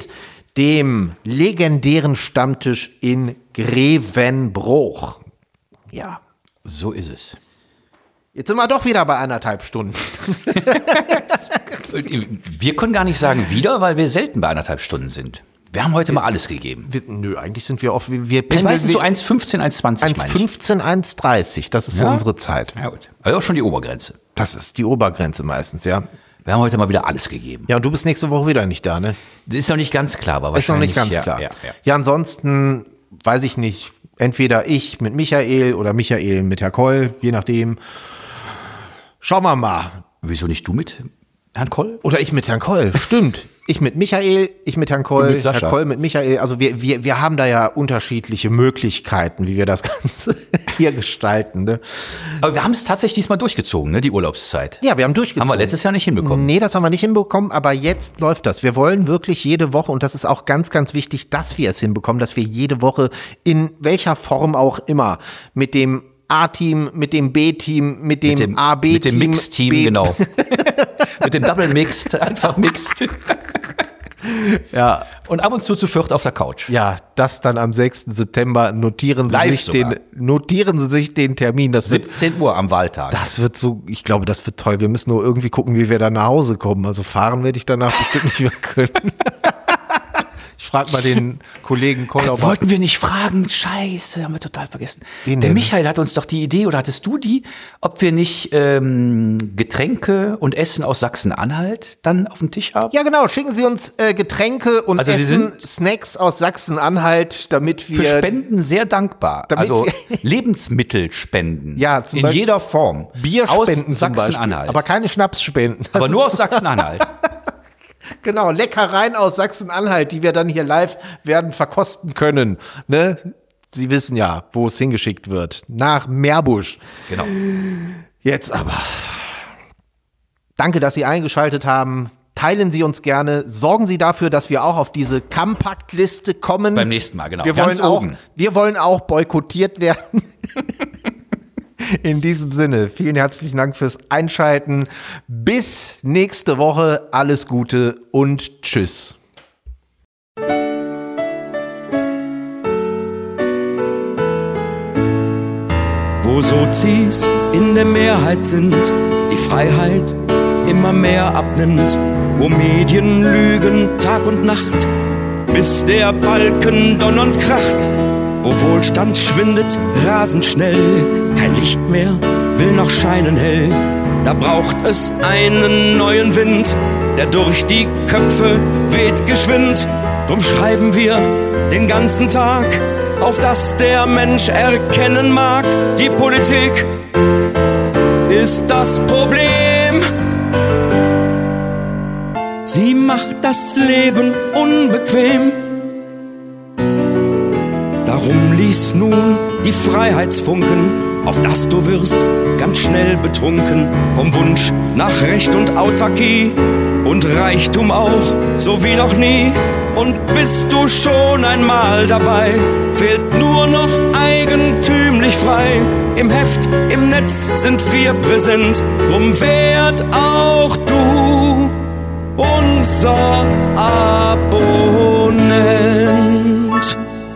dem legendären Stammtisch in Grevenbroich. Ja, So ist es. jetzt sind wir doch wieder bei anderthalb Stunden. Wir können gar nicht sagen wieder, weil wir selten bei anderthalb Stunden sind. Wir haben heute mal alles gegeben. Wir, nö, eigentlich sind wir oft, wir, wir Ich weiß, es ist so eins fünfzehn, eins zwanzig, eins meine ich. fünfzehn, eins dreißig, das ist so Ja? unsere Zeit. Ja gut. Also auch schon die Obergrenze. Das ist die Obergrenze meistens, ja. Wir haben heute mal wieder alles gegeben. Ja, und du bist nächste Woche wieder nicht da, ne? Das ist noch nicht ganz klar, aber Ist noch nicht ganz ja, klar. Ja, ja. ja, ansonsten weiß ich nicht, entweder ich mit Michael oder Michael mit Herr Koll, je nachdem. Schauen wir mal. Wieso nicht du mit Herrn Koll? Oder ich mit Herrn Koll, stimmt. Ich mit Michael, ich mit Herrn Koll, Du mit Sascha. Herr Koll mit Michael. Also wir, wir, wir haben da ja unterschiedliche Möglichkeiten, wie wir das Ganze hier gestalten. Ne? Aber wir haben es tatsächlich diesmal durchgezogen, ne, die Urlaubszeit. Ja, wir haben durchgezogen. Haben wir letztes Jahr nicht hinbekommen. Nee, das haben wir nicht hinbekommen, aber jetzt läuft das. Wir wollen wirklich jede Woche, und das ist auch ganz, ganz wichtig, dass wir es hinbekommen, dass wir jede Woche in welcher Form auch immer mit dem A-Team, mit dem B-Team, mit dem, Mit dem, A B-Team. mit dem Mix-Team, B- genau. Mit dem Double Mixed, einfach Mixed. Ja, Und ab und zu zu viert auf der Couch. ja, das dann am sechsten September. Notieren Sie, Live sich sogar. den, notieren Sie sich den Termin. Das wird, siebzehn Uhr am Wahltag. das wird so, ich glaube, das wird toll. Wir müssen nur irgendwie gucken, wie wir da nach Hause kommen. Also fahren werde ich danach bestimmt nicht mehr können. Ich frage mal den Kollegen Koll, ob er- Wollten wir nicht fragen? Scheiße, haben wir total vergessen. Wen Der denn? Michael hat uns doch die Idee, oder hattest du die, ob wir nicht ähm, Getränke und Essen aus Sachsen-Anhalt dann auf dem Tisch haben? Ja, genau. Schicken Sie uns äh, Getränke und Also die Essen, sind- Snacks aus Sachsen-Anhalt, damit Für wir Spenden sehr dankbar. Damit Also wir- Lebensmittelspenden. Ja, zum in Beispiel jeder Form. Bier aus spenden zum Beispiel, Sachsen-Anhalt. aber keine Schnapsspenden. Das Aber nur ist- aus Sachsen-Anhalt. Genau, Leckereien aus Sachsen-Anhalt, die wir dann hier live werden verkosten können. Ne? Sie wissen ja, wo es hingeschickt wird. Nach Meerbusch. Genau. Jetzt aber. Danke, dass Sie eingeschaltet haben. Teilen Sie uns gerne. Sorgen Sie dafür, dass wir auch auf diese Kompaktliste kommen. Beim nächsten Mal, genau. Wir Ganz wollen, auch, oben. wir wollen auch boykottiert werden. In diesem Sinne, vielen herzlichen Dank fürs Einschalten. Bis nächste Woche. Alles Gute und tschüss. Wo Sozis in der Mehrheit sind, die Freiheit immer mehr abnimmt, wo Medien lügen Tag und Nacht, bis der Balken donnernd kracht, wo Wohlstand schwindet rasend schnell, kein Licht mehr will noch scheinen hell, da braucht es einen neuen Wind, der durch die Köpfe weht geschwind, drum schreiben wir den ganzen Tag, auf dass der Mensch erkennen mag, die Politik ist das Problem. Sie macht das Leben unbequem. Darum lies nun die Freiheitsfunken, auf dass du wirst ganz schnell betrunken vom Wunsch nach Recht und Autarkie und Reichtum auch, so wie noch nie. Und bist du schon einmal dabei, fehlt nur noch eigentümlich frei. Im Heft, im Netz sind wir präsent, drum werd auch du unser Abonnent.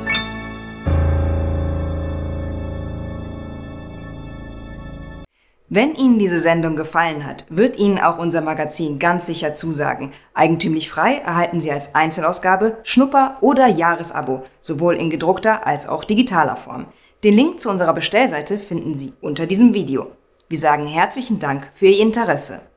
Wenn Ihnen diese Sendung gefallen hat, wird Ihnen auch unser Magazin ganz sicher zusagen. Eigentümlich frei erhalten Sie als Einzelausgabe, Schnupper- oder Jahresabo, sowohl in gedruckter als auch digitaler Form. Den Link zu unserer Bestellseite finden Sie unter diesem Video. Wir sagen herzlichen Dank für Ihr Interesse.